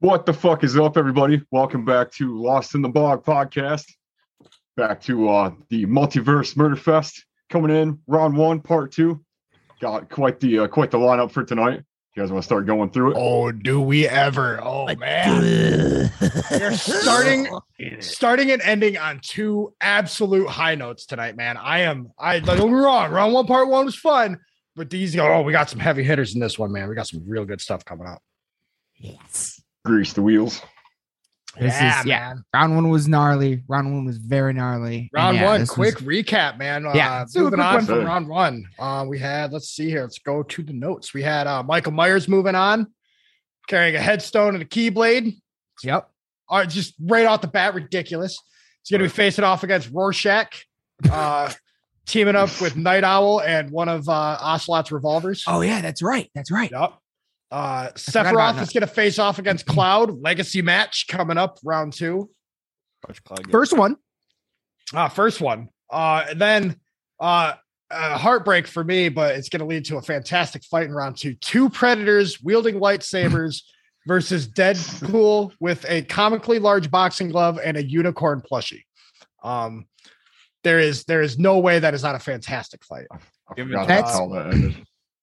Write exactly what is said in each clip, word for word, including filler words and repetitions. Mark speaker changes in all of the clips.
Speaker 1: What the fuck is up, everybody? Welcome back to Lost in the Bog podcast. Back to uh, the Multiverse Murder Fest coming in, round one, part two. Got quite the uh, quite the lineup for tonight. You guys want to start going through it?
Speaker 2: Oh, do we ever? Oh man, we're starting, starting and ending on two absolute high notes tonight, man. I am. I don't get me wrong. Round one, part one was fun, but these go. Oh, we got some heavy hitters in this one, man. We got some real good stuff coming up.
Speaker 3: Yes.
Speaker 1: Grease the wheels.
Speaker 3: This
Speaker 2: yeah,
Speaker 3: is, yeah.
Speaker 2: man.
Speaker 3: Round one was gnarly. Round one was very gnarly.
Speaker 2: Round
Speaker 3: And yeah,
Speaker 2: one,
Speaker 3: this
Speaker 2: quick
Speaker 3: was-
Speaker 2: recap, man.
Speaker 3: Yeah,
Speaker 2: uh,
Speaker 3: let's do a
Speaker 2: moving
Speaker 3: quick
Speaker 2: on
Speaker 3: one.
Speaker 2: from round one. Uh, we had, let's see here. Let's go to the notes. We had uh, Michael Myers moving on, carrying a headstone and a keyblade.
Speaker 3: Yep.
Speaker 2: All right, just right off the bat, ridiculous. He's going to be facing off against Rorschach, uh, teaming up with Night Owl and one of uh, Ocelot's revolvers.
Speaker 3: Oh yeah, that's right. That's right.
Speaker 2: Yep. Uh,
Speaker 3: forgot about
Speaker 2: Sephiroth
Speaker 3: that.
Speaker 2: is going to face off against Cloud. Legacy match coming up, round two.
Speaker 3: First one.
Speaker 2: Uh, first one. Uh, and then uh, uh, heartbreak for me, but it's going to lead to a fantastic fight in round two. Two Predators wielding lightsabers versus Deadpool with a comically large boxing glove and a unicorn plushie. Um, there is there is no way that is not a fantastic fight.
Speaker 1: I forgot
Speaker 3: That's-
Speaker 1: how that ended.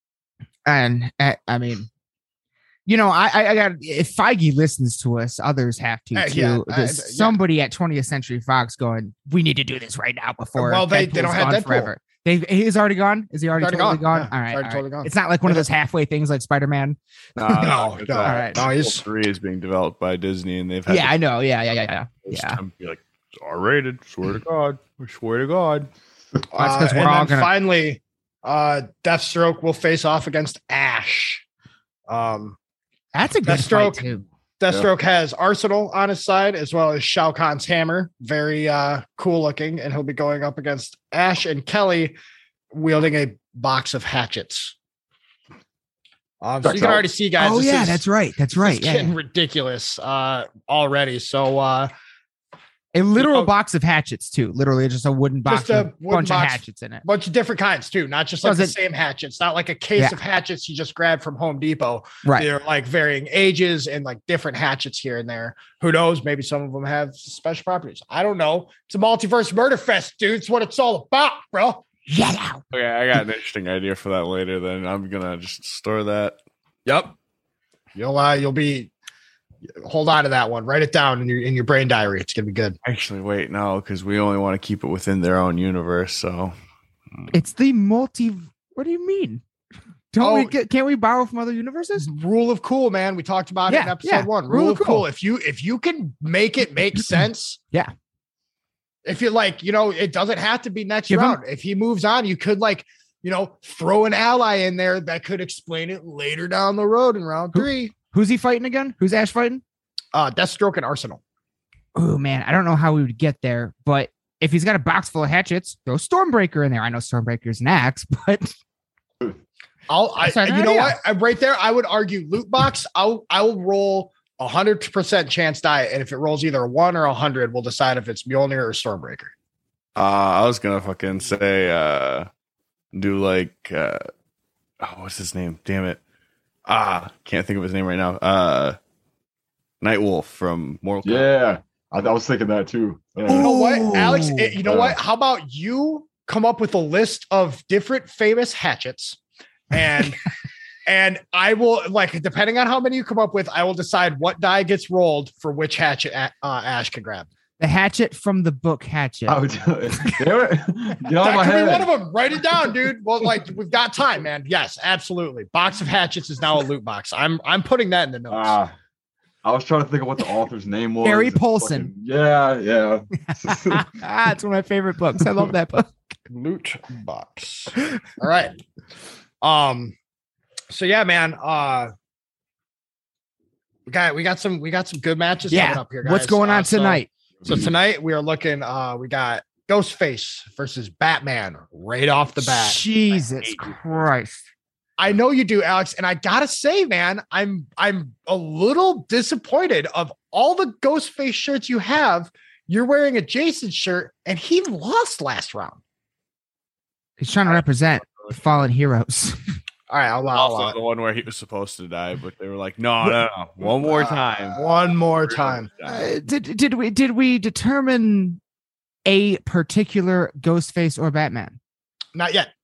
Speaker 3: And uh, I mean, you know, I, I I got if Feige listens to us, others have to
Speaker 2: Uh,
Speaker 3: too.
Speaker 2: yeah, uh,
Speaker 3: There's
Speaker 2: yeah.
Speaker 3: somebody at twentieth Century Fox going, we need to do this right now before.
Speaker 2: Well, they- they
Speaker 3: Deadpool's
Speaker 2: don't have
Speaker 3: gone
Speaker 2: Deadpool.
Speaker 3: forever. They he's already gone. Is he already,
Speaker 2: Already
Speaker 3: totally
Speaker 2: gone.
Speaker 3: gone?
Speaker 2: Yeah,
Speaker 3: All right,
Speaker 2: it's already
Speaker 3: all right.
Speaker 2: totally gone.
Speaker 3: It's not like one of those halfway things like Spider Man.
Speaker 4: Nah,
Speaker 2: No,
Speaker 4: it's
Speaker 2: no,
Speaker 4: not.
Speaker 3: all right.
Speaker 2: no, he's-
Speaker 4: Three is being developed by Disney, and they've had
Speaker 3: Yeah, I know. Yeah, yeah, yeah, yeah.
Speaker 4: this
Speaker 3: Yeah.
Speaker 4: time be like R rated. Swear to God, I swear to God.
Speaker 3: That's
Speaker 2: Uh,
Speaker 3: 'cause we're
Speaker 2: and
Speaker 3: all
Speaker 2: then
Speaker 3: gonna-
Speaker 2: finally, uh, Deathstroke will face off against Ash. Um,
Speaker 3: That's a good
Speaker 2: Deathstroke.
Speaker 3: fight too.
Speaker 2: Deathstroke has Arsenal on his side as well as Shao Kahn's hammer. Very uh, cool looking. And he'll be going up against Ash and Kelly wielding a box of hatchets. Um, so
Speaker 1: Checks
Speaker 2: you can
Speaker 1: out.
Speaker 2: already see, guys.
Speaker 3: Oh
Speaker 2: this
Speaker 3: yeah,
Speaker 2: is-
Speaker 3: that's right. That's
Speaker 2: this
Speaker 3: right.
Speaker 2: is
Speaker 3: Yeah,
Speaker 2: getting
Speaker 3: yeah.
Speaker 2: ridiculous uh, already. So uh,
Speaker 3: A literal
Speaker 2: Oh.
Speaker 3: box of hatchets too. Literally just a wooden box
Speaker 2: Just a
Speaker 3: with a
Speaker 2: wooden
Speaker 3: bunch
Speaker 2: box.
Speaker 3: of hatchets in it.
Speaker 2: a bunch of different kinds too, not just like
Speaker 3: Does
Speaker 2: the
Speaker 3: it-
Speaker 2: same hatchets, not like a case
Speaker 3: Yeah.
Speaker 2: of hatchets you just grabbed from Home Depot.
Speaker 3: Right.
Speaker 2: They're like varying ages and like different hatchets here and there. Who knows? Maybe some of them have special properties. I don't know. It's a multiverse murder fest, dude. It's what it's all about, bro.
Speaker 3: Yeah.
Speaker 4: Okay, I got an interesting idea for that later. Then I'm gonna just store that.
Speaker 2: Yep. You'll uh, you'll be hold on to that one. Write it down in your in your brain diary. It's gonna be good.
Speaker 4: Actually, wait, no, because we only want to keep it within their own universe. So
Speaker 3: It's the multi. What do you mean? Don't
Speaker 2: Oh.
Speaker 3: we get? Can't we borrow from other universes?
Speaker 2: Rule of cool, man. We talked about it in
Speaker 3: Yeah,
Speaker 2: episode
Speaker 3: yeah.
Speaker 2: one. Rule, of cool. If you if you can make it make sense,
Speaker 3: Yeah.
Speaker 2: If you like, you know, it doesn't have to be next
Speaker 3: Give him-
Speaker 2: round. If he moves on, you could like, you know, throw an ally in there that could explain it later down the road in round
Speaker 3: Who-
Speaker 2: three.
Speaker 3: Who's he fighting again? Who's Ash fighting?
Speaker 2: Uh, Deathstroke and Arsenal.
Speaker 3: Oh man, I don't know how we would get there, but if he's got a box full of hatchets, throw Stormbreaker in there. I know Stormbreaker's an axe, but
Speaker 2: I'll, I,
Speaker 3: That's an
Speaker 2: you know
Speaker 3: idea.
Speaker 2: what? I'm right there. I would argue loot box. I'll, I will roll a hundred percent chance die, and if it rolls either a one or a hundred, we'll decide if it's Mjolnir or Stormbreaker.
Speaker 4: uh, I was gonna fucking say, uh, do like, uh, oh, what's his name? Damn it! Ah, can't think of his name right now. Uh, Nightwolf from Mortal Kombat.
Speaker 1: Yeah, I, I was thinking that too.
Speaker 2: You
Speaker 1: Yeah.
Speaker 2: know what,
Speaker 3: Ooh.
Speaker 2: Alex? eh, You know
Speaker 1: Uh,
Speaker 2: what? How about you come up with a list of different famous hatchets, and and I will like depending on how many you come up with, I will decide what die gets rolled for which hatchet uh, Ash can grab.
Speaker 3: the hatchet from the book Hatchet.
Speaker 1: I would, damn it. Get out
Speaker 2: That
Speaker 1: of my
Speaker 2: could be one
Speaker 1: head.
Speaker 2: of them. Write it down, dude. Well, like we've got time, man. Yes, absolutely. Box of hatchets is now a loot box. I'm I'm putting that in the notes.
Speaker 1: Ah, I was trying to think of what the author's name was.
Speaker 3: Gary
Speaker 1: It's
Speaker 3: Paulson.
Speaker 1: fucking- yeah, yeah.
Speaker 3: ah, it's one of my favorite books. I love that book.
Speaker 2: Loot box. All right. Um. So yeah, man. Uh. We got we got some we got some good matches coming
Speaker 3: Yeah.
Speaker 2: up here, guys.
Speaker 3: What's going
Speaker 2: Uh,
Speaker 3: on
Speaker 2: so-
Speaker 3: tonight?
Speaker 2: So, tonight we are looking. Uh, we got Ghostface versus Batman right off the bat.
Speaker 3: Jesus Christ.
Speaker 2: I know you do, Alex, and I gotta say, man, I'm I'm a little disappointed of all the Ghostface shirts you have. You're wearing a Jason shirt, and he lost last round.
Speaker 3: He's trying to represent fallen heroes.
Speaker 2: All right, I'll allow, I'll
Speaker 4: Also,
Speaker 2: allow
Speaker 4: the
Speaker 2: it.
Speaker 4: one where he was supposed to die, but they were like, "No, no, no, one more time,
Speaker 2: One more time.
Speaker 3: Uh, did did we did we determine a particular Ghostface or Batman?
Speaker 2: Not yet.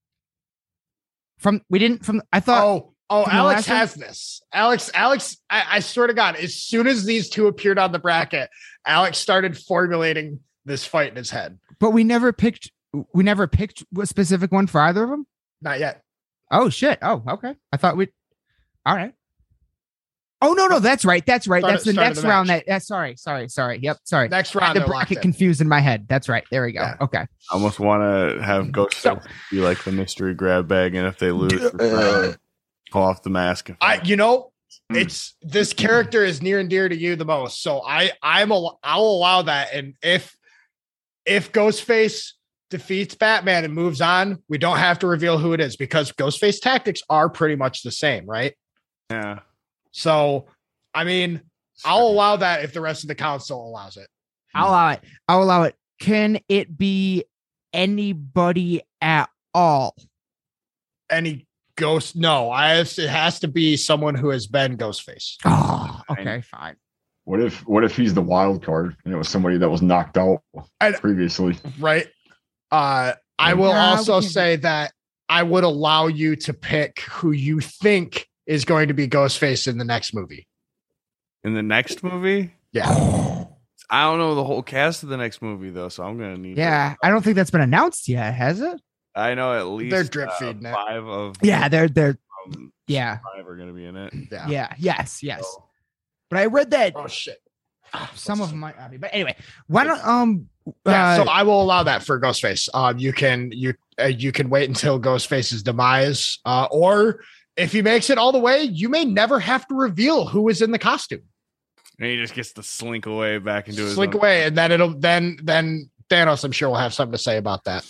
Speaker 3: From we didn't from I thought
Speaker 2: Oh, oh,
Speaker 3: from the
Speaker 2: Alex
Speaker 3: last one?
Speaker 2: has this. Alex, Alex, I, I swear to God, as soon as these two appeared on the bracket, Alex started formulating this fight in his head.
Speaker 3: but we never picked we never picked a specific one for either of them.
Speaker 2: Not yet.
Speaker 3: Oh shit! Oh okay. I thought we. All right. Oh no no that's right that's right
Speaker 2: Start-
Speaker 3: that's the
Speaker 2: start of
Speaker 3: next
Speaker 2: the
Speaker 3: round
Speaker 2: match.
Speaker 3: that yeah, sorry sorry sorry yep sorry
Speaker 2: Next
Speaker 3: I had
Speaker 2: round,
Speaker 3: the
Speaker 2: they're locked
Speaker 3: bracket
Speaker 2: in.
Speaker 3: confused in my head that's right there we go
Speaker 2: Yeah.
Speaker 3: okay
Speaker 4: I almost want to have Ghostface be like the mystery grab bag, and if they lose, uh, pull off the mask. And
Speaker 2: I, you know,
Speaker 1: Hmm.
Speaker 2: it's this character is near and dear to you the most, so I, I'm, a, I'll allow that. And if, if Ghostface defeats Batman and moves on, we don't have to reveal who it is because Ghostface tactics are pretty much the same, right?
Speaker 4: yeah,
Speaker 2: So, I mean, I'll allow that if the rest of the council allows it.
Speaker 3: I'll allow it I'll allow it. Can it be anybody at all?
Speaker 2: Any ghost? No, I have, it has to be someone who has been Ghostface.
Speaker 3: Oh, okay, fine.
Speaker 1: What if what if he's the wild card and it was somebody that was knocked out
Speaker 2: I-
Speaker 1: previously?
Speaker 2: Right. Uh, I will
Speaker 3: Yeah, we
Speaker 2: also
Speaker 3: can-
Speaker 2: say that I would allow you to pick who you think is going to be Ghostface in the next movie.
Speaker 4: in the next movie,
Speaker 2: Yeah.
Speaker 4: I don't know the whole cast of the next movie though, so I'm gonna need.
Speaker 3: Yeah, I don't think that's been announced yet, has it?
Speaker 4: I know at least
Speaker 2: They're drip
Speaker 4: uh,
Speaker 2: feeding it.
Speaker 4: five of
Speaker 3: Yeah, they're they're
Speaker 4: um,
Speaker 3: yeah
Speaker 4: five are gonna be in it.
Speaker 2: Yeah.
Speaker 3: yeah yes yes.
Speaker 4: So,
Speaker 3: But I read that
Speaker 2: Oh shit.
Speaker 3: some of them might not be. But anyway, why don't um
Speaker 2: Yeah,
Speaker 3: uh,
Speaker 2: so I will allow that for Ghostface. Um, you can you uh, you can wait until Ghostface's demise, uh, or if he makes it all the way, you may never have to reveal who is in the costume.
Speaker 4: and he just gets to slink away back into his
Speaker 2: Slink
Speaker 4: own-
Speaker 2: away, and then it'll then then Thanos, I'm sure, will have something to say about that.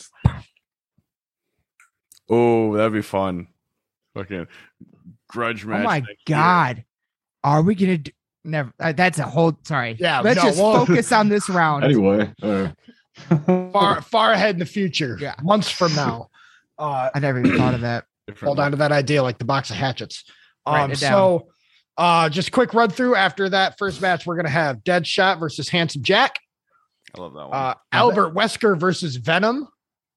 Speaker 4: Oh, that'd be fun. Fucking grudge match.
Speaker 3: oh my
Speaker 4: next year.
Speaker 3: god, are we gonna do? Never. Uh, that's a whole. Sorry.
Speaker 2: Yeah,
Speaker 3: Let's
Speaker 2: no,
Speaker 3: just
Speaker 2: well-
Speaker 3: focus on this round.
Speaker 1: Anyway, uh,
Speaker 2: Far far ahead in the future,
Speaker 3: Yeah.
Speaker 2: months from now. Uh,
Speaker 3: I never even thought of that.
Speaker 4: Different
Speaker 2: hold on to that idea like the box of hatchets.
Speaker 3: Write
Speaker 2: Um,
Speaker 3: it down.
Speaker 2: so uh, just quick run through after that first match, we're gonna have Deadshot versus Handsome Jack,
Speaker 4: I love that one.
Speaker 2: uh, Albert Wesker versus Venom,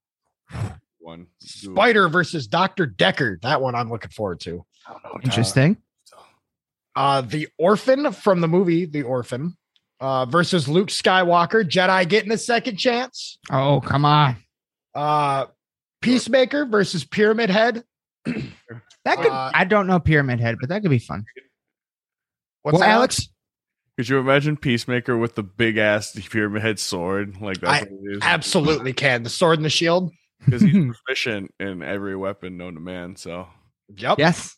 Speaker 4: one. Do it.
Speaker 2: Spider versus Doctor Decker. That one I'm looking forward to.
Speaker 3: Interesting.
Speaker 2: Uh, the Orphan from the movie The Orphan uh, versus Luke Skywalker. Jedi getting a second chance.
Speaker 3: Oh come on.
Speaker 2: Uh, Peacemaker versus Pyramid Head.
Speaker 3: That could.
Speaker 2: Uh,
Speaker 3: I don't know Pyramid Head, but that could be fun.
Speaker 2: What's
Speaker 3: Well,
Speaker 2: that,
Speaker 3: Alex?
Speaker 4: Could you imagine Peacemaker with the big ass pyramid head sword? Like that's
Speaker 2: I
Speaker 4: what it is.
Speaker 2: Absolutely can. The sword and the shield.
Speaker 4: Because he's proficient in every weapon known to man. So
Speaker 2: Yep.
Speaker 3: Yes.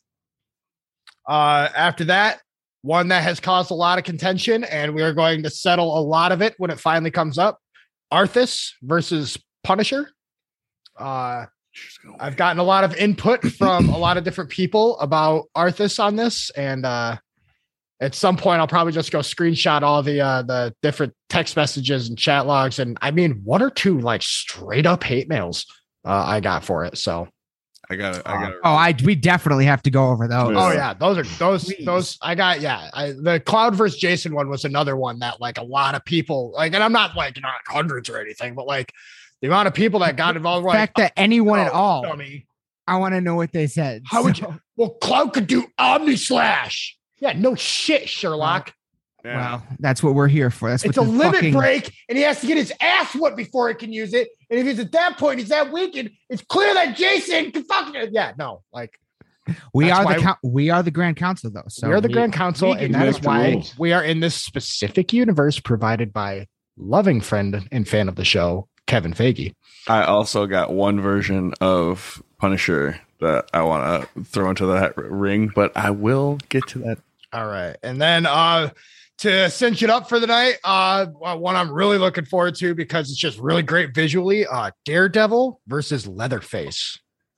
Speaker 2: Uh, after that, one that has caused a lot of contention, and we are going to settle a lot of it when it finally comes up. Arthas versus Punisher. Uh, I've gotten a lot of input from a lot of different people about Arthas on this, and uh, at some point, I'll probably just go screenshot all the uh, the different text messages and chat logs, and I mean one or two like straight up hate mails uh, I got for it. So,
Speaker 4: I got it. I got it.
Speaker 3: Oh, I we definitely have to go over those.
Speaker 2: oh yeah, those are those
Speaker 3: Please.
Speaker 2: those I got. Yeah, I, the Cloud versus Jason one was another one that like a lot of people like, and I'm not like not hundreds or anything, but like the amount of people that got involved
Speaker 3: The
Speaker 2: were like,
Speaker 3: fact that anyone at
Speaker 2: "Oh,
Speaker 3: all,
Speaker 2: dummy.
Speaker 3: I want to know what they said.
Speaker 2: How would
Speaker 3: So-
Speaker 2: you? Well, Cloud could do Omni Slash. Yeah, no shit, Sherlock.
Speaker 4: Yeah.
Speaker 3: Well, that's what we're here for. That's
Speaker 2: It's
Speaker 3: what
Speaker 2: a
Speaker 3: the
Speaker 2: limit
Speaker 3: fucking-
Speaker 2: break, and he has to get his ass whooped before he can use it. And if he's at that point, he's that weakened. It's clear that Jason can fucking yeah, no, like
Speaker 3: We
Speaker 2: That's
Speaker 3: are the
Speaker 2: why-
Speaker 3: coun we are the Grand Council, though. So
Speaker 2: we are the
Speaker 3: we-
Speaker 2: Grand Council,
Speaker 3: we
Speaker 2: and
Speaker 3: can
Speaker 2: that is
Speaker 1: make the
Speaker 2: why
Speaker 1: rules.
Speaker 2: we are in this specific universe provided by loving friend and fan of the show, Kevin Feige.
Speaker 4: I also got one version of Punisher that I want to throw into that r- ring, but I will get to that.
Speaker 2: All right, and then uh to cinch it up for the night, uh, one I'm really looking forward to because it's just really great visually. Uh, Daredevil versus Leatherface.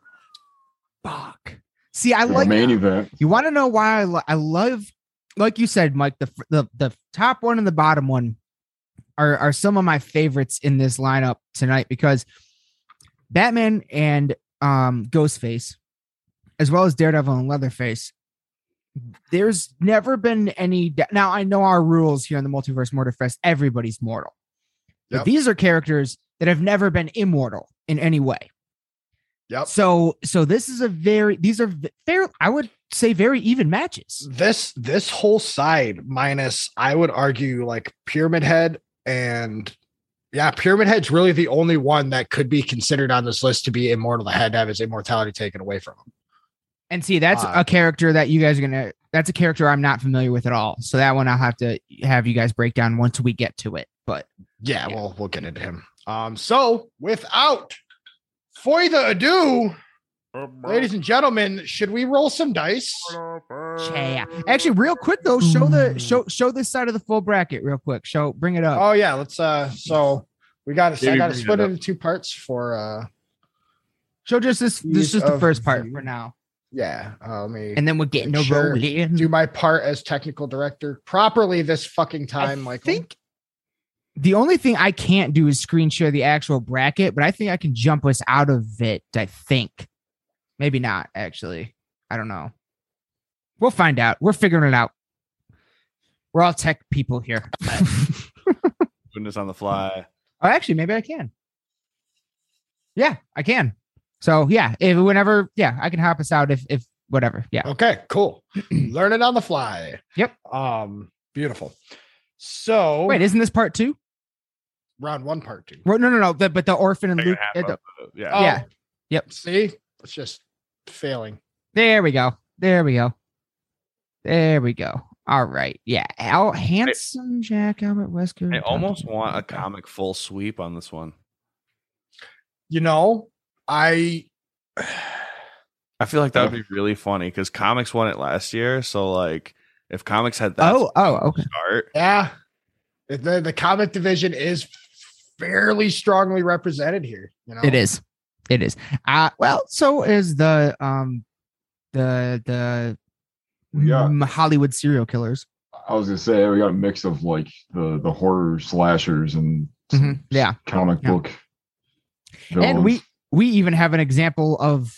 Speaker 3: Fuck. See, I
Speaker 1: the
Speaker 3: like.
Speaker 1: main event.
Speaker 3: You want to know why I, lo- I love, like you said, Mike. The f- the the top one and the bottom one are are some of my favorites in this lineup tonight because Batman and um Ghostface, as well as Daredevil and Leatherface, there's never been any. De- now, I know our rules here on the Multiverse Murder Fest, everybody's mortal. But
Speaker 2: Yep.
Speaker 3: these are characters that have never been immortal in any way.
Speaker 2: Yep.
Speaker 3: So, so this is a very, these are fair, I would say very even matches.
Speaker 2: This this whole side minus, I would argue, like Pyramid Head and yeah, Pyramid Head's really the only one that could be considered on this list to be immortal that had to have his immortality taken away from him.
Speaker 3: And see, that's
Speaker 2: Uh,
Speaker 3: a character that you guys are going to, that's a character I'm not familiar with at all. So that one I'll have to have you guys break down once we get to it. But
Speaker 2: Yeah,
Speaker 3: Yeah.
Speaker 2: we'll we'll get into him. Um, so without further ado, ladies and gentlemen, should we roll some dice?
Speaker 3: yeah. Actually, real quick though, show the
Speaker 2: Ooh.
Speaker 3: show show this side of the full bracket real quick. Show bring it up.
Speaker 2: Oh yeah, let's uh so we got to I
Speaker 4: Maybe
Speaker 2: got to
Speaker 4: bring
Speaker 2: split
Speaker 4: it
Speaker 2: it
Speaker 4: up.
Speaker 2: into two parts for uh
Speaker 3: Show just this. This is
Speaker 2: Ease
Speaker 3: just the
Speaker 2: of
Speaker 3: first part
Speaker 2: view.
Speaker 3: for now,
Speaker 2: yeah, uh, let me
Speaker 3: and then we're getting
Speaker 2: Make
Speaker 3: a
Speaker 2: sure-
Speaker 3: roll in.
Speaker 2: do my part as technical director properly this fucking
Speaker 3: I
Speaker 2: time, Michael.
Speaker 3: think the only thing I can't do is screen share the actual bracket, but I think I can jump us out of it. I think maybe not actually. I don't know. We'll find out. We're figuring it out. We're all tech people here.
Speaker 4: Doing this on the fly.
Speaker 3: Oh, actually, maybe I can. Yeah, I can. So yeah, if whenever, yeah, I can hop us out if if whatever. Yeah.
Speaker 2: Okay, cool. Learn it on the fly.
Speaker 3: Yep.
Speaker 2: Um, beautiful. So
Speaker 3: Wait, isn't this part two?
Speaker 2: round one, part two.
Speaker 3: Well, no, no, no. The, but the orphan and
Speaker 4: Second
Speaker 3: Luke.
Speaker 4: half
Speaker 3: uh, the-
Speaker 4: of it, yeah.
Speaker 2: Oh,
Speaker 3: Yeah. Yep.
Speaker 2: See, it's just failing.
Speaker 3: There we go. There we go. There we go. All right. Yeah. Al handsome Jack Albert Wesker.
Speaker 4: I almost want a comic full sweep on this one.
Speaker 2: You know, I
Speaker 4: I feel like that would be really funny because comics won it last year. So like, if comics had that
Speaker 3: Oh, oh, okay.
Speaker 4: start,
Speaker 2: yeah, the the comic division is fairly strongly represented here. You know,
Speaker 3: It is. It is. Uh well, so is the um the the
Speaker 1: Yeah.
Speaker 3: mm, Hollywood serial killers.
Speaker 1: I was gonna say we got a mix of like the the horror slashers and some
Speaker 3: Mhm, yeah.
Speaker 1: comic
Speaker 3: Yeah.
Speaker 1: book.
Speaker 3: And
Speaker 1: villains.
Speaker 3: we we even have an example of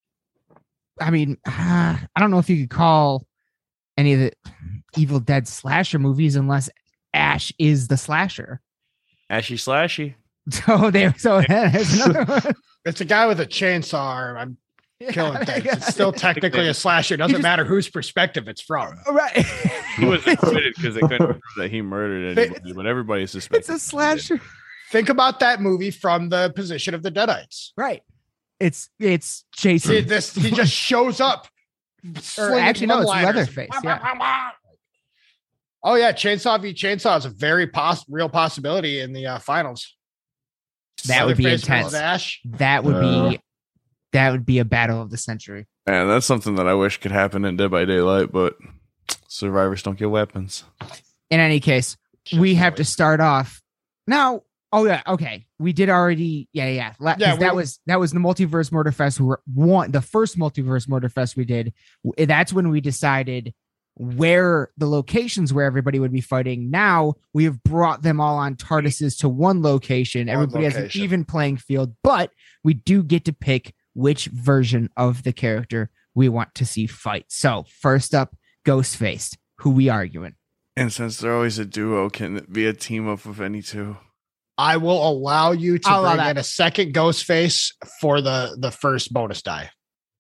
Speaker 3: I mean, uh, I don't know if you could call any of the Evil Dead slasher movies unless Ash is the slasher.
Speaker 4: ashy slashy.
Speaker 3: So there so there's another one.
Speaker 2: it's a guy with a chainsaw arm. I'm killing things. It's still technically a slasher. It
Speaker 3: He
Speaker 2: doesn't
Speaker 3: just-
Speaker 2: matter whose perspective it's from.
Speaker 3: Right.
Speaker 4: He was acquitted because they couldn't prove that he murdered anybody, but everybody suspected.
Speaker 3: It's a
Speaker 4: he did.
Speaker 3: slasher.
Speaker 2: Think about that movie from the position of the Deadites.
Speaker 3: Right. It's it's
Speaker 2: See,
Speaker 3: Jason.
Speaker 2: this he just shows up.
Speaker 3: Or
Speaker 2: slinging
Speaker 3: actually, no, it's
Speaker 2: one-liners.
Speaker 3: Leatherface. Yeah.
Speaker 2: Oh yeah, Chainsaw v Chainsaw is a very poss- real possibility in the uh, finals.
Speaker 3: That would be
Speaker 2: Leatherface versus
Speaker 3: intense.
Speaker 2: Ash.
Speaker 3: That would
Speaker 1: Uh,
Speaker 3: be that would be a battle of the century.
Speaker 4: And that's something that I wish could happen in Dead by Daylight, but survivors don't get weapons.
Speaker 3: In any case,
Speaker 2: Just
Speaker 3: we have
Speaker 2: wait.
Speaker 3: to start off now. Oh yeah, okay. We did already. Yeah, yeah. La- 'cause
Speaker 2: Yeah, we-
Speaker 3: that was that was the Multiverse Murder Fest. We were one the first Multiverse Murder Fest we did. W- That's when we decided where the locations where everybody would be fighting. Now we have brought them all on TARDISes to one location.
Speaker 2: One
Speaker 3: Everybody has
Speaker 2: location.
Speaker 3: an even playing field, but we do get to pick which version of the character we want to see fight. So first up, Ghostface. Who we arguing?
Speaker 4: And since they're always a duo, can it be a team up of any two?
Speaker 2: I will allow you to
Speaker 3: I'll allow
Speaker 2: bring
Speaker 3: that.
Speaker 2: in a second Ghostface for the the first bonus die.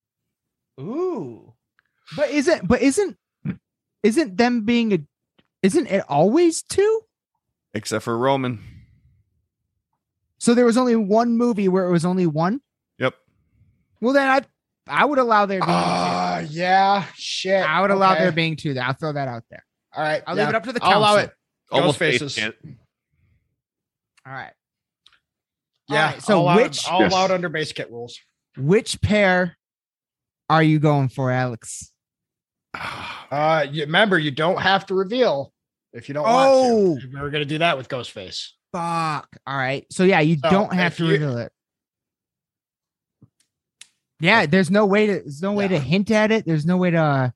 Speaker 3: Ooh. But isn't but isn't isn't them being a isn't it always two?
Speaker 4: Except for Roman.
Speaker 3: So there was only one movie where it was only one?
Speaker 4: Yep.
Speaker 3: Well then I I would allow there being
Speaker 2: Ah, yeah,
Speaker 3: two.
Speaker 2: shit.
Speaker 3: I would allow
Speaker 2: Okay.
Speaker 3: there being two. I'll throw that out there.
Speaker 2: All right,
Speaker 3: I'll
Speaker 2: yeah.
Speaker 3: leave it up to the
Speaker 2: I'll
Speaker 3: council.
Speaker 2: allow it.
Speaker 4: Almost
Speaker 2: Ghostfaces.
Speaker 4: basic.
Speaker 3: All right.
Speaker 2: Yeah.
Speaker 3: All right, so
Speaker 2: I'll allow,
Speaker 3: which-
Speaker 2: I'll
Speaker 1: Yes.
Speaker 2: allow it under base kit rules.
Speaker 3: Which pair are you going for, Alex?
Speaker 2: Uh, you, remember, you don't have to reveal if you don't
Speaker 3: Oh.
Speaker 2: want to. We're gonna do that with Ghostface.
Speaker 3: Fuck. All right. So yeah, you
Speaker 2: So,
Speaker 3: don't have
Speaker 2: if
Speaker 3: to
Speaker 2: you-
Speaker 3: reveal it. Yeah, there's no way to there's no way to
Speaker 2: Yeah.
Speaker 3: hint at it. There's no way to uh,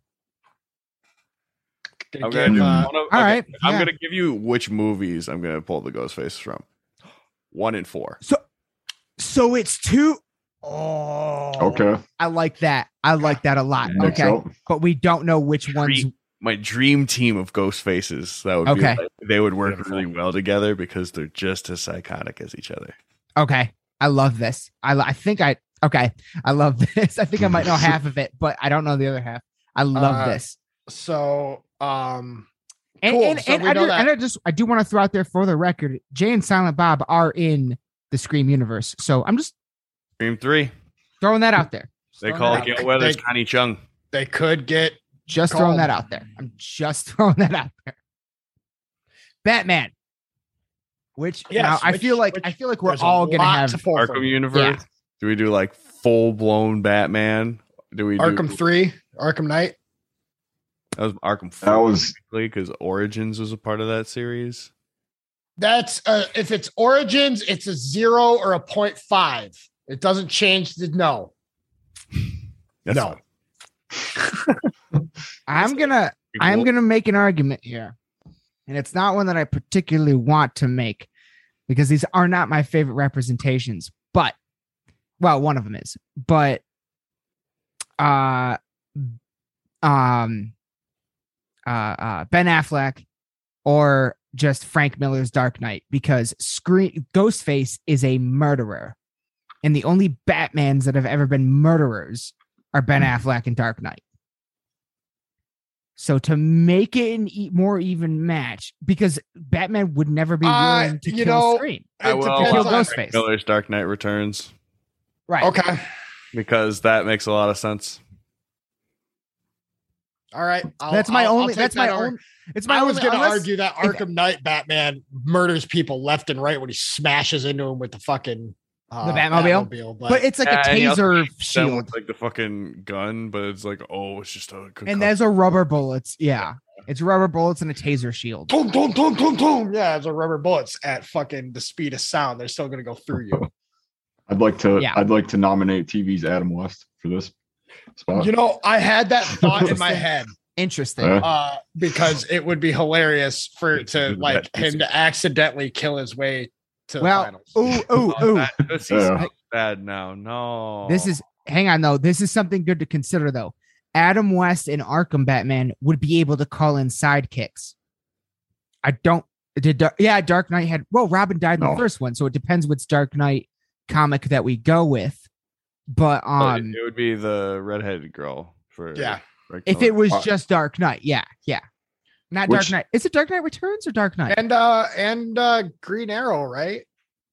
Speaker 2: Gonna
Speaker 4: I'm
Speaker 2: give,
Speaker 4: gonna, do
Speaker 2: uh,
Speaker 4: one of-
Speaker 3: all
Speaker 4: okay,
Speaker 3: right,
Speaker 4: I'm
Speaker 3: yeah.
Speaker 4: gonna give you which movies I'm gonna pull the Ghostface from. One and four.
Speaker 3: So so it's two
Speaker 2: Oh,
Speaker 1: Okay.
Speaker 3: I like that. I like that a lot.
Speaker 1: Mix
Speaker 3: Okay.
Speaker 1: up.
Speaker 3: But we don't know which ones.
Speaker 4: Dream, my dream team of ghost faces. That would
Speaker 3: Okay.
Speaker 4: be like, they would work
Speaker 2: Beautiful.
Speaker 4: really well together because they're just as psychotic as each other.
Speaker 3: Okay. I love this. I, I think I, okay. I love this. I think I might know half of it, but I don't know the other half. I love
Speaker 2: Uh,
Speaker 3: this.
Speaker 2: So, um,
Speaker 3: And,
Speaker 2: cool.
Speaker 3: and,
Speaker 2: So
Speaker 3: and
Speaker 2: we
Speaker 3: I,
Speaker 2: know
Speaker 3: just,
Speaker 2: that.
Speaker 3: and I just, I do want to throw out there for the record, Jay and Silent Bob are in the Scream universe. So I'm just
Speaker 4: Dream three.
Speaker 3: throwing that out there. Just
Speaker 4: They
Speaker 3: throwing
Speaker 4: call
Speaker 3: that
Speaker 4: it
Speaker 3: out
Speaker 4: Gail
Speaker 3: there.
Speaker 4: Weathers,
Speaker 2: They-
Speaker 4: Connie Chung.
Speaker 2: they could get
Speaker 3: Just
Speaker 2: called.
Speaker 3: throwing that out there. I'm just throwing that out there. Batman. Which
Speaker 2: Yes,
Speaker 3: now, I
Speaker 2: which-
Speaker 3: feel like
Speaker 2: which
Speaker 3: I feel like we're
Speaker 2: there's a
Speaker 3: all gonna
Speaker 2: lot
Speaker 3: have
Speaker 2: to pull from.
Speaker 4: Arkham universe. Do we do like full blown Batman? Do we
Speaker 2: Arkham
Speaker 4: do
Speaker 2: three, Arkham Knight.
Speaker 4: that was Arkham
Speaker 1: That
Speaker 4: four
Speaker 1: was
Speaker 4: because Origins was a part of that series?
Speaker 2: That's uh, if it's Origins, it's a zero or a point five. It doesn't change the no.
Speaker 4: That's
Speaker 2: No.
Speaker 4: fine.
Speaker 3: I'm gonna I'm
Speaker 4: Cool.
Speaker 3: gonna make an argument here. And it's not one that I particularly want to make because these are not my favorite representations. But well, one of them is. But uh um uh, uh Ben Affleck or just Frank Miller's Dark Knight, because Scream Ghostface is a murderer. And the only Batmans that have ever been murderers are Ben Affleck and Dark Knight. So to make it an e- more even match, because Batman would never be
Speaker 2: Uh,
Speaker 3: willing to
Speaker 2: you
Speaker 3: kill
Speaker 2: know-
Speaker 3: Scream.
Speaker 4: I
Speaker 2: It
Speaker 4: will
Speaker 2: depends
Speaker 3: Kill
Speaker 2: on-
Speaker 3: Ghostface.
Speaker 4: Miller's Dark Knight Returns
Speaker 3: Right.
Speaker 2: Okay.
Speaker 4: because that makes a lot of sense.
Speaker 2: All right. I'll-
Speaker 3: That's my
Speaker 2: I'll- I'll
Speaker 3: only.
Speaker 2: take
Speaker 3: That's my
Speaker 2: that over.
Speaker 3: own. It's my
Speaker 2: I was
Speaker 3: only.
Speaker 2: going to
Speaker 3: unless-
Speaker 2: argue that
Speaker 3: if-
Speaker 2: Arkham Knight Batman murders people left and right when he smashes into him with the fucking uh,
Speaker 3: The Batmobile?
Speaker 2: Batmobile,
Speaker 3: but it's like
Speaker 4: Yeah,
Speaker 3: a
Speaker 4: and he also
Speaker 3: taser
Speaker 4: shoots them
Speaker 3: shield,
Speaker 4: with like the fucking gun, but it's like, oh, it's just a
Speaker 3: and there's a rubber bullets. Yeah, it's rubber bullets and a taser shield.
Speaker 2: boom, boom, boom, boom, boom. Yeah, it's a rubber bullets at fucking the speed of sound. They're still going to go through you.
Speaker 1: I'd like to
Speaker 3: Yeah.
Speaker 1: I'd like to nominate T V's Adam West for this spot.
Speaker 2: You know, I had that thought in my head
Speaker 3: Interesting.
Speaker 1: Yeah.
Speaker 2: uh, because it would be hilarious for to
Speaker 4: That-
Speaker 2: like him to accidentally kill his way to the
Speaker 3: Well,
Speaker 2: finals.
Speaker 3: ooh, ooh,
Speaker 4: Oh,
Speaker 3: ooh.
Speaker 4: that, that
Speaker 1: Yeah.
Speaker 4: sounds bad now. No,
Speaker 3: This is. Hang on, though. This is something good to consider, though. Adam West and Arkham Batman would be able to call in sidekicks. I don't. Did Dar- yeah, Dark Knight had. Well, Robin died in
Speaker 1: No.
Speaker 3: the first one, so it depends which Dark Knight comic that we go with. But
Speaker 4: But
Speaker 3: um,
Speaker 4: it, it would be the redheaded girl for
Speaker 2: Yeah.
Speaker 4: Frank
Speaker 3: if
Speaker 4: Miller.
Speaker 3: it was
Speaker 1: Uh,
Speaker 3: just Dark Knight, yeah, yeah, not Dark
Speaker 1: Which-
Speaker 3: Knight. Is it Dark Knight Returns or Dark Knight?
Speaker 2: And uh and uh Green Arrow, right?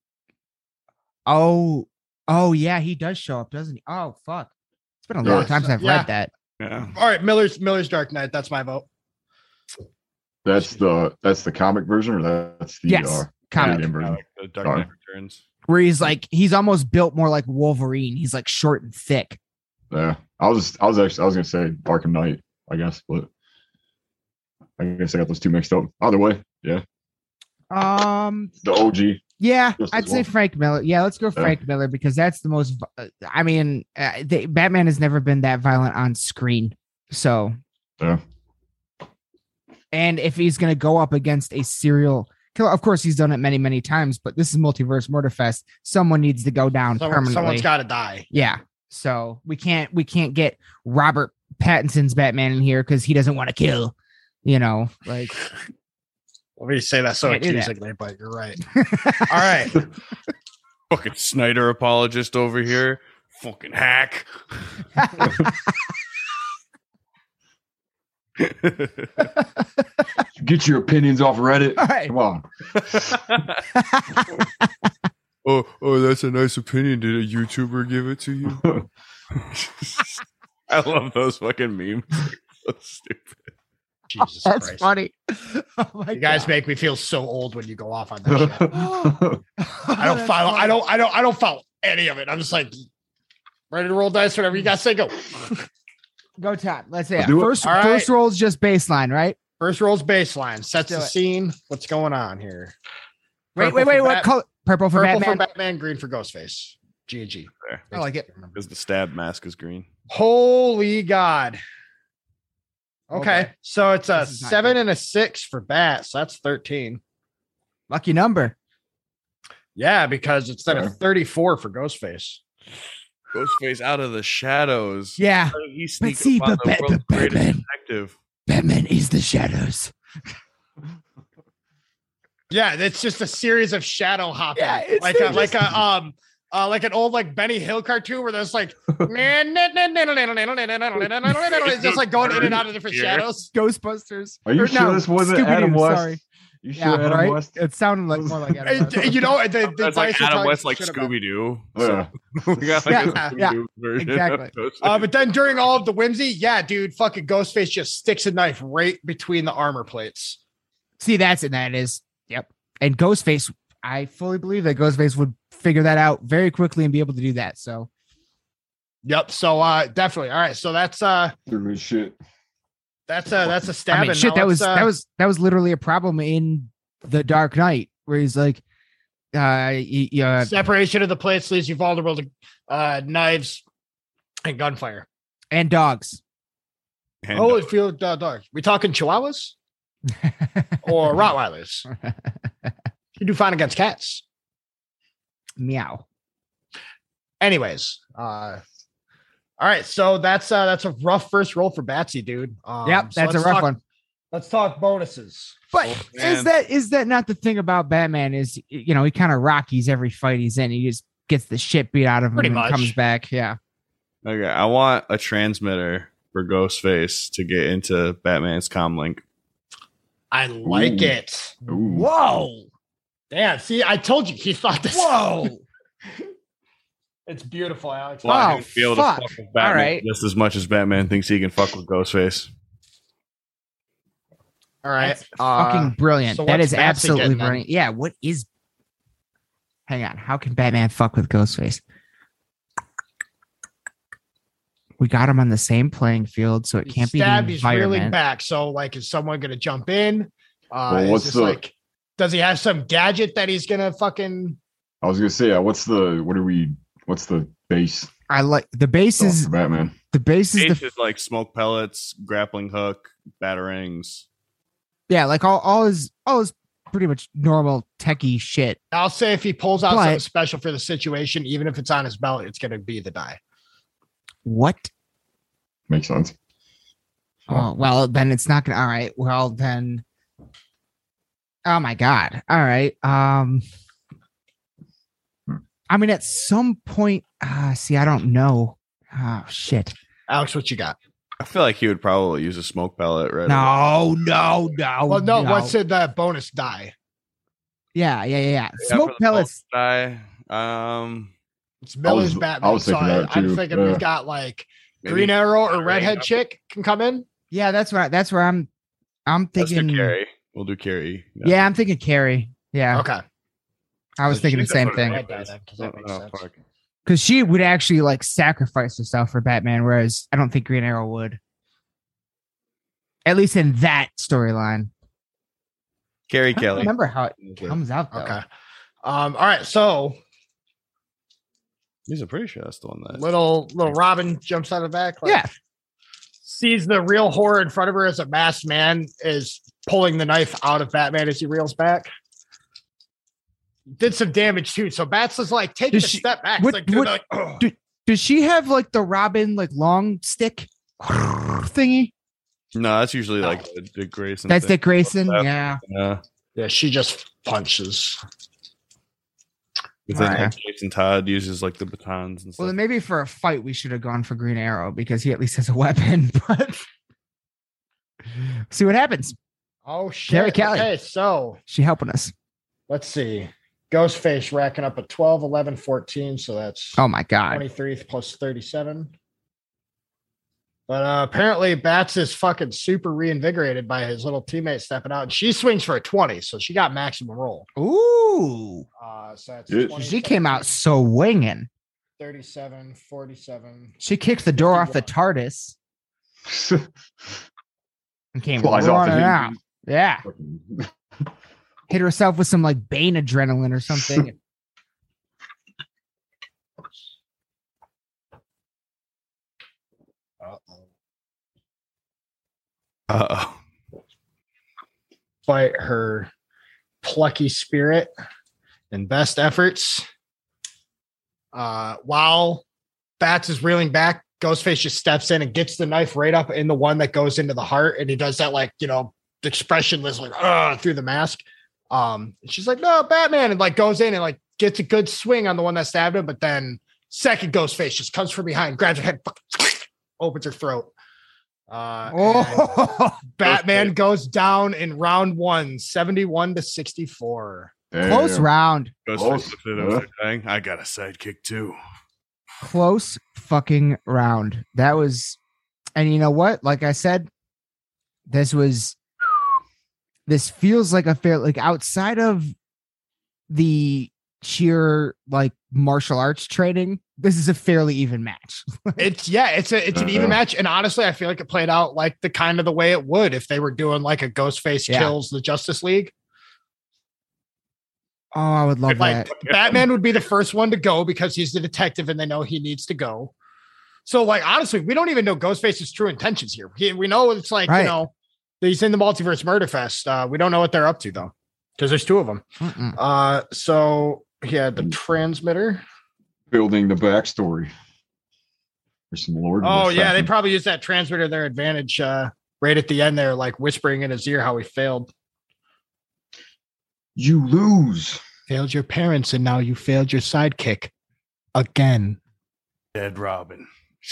Speaker 3: Oh, oh yeah, he does show up, doesn't he? Oh fuck, it's been a long
Speaker 1: Yeah.
Speaker 3: time since I've
Speaker 2: Yeah.
Speaker 3: read that.
Speaker 4: yeah.
Speaker 2: All right, Miller's Miller's Dark Knight. That's my vote.
Speaker 1: That's the that's the comic version, or that's the
Speaker 3: Yes,
Speaker 1: uh,
Speaker 3: comic.
Speaker 1: video game
Speaker 4: Yeah,
Speaker 1: version.
Speaker 4: like the Dark
Speaker 1: Sorry.
Speaker 4: Knight Returns.
Speaker 3: Where he's like, he's almost built more like Wolverine. He's like short and thick.
Speaker 1: Yeah, I was I was actually I was gonna say Arkham Knight, I guess, but I guess I got those two mixed up. Either way, yeah,
Speaker 3: Um,
Speaker 1: the O G.
Speaker 3: yeah,
Speaker 1: Just
Speaker 3: I'd
Speaker 1: as
Speaker 3: say
Speaker 1: well.
Speaker 3: Frank Miller. Yeah, let's go
Speaker 1: Yeah.
Speaker 3: Frank Miller because that's the most. uh, I mean, uh, they, Batman has never been that violent on screen, so.
Speaker 1: Yeah.
Speaker 3: And if he's gonna go up against a serial killer, of course he's done it many, many times. But this is Multiverse Murder Fest. Someone needs to go down
Speaker 2: Someone,
Speaker 3: permanently.
Speaker 2: someone's got to die.
Speaker 3: Yeah. So we can't we can't get Robert Pattinson's Batman in here because he doesn't want to kill. You know, like
Speaker 2: Let me say that so
Speaker 3: Can't do that.
Speaker 2: accusingly, but you're right. All right.
Speaker 4: Fucking Snyder apologist over here. Fucking hack.
Speaker 1: Get your opinions off Reddit.
Speaker 3: all right.
Speaker 1: Come on.
Speaker 4: oh, oh, that's a nice opinion. Did a YouTuber give it to you? I love those fucking memes. So stupid.
Speaker 2: Jesus
Speaker 3: That's
Speaker 2: Christ.
Speaker 3: funny. Oh my
Speaker 2: You guys
Speaker 3: God.
Speaker 2: make me feel so old when you go off on that shit. I don't
Speaker 3: That's
Speaker 2: follow. I
Speaker 3: funny.
Speaker 2: don't. I don't. I don't follow any of it. I'm just like ready to roll dice. Whatever you guys say. Go.
Speaker 3: Go Todd. Let's say
Speaker 1: Let's
Speaker 3: it.
Speaker 1: do it.
Speaker 3: first
Speaker 2: All right.
Speaker 3: first roll is just baseline, right?
Speaker 2: First roll's baseline sets
Speaker 3: do
Speaker 2: the
Speaker 3: it.
Speaker 2: scene. What's going on here?
Speaker 3: Wait,
Speaker 2: Purple
Speaker 3: wait,
Speaker 2: for
Speaker 3: wait. What
Speaker 2: Bat-
Speaker 3: color? Purple for
Speaker 2: Purple
Speaker 3: Batman.
Speaker 2: for Batman, green for Ghostface. G and G.
Speaker 4: There.
Speaker 3: I like it.
Speaker 4: Because the stab mask is green.
Speaker 2: Holy God. Okay,
Speaker 3: boy.
Speaker 2: so it's a
Speaker 3: This is not
Speaker 2: seven
Speaker 3: good.
Speaker 2: and a six for Bat, so that's thirteen.
Speaker 3: Lucky number.
Speaker 2: Yeah, because it's then a
Speaker 1: Okay.
Speaker 2: thirty-four for Ghostface.
Speaker 4: Ghostface out of the shadows.
Speaker 3: Yeah.
Speaker 4: How did he sneak
Speaker 3: see,
Speaker 4: up on
Speaker 3: but
Speaker 4: the
Speaker 3: Bat-
Speaker 4: world's
Speaker 3: but
Speaker 4: greatest
Speaker 3: Batman-
Speaker 4: detective?
Speaker 3: Batman is the shadows.
Speaker 2: Yeah, it's just a series of shadow hopping,
Speaker 3: Yeah, it's
Speaker 2: like a,
Speaker 3: just-
Speaker 2: like a um uh like an old like Benny Hill cartoon where there's like it's just like going in and out of different shadows.
Speaker 3: Ghostbusters.
Speaker 1: Are you
Speaker 3: Or
Speaker 1: sure
Speaker 3: no,
Speaker 1: this wasn't
Speaker 3: Scooby-Doo,
Speaker 1: Adam West?
Speaker 3: Sorry.
Speaker 1: You sure
Speaker 3: Yeah,
Speaker 1: Adam
Speaker 3: right.
Speaker 1: West?
Speaker 3: It sounded like more like Adam West.
Speaker 2: And, you know, the, the
Speaker 4: That's like
Speaker 2: dice are
Speaker 4: Adam
Speaker 2: telling
Speaker 4: West,
Speaker 2: you
Speaker 4: like
Speaker 2: shit about-
Speaker 4: Scooby Doo.
Speaker 1: Yeah.
Speaker 4: we got like
Speaker 3: Yeah,
Speaker 4: a
Speaker 3: yeah,
Speaker 4: Scooby-Doo version.
Speaker 3: exactly.
Speaker 4: of Ghostface.
Speaker 2: Uh, but then during all of the whimsy, yeah, dude, fucking Ghostface just sticks a knife right between the armor plates.
Speaker 3: See, that's it. That is. Yep. And Ghostface, I fully believe that Ghostface would figure that out very quickly and be able to do that. So
Speaker 2: Yep. So uh definitely. All right. So that's uh
Speaker 1: Good shit.
Speaker 2: that's uh that's a stab.
Speaker 3: I mean, shit, that was that was that was literally a problem in The Dark Knight, where he's like, uh, y- y- uh
Speaker 2: separation of the plates leaves you vulnerable to uh knives and gunfire.
Speaker 3: and dogs.
Speaker 4: And,
Speaker 2: Oh,
Speaker 4: uh,
Speaker 2: it feels uh, dark. We talking Chihuahuas or Rottweilers? You do fine against cats.
Speaker 3: Meow.
Speaker 2: Anyways, uh, all right. So that's uh, that's a rough first roll for Batsy, dude. Um,
Speaker 3: Yep,
Speaker 2: so
Speaker 3: that's a
Speaker 2: let's
Speaker 3: rough
Speaker 2: talk-
Speaker 3: one.
Speaker 2: Let's talk bonuses.
Speaker 3: But
Speaker 4: Oh,
Speaker 3: is
Speaker 4: man.
Speaker 3: that is that not the thing about Batman? Is, you know, he kind of Rockies every fight he's in. He just gets the shit beat out of him
Speaker 2: Pretty
Speaker 3: and
Speaker 2: much.
Speaker 3: comes back. Yeah.
Speaker 4: okay, I want a transmitter for Ghostface to get into Batman's comlink.
Speaker 2: I like
Speaker 1: Ooh.
Speaker 2: it.
Speaker 1: Ooh.
Speaker 2: Whoa. Damn. See, I told you he thought this.
Speaker 3: Whoa.
Speaker 2: It's beautiful, Alex.
Speaker 3: Wow.
Speaker 4: Well, I can be able to
Speaker 3: fuck.
Speaker 4: fuck with Batman
Speaker 3: All right.
Speaker 4: just as much as Batman thinks he can fuck with Ghostface.
Speaker 2: All right.
Speaker 3: That's
Speaker 2: Uh,
Speaker 3: fucking brilliant.
Speaker 2: so
Speaker 3: That
Speaker 2: what's
Speaker 3: is
Speaker 2: Batsy
Speaker 3: absolutely
Speaker 2: getting then?
Speaker 3: brilliant. Yeah. What is? Hang on. How can Batman fuck with Ghostface? We got him on the same playing field, so it
Speaker 2: He's
Speaker 3: can't be the
Speaker 2: stabbed, he's reeling
Speaker 3: environment.
Speaker 2: back. So, like, is someone going to jump in? Uh,
Speaker 1: Well,
Speaker 2: is
Speaker 1: what's
Speaker 2: this
Speaker 1: the-
Speaker 2: like, does he have some gadget that he's going to fucking.
Speaker 1: I was gonna say, uh, what's the what are we? What's the base
Speaker 3: I like the base
Speaker 1: stuff
Speaker 3: is
Speaker 1: for Batman?
Speaker 3: the base is
Speaker 4: Ace
Speaker 3: the
Speaker 4: is like smoke pellets, grappling hook, batarangs.
Speaker 3: yeah, like all all is all is pretty much normal techie shit.
Speaker 2: I'll say if he pulls out
Speaker 3: But-
Speaker 2: something special for the situation, even if it's on his belt, it's going to be the die.
Speaker 3: What?
Speaker 1: Makes sense.
Speaker 3: Oh, well, then it's not gonna. All right. Well, then. Oh my god. All right. Um. I mean, at some point, uh, see, I don't know. Oh shit.
Speaker 2: Alex, what you got?
Speaker 4: I feel like he would probably use a smoke pellet, right?
Speaker 3: No, no, no.
Speaker 2: Well, no, what's in the bonus die?
Speaker 3: Yeah, yeah, yeah, yeah.
Speaker 4: Yeah,
Speaker 3: Smoke
Speaker 4: for the
Speaker 3: pellets.
Speaker 4: Die. Um,
Speaker 2: It's Miller's
Speaker 1: was-
Speaker 2: Batman.
Speaker 1: I was
Speaker 2: so
Speaker 1: thinking
Speaker 2: I,
Speaker 1: that
Speaker 2: I'm
Speaker 1: too,
Speaker 2: thinking
Speaker 1: yeah.
Speaker 2: we've got like
Speaker 4: maybe
Speaker 2: Green Arrow or
Speaker 4: Batarang
Speaker 2: Redhead
Speaker 4: up-
Speaker 2: Chick can come in.
Speaker 3: Yeah, that's right. That's where I'm. I'm
Speaker 4: Let's do
Speaker 3: thinking.
Speaker 4: Carrie. We'll do Carrie.
Speaker 3: Yeah, I'm thinking Carrie. Yeah,
Speaker 2: Okay.
Speaker 3: I was thinking the
Speaker 4: She's
Speaker 3: same
Speaker 4: a
Speaker 3: thing.
Speaker 4: fucking
Speaker 2: Red die then, 'cause that makes
Speaker 4: Oh,
Speaker 2: sense.
Speaker 4: fuck.
Speaker 3: Because she would actually like sacrifice herself for Batman, whereas I don't think Green Arrow would. At least in that storyline.
Speaker 4: Carrie
Speaker 3: I don't
Speaker 4: Kelly.
Speaker 3: remember how it comes out though.
Speaker 2: Okay. Um, all right. So
Speaker 4: He's a pretty sure that's the one that.
Speaker 2: little little Robin jumps out of the back. like,
Speaker 3: Yeah.
Speaker 2: Sees the real horror in front of her as a masked man is pulling the knife out of Batman as he reels back. Did some damage too. So Bats is like taking
Speaker 3: Does
Speaker 2: a
Speaker 3: she-
Speaker 2: step back.
Speaker 3: what-
Speaker 2: It's like,
Speaker 3: what-
Speaker 2: like, "Ugh."
Speaker 3: do- Does she have like the Robin like long stick thingy?
Speaker 4: No, that's usually like the Dick Grayson.
Speaker 3: That's
Speaker 4: thing.
Speaker 3: Dick Grayson.
Speaker 4: Yeah.
Speaker 3: Yeah.
Speaker 4: Yeah.
Speaker 2: Yeah, she just punches.
Speaker 4: But then
Speaker 3: Right.
Speaker 4: like, Jason Todd uses like the batons and stuff.
Speaker 3: Well, then maybe for a fight we should have gone for Green Arrow because he at least has a weapon. But see what happens.
Speaker 2: Oh shit.
Speaker 3: Carrie Kelly.
Speaker 2: Okay, so
Speaker 3: She helping us.
Speaker 2: let's see. Ghostface racking up a twelve, eleven, fourteen. So that's
Speaker 3: Oh my god.
Speaker 2: twenty-three plus thirty-seven. But uh, apparently Bats is fucking super reinvigorated by his little teammate stepping out. And she swings for a twenty, so she got maximum roll.
Speaker 3: Ooh.
Speaker 2: Uh, so that's
Speaker 1: Yeah.
Speaker 2: twenty,
Speaker 3: She came out swinging.
Speaker 2: thirty-seven, forty-seven.
Speaker 3: She kicked the door off the TARDIS and came
Speaker 1: Flies off the
Speaker 3: running out.
Speaker 1: hinges.
Speaker 3: Yeah. Hit herself with some like Bane adrenaline or something.
Speaker 2: Uh-oh.
Speaker 4: Uh oh.
Speaker 2: Fight her plucky spirit and best efforts. Uh, while Bats is reeling back. Ghostface just steps in and gets the knife right up in the one that goes into the heart. And he does that, like, you know, expressionless, like, uh, through the mask. Um, and she's like, no, Batman. And like goes in and like gets a good swing on the one that stabbed him. But then second Ghostface just comes from behind, grabs her head, opens her throat. Uh,
Speaker 3: Oh,
Speaker 2: Batman goes down in round one, seventy-one to sixty-four.
Speaker 3: close
Speaker 1: Damn.
Speaker 3: round.
Speaker 4: Goes
Speaker 1: Close.
Speaker 4: to the
Speaker 1: Huh?
Speaker 4: thing. I got a sidekick too.
Speaker 3: Close fucking round. That was, and you know what? Like I said, this was, this feels like a fair, like outside of the sheer like martial arts training, this is a fairly even match.
Speaker 2: It's yeah, it's a it's an even
Speaker 1: Uh-huh.
Speaker 2: match, and honestly, I feel like it played out like the kind of the way it would if they were doing like a Ghostface
Speaker 3: Yeah.
Speaker 2: kills the Justice League.
Speaker 3: Oh, I would love
Speaker 2: Like
Speaker 3: that.
Speaker 2: Batman would be the first one to go because he's the detective and they know he needs to go. So like honestly, we don't even know Ghostface's true intentions here. He, we know it's like
Speaker 3: Right.
Speaker 2: you know he's in the multiverse murder fest. Uh, we don't know what they're up to though because there's two of them.
Speaker 3: Mm-mm.
Speaker 2: Uh, so he had the transmitter.
Speaker 1: Building the backstory. There's some Lord. in
Speaker 2: Oh
Speaker 1: this
Speaker 2: yeah, they
Speaker 1: happening.
Speaker 2: probably used that transmitter to their advantage. Uh, right at the end there, like whispering in his ear how he failed.
Speaker 1: You lose.
Speaker 2: Failed your parents, and now you failed your sidekick again.
Speaker 4: Dead Robin.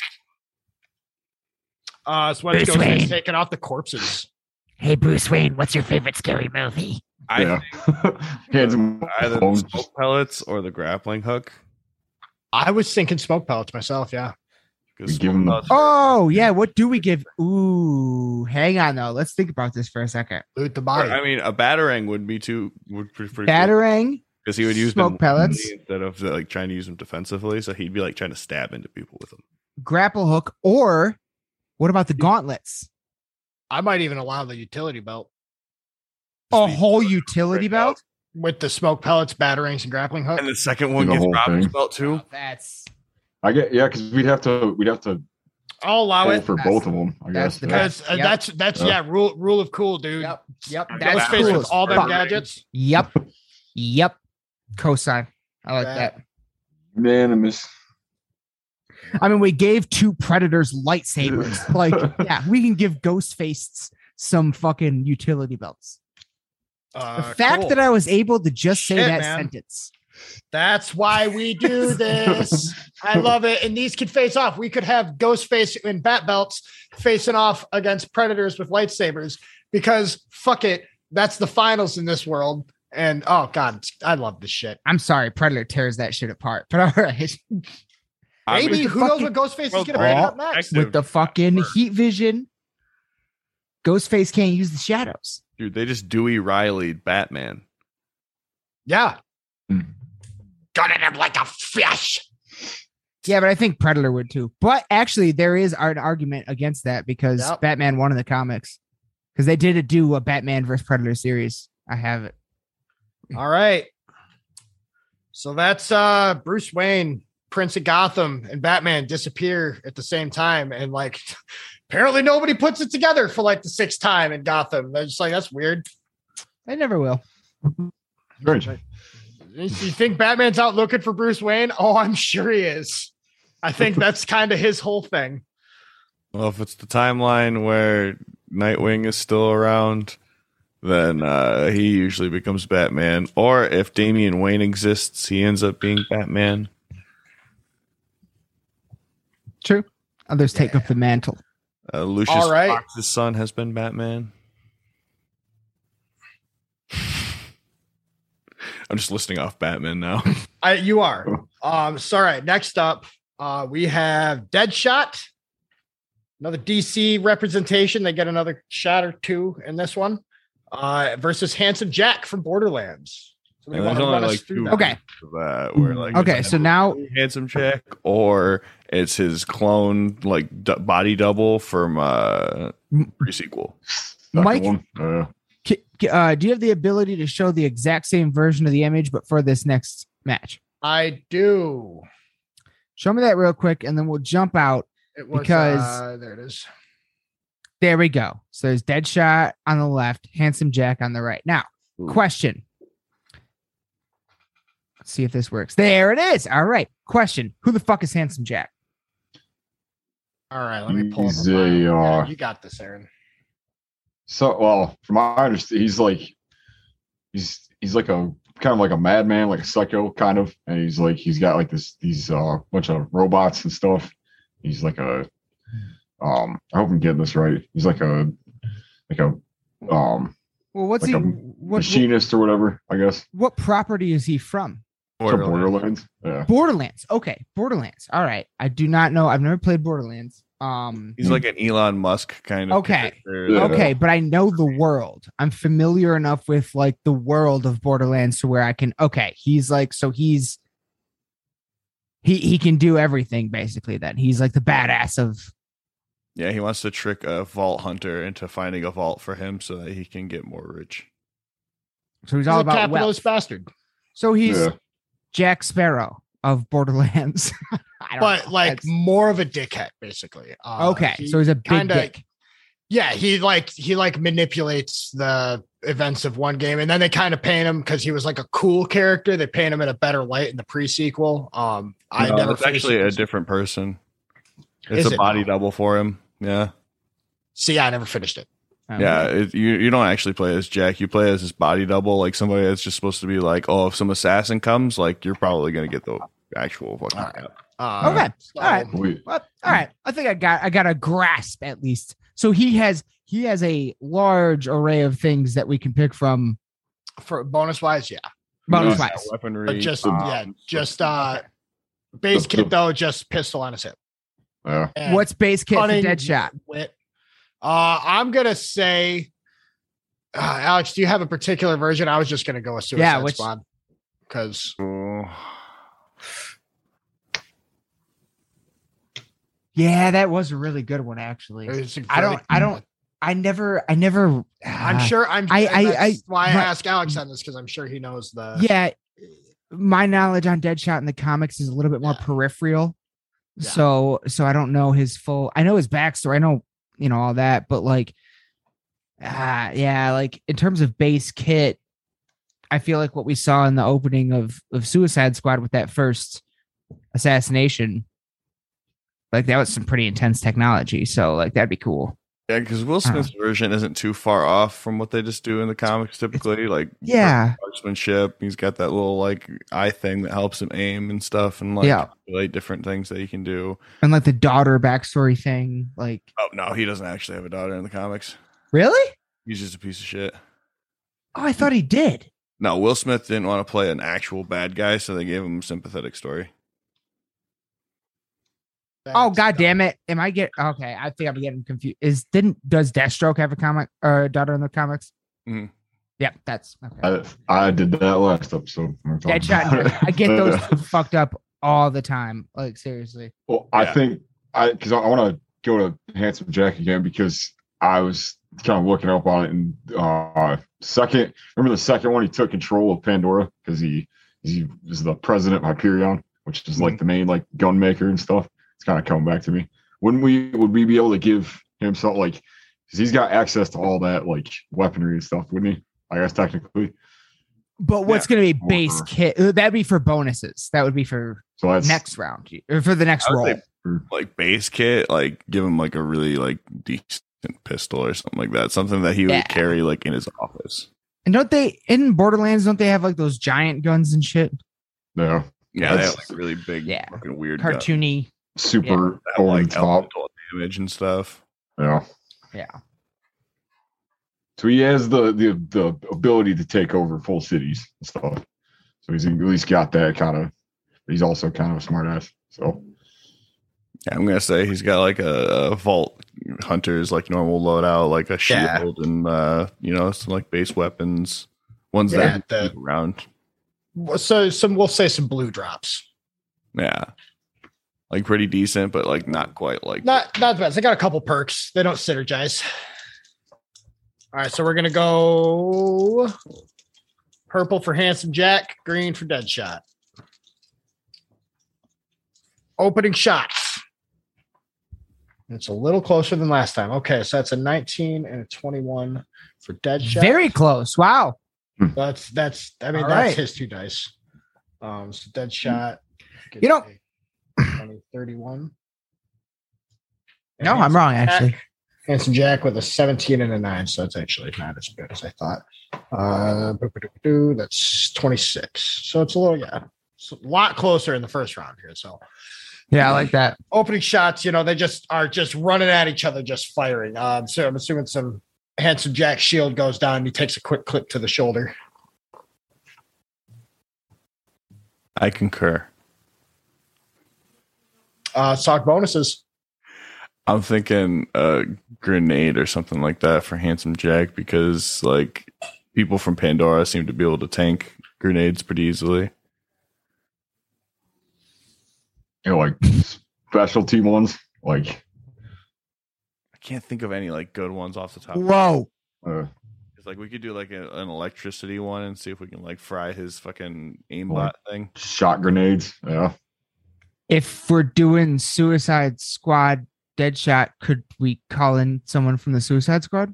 Speaker 2: Uh, so what's
Speaker 5: Bruce
Speaker 2: Ghostface
Speaker 5: Wayne.
Speaker 2: taking off the corpses?
Speaker 5: Hey, Bruce Wayne, what's your favorite scary movie?
Speaker 4: I
Speaker 1: yeah.
Speaker 4: think
Speaker 1: Hands him
Speaker 4: either the
Speaker 1: bones.
Speaker 4: smoke pellets or the grappling hook.
Speaker 2: I was thinking smoke pellets myself. Yeah.
Speaker 4: 'Cause
Speaker 1: We give
Speaker 4: smoke
Speaker 1: him the-
Speaker 4: pellets-
Speaker 3: Oh yeah, what do we give? Ooh, hang on though. Let's think about this for a second.
Speaker 2: Loot the
Speaker 4: Or,
Speaker 2: body.
Speaker 4: I mean, a batarang would be too. Would be pretty
Speaker 3: Batarang,
Speaker 4: because he would use
Speaker 3: smoke
Speaker 4: them
Speaker 3: pellets,
Speaker 4: instead of like trying to use them defensively. So he'd be like trying to stab into people with them.
Speaker 3: grapple hook, or what about the gauntlets?
Speaker 2: I might even allow the utility belt
Speaker 3: A
Speaker 4: Just
Speaker 3: whole
Speaker 4: be-
Speaker 3: utility belt?
Speaker 2: with the smoke pellets, batarangs, and grappling hook.
Speaker 4: And the second one
Speaker 1: The
Speaker 4: gets
Speaker 1: whole
Speaker 4: Robin's
Speaker 1: thing.
Speaker 4: belt too.
Speaker 3: That's
Speaker 1: I get yeah, because we'd have to we'd have to
Speaker 2: I'll allow
Speaker 1: pull
Speaker 2: it
Speaker 1: for
Speaker 3: That's-
Speaker 1: both of them. I
Speaker 3: that's
Speaker 1: guess.
Speaker 3: the
Speaker 1: yeah.
Speaker 2: because uh,
Speaker 3: Yep.
Speaker 2: that's that's
Speaker 1: Yeah.
Speaker 2: yeah rule rule of cool, dude.
Speaker 3: yep, yep.
Speaker 4: Ghostface
Speaker 3: That's
Speaker 2: Ghostface
Speaker 3: cool.
Speaker 2: with all them
Speaker 3: Fuck.
Speaker 2: gadgets.
Speaker 3: Yep, yep. Cosign. I like
Speaker 2: That-
Speaker 3: that.
Speaker 1: Unanimous.
Speaker 3: I mean, we gave two predators lightsabers. Like, yeah, we can give Ghostface some fucking utility belts. The
Speaker 2: Uh,
Speaker 3: fact
Speaker 2: cool.
Speaker 3: that I was able to just say
Speaker 2: Shit,
Speaker 3: that
Speaker 2: man.
Speaker 3: sentence.
Speaker 2: That's why we do this. I love it. And these could face off. We could have Ghostface and Bat Belts facing off against Predators with lightsabers because fuck it. That's the finals in this world. And oh God, I love this shit.
Speaker 3: I'm sorry, Predator tears that shit apart. But all right.
Speaker 4: I
Speaker 2: Maybe
Speaker 4: mean,
Speaker 2: who knows what Ghostface
Speaker 4: well,
Speaker 2: is going to bring
Speaker 3: oh,
Speaker 2: up next?
Speaker 3: With the fucking heat vision, Ghostface can't use the shadows.
Speaker 4: dude, they just Dewey Riley Batman.
Speaker 2: Yeah.
Speaker 1: Mm.
Speaker 2: Gunning him like a fish.
Speaker 3: Yeah, but I think Predator would too. But actually, there is an argument against that because
Speaker 2: Yep.
Speaker 3: Batman won in the comics. Because they did do a Batman versus Predator series. I have it.
Speaker 2: All right. So that's uh Bruce Wayne, Prince of Gotham, and Batman disappear at the same time. And like apparently nobody puts it together for like the sixth time in Gotham. They're just like, that's weird.
Speaker 3: They never will.
Speaker 1: Strange.
Speaker 2: You think Batman's out looking for Bruce Wayne? Oh, I'm sure he is. I think that's kind of his whole thing.
Speaker 4: Well, if it's the timeline where Nightwing is still around, then uh, he usually becomes Batman. Or if Damian Wayne exists, he ends up being Batman.
Speaker 3: True. Others take up the mantle.
Speaker 4: Uh, Lucius
Speaker 2: All right.
Speaker 4: Fox's son has been Batman. I'm just listing off Batman now.
Speaker 2: I, you are. Um, so all right. Next up, uh, we have Deadshot. Another D C representation. They get another shot or two in this one. Uh, versus Handsome Jack from Borderlands. So we
Speaker 4: And
Speaker 2: want
Speaker 4: there's
Speaker 2: to
Speaker 4: only
Speaker 2: run us
Speaker 4: like
Speaker 2: through
Speaker 4: two
Speaker 2: that.
Speaker 3: Okay.
Speaker 4: of that, where like
Speaker 3: Okay,
Speaker 4: it's
Speaker 3: so now
Speaker 4: Handsome Jack, or it's his clone, like d- body double from uh pre-sequel.
Speaker 1: Second
Speaker 3: Mike-
Speaker 1: one. Uh,
Speaker 3: K- k- uh, do you have the ability to show the exact same version of the image, but for this next match?
Speaker 2: I do.
Speaker 3: Show me that real quick, and then we'll jump out.
Speaker 2: It was,
Speaker 3: Because-
Speaker 2: uh, there it is.
Speaker 3: There we go. So there's Deadshot on the left, Handsome Jack on the right. Now,
Speaker 4: Ooh.
Speaker 3: question. Let's see if this works. There it is. All right. Question. Who the fuck is Handsome Jack?
Speaker 2: All right, let me pull up.
Speaker 1: He's
Speaker 2: a bio.
Speaker 1: a,
Speaker 2: Yeah,
Speaker 1: uh,
Speaker 2: you got this, Aaron.
Speaker 1: So, well, from my understanding, he's like, he's he's like a kind of like a madman, like a psycho kind of, and he's like he's got like this these uh bunch of robots and stuff. He's like a, um, I hope I'm getting this right. He's like a like a um
Speaker 3: Well, what's
Speaker 1: like
Speaker 3: he?
Speaker 1: a
Speaker 3: What, what
Speaker 1: machinist or whatever, I guess.
Speaker 3: what property is he from?
Speaker 1: So Borderlands. Yeah.
Speaker 3: Borderlands. Okay, Borderlands. All right. I do not know. I've never played Borderlands. Um.
Speaker 4: He's like an Elon Musk kind of.
Speaker 3: Okay.
Speaker 4: character.
Speaker 1: Yeah.
Speaker 3: Okay, but I know the world. I'm familiar enough with like the world of Borderlands to where I can. Okay, he's like so he's he he can do everything basically. Then he's like the badass of.
Speaker 4: Yeah, he wants to trick a vault hunter into finding a vault for him so that he can get more rich.
Speaker 3: So he's,
Speaker 2: He's
Speaker 3: all
Speaker 2: a
Speaker 3: about
Speaker 2: capitalist
Speaker 3: wealth.
Speaker 2: bastard.
Speaker 3: So he's
Speaker 1: Yeah.
Speaker 3: Jack Sparrow of Borderlands. I don't
Speaker 2: But
Speaker 3: know.
Speaker 2: like
Speaker 3: That's-
Speaker 2: more of a dickhead, basically. Uh,
Speaker 3: okay,
Speaker 2: he
Speaker 3: so he's a big
Speaker 2: kinda-
Speaker 3: dick.
Speaker 2: Yeah, he like he like manipulates the events of one game, and then they kind of paint him because he was like a cool character. They paint him in a better light in the pre-sequel. Um, I
Speaker 4: No,
Speaker 2: never
Speaker 4: it's
Speaker 2: finished
Speaker 4: actually
Speaker 2: it.
Speaker 4: a different person. It's
Speaker 2: Is
Speaker 4: a
Speaker 2: it
Speaker 4: body
Speaker 2: now?
Speaker 4: double for him. Yeah.
Speaker 2: See, I never finished it.
Speaker 3: Okay.
Speaker 4: Yeah, it, you you don't actually play as Jack. You play as his body double, like somebody that's just supposed to be like, oh, if some assassin comes, like you're probably gonna get the actual fucking.
Speaker 2: All right.
Speaker 4: guy.
Speaker 2: Uh,
Speaker 3: Okay.
Speaker 2: so-
Speaker 3: All right.
Speaker 1: We,
Speaker 3: Well, all right. I think I got I got a grasp at least. So he has he has a large array of things that we can pick from.
Speaker 2: For bonus wise, yeah,
Speaker 3: Bonus
Speaker 1: Nice.
Speaker 3: wise.
Speaker 4: Weaponry.
Speaker 2: but just
Speaker 1: Um,
Speaker 2: yeah, just uh, base
Speaker 1: the-
Speaker 2: kit though, just pistol on his hip.
Speaker 1: yeah.
Speaker 2: And
Speaker 3: What's base kit for
Speaker 2: cunning,
Speaker 3: Deadshot?
Speaker 2: wit. Uh, I'm gonna say, uh, Alex, do you have a particular version? I was just gonna go with Suicide
Speaker 3: Yeah, which-
Speaker 2: Squad because
Speaker 4: Oh.
Speaker 3: Yeah, that was a really good one actually.
Speaker 2: it's a
Speaker 3: I don't
Speaker 2: great-
Speaker 3: I don't I never I never
Speaker 2: I'm
Speaker 3: ah,
Speaker 2: sure I'm.
Speaker 3: I-
Speaker 2: I,
Speaker 3: I-
Speaker 2: that's
Speaker 3: I-
Speaker 2: why I
Speaker 3: my-
Speaker 2: ask Alex on this because I'm sure he knows the.
Speaker 3: yeah, my knowledge on Deadshot in the comics is a little bit more
Speaker 2: Yeah.
Speaker 3: peripheral.
Speaker 2: Yeah.
Speaker 3: So so I don't know his full I know his backstory. I know, you know, all that, but like ah yeah, like in terms of base kit, I feel like what we saw in the opening of of Suicide Squad with that first assassination, like that was some pretty intense technology. So like that'd be cool.
Speaker 4: Yeah, because Will
Speaker 3: Uh-huh.
Speaker 4: Smith's version isn't too far off from what they just do in the comics typically. Like
Speaker 3: Yeah.
Speaker 4: marksmanship. He's got that little like eye thing that helps him aim and stuff, and like
Speaker 3: Yeah.
Speaker 4: like different things that he can do.
Speaker 3: And like the daughter backstory thing. Like
Speaker 4: Oh no, he doesn't actually have a daughter in the comics.
Speaker 3: really?
Speaker 4: He's just a piece of shit.
Speaker 3: Oh, I thought he did.
Speaker 4: No, Will Smith didn't want to play an actual bad guy, so they gave him a sympathetic story.
Speaker 3: Oh god damn it. Am I get okay? I think I'm getting confused. Is didn't does Deathstroke have a comic or a daughter in the comics?
Speaker 4: Mhm.
Speaker 3: Yep, that's okay.
Speaker 1: I, I did that last episode. We were talking
Speaker 3: Deadshot.
Speaker 1: about
Speaker 3: and-
Speaker 1: it.
Speaker 3: I get those two fucked up all the time. Like seriously.
Speaker 1: Well, I
Speaker 4: Yeah.
Speaker 1: think I because I, I want to go to Handsome Jack again because I was kind of looking up on it. And uh, second, remember the second one, he took control of Pandora because he he was the president of Hyperion, which is like the main like gun maker and stuff. It's kind of coming back to me. Wouldn't we? Would we be able to give him something like? Because he's got access to all that like weaponry and stuff, wouldn't he? I guess technically.
Speaker 3: But what's gonna be
Speaker 1: Or-
Speaker 3: base kit? uh, That'd be for bonuses. That would be for
Speaker 1: So that's
Speaker 3: next round or for the next
Speaker 4: I would
Speaker 3: roll.
Speaker 4: say like base kit, like give him like a really like decent pistol or something like that. Something that he
Speaker 3: Yeah.
Speaker 4: would carry like in his office.
Speaker 3: And don't they in Borderlands? Don't they have like those giant guns and shit?
Speaker 1: yeah,
Speaker 4: Yeah, they
Speaker 1: That's-
Speaker 4: have like really big,
Speaker 3: Yeah.
Speaker 4: fucking weird guns
Speaker 3: Cartoony.
Speaker 1: super
Speaker 4: that have,
Speaker 1: over
Speaker 4: like
Speaker 1: the top.
Speaker 4: elemental damage and stuff.
Speaker 1: Yeah.
Speaker 3: Yeah.
Speaker 1: So he has the, the the ability to take over full cities and stuff. So he's at least got that kind of. He's also kind of a smart ass. So
Speaker 4: Yeah, I'm gonna say he's got like a, a vault hunter's like normal loadout, like a shield
Speaker 2: Yeah.
Speaker 4: and uh, you know, some like base weapons, ones
Speaker 2: Yeah,
Speaker 4: that
Speaker 2: the-
Speaker 4: keep around.
Speaker 2: So some we'll say some blue drops.
Speaker 4: Yeah, like pretty decent, but like not quite like
Speaker 2: Not not the best. They got a couple perks. They don't synergize. All right, so we're gonna go purple for Handsome Jack, green for Deadshot. Opening shots. It's a little closer than last time. Okay, so that's a nineteen and a twenty-one for Deadshot.
Speaker 3: Very close. Wow.
Speaker 2: That's that's. I mean,
Speaker 3: All
Speaker 2: that's
Speaker 3: right.
Speaker 2: his two dice. Um, so Deadshot. gets
Speaker 3: You know-
Speaker 2: a twenty, thirty-one.
Speaker 3: No, I'm wrong, actually.
Speaker 2: Handsome Jack with a seventeen and a nine, so it's actually not as good as I thought. Uh, boo-boo-doo-doo, that's twenty-six. So it's a little, yeah, it's a lot closer in the first round here. So
Speaker 3: Yeah, I like that.
Speaker 2: opening shots, you know, they just are just running at each other, just firing. Um, so I'm assuming some Handsome Jack shield goes down. And he takes a quick clip to the shoulder.
Speaker 4: I concur.
Speaker 2: Uh, stock bonuses.
Speaker 4: I'm thinking a grenade or something like that for Handsome Jack because like people from Pandora seem to be able to tank grenades pretty easily.
Speaker 1: You know, like specialty ones, like
Speaker 4: I can't think of any like good ones off the top.
Speaker 3: Whoa.
Speaker 1: uh,
Speaker 4: It's like we could do like a, an electricity one and see if we can like fry his fucking aimbot thing.
Speaker 1: shot grenades. Yeah.
Speaker 3: If we're doing Suicide Squad Deadshot, could we call in someone from the Suicide Squad?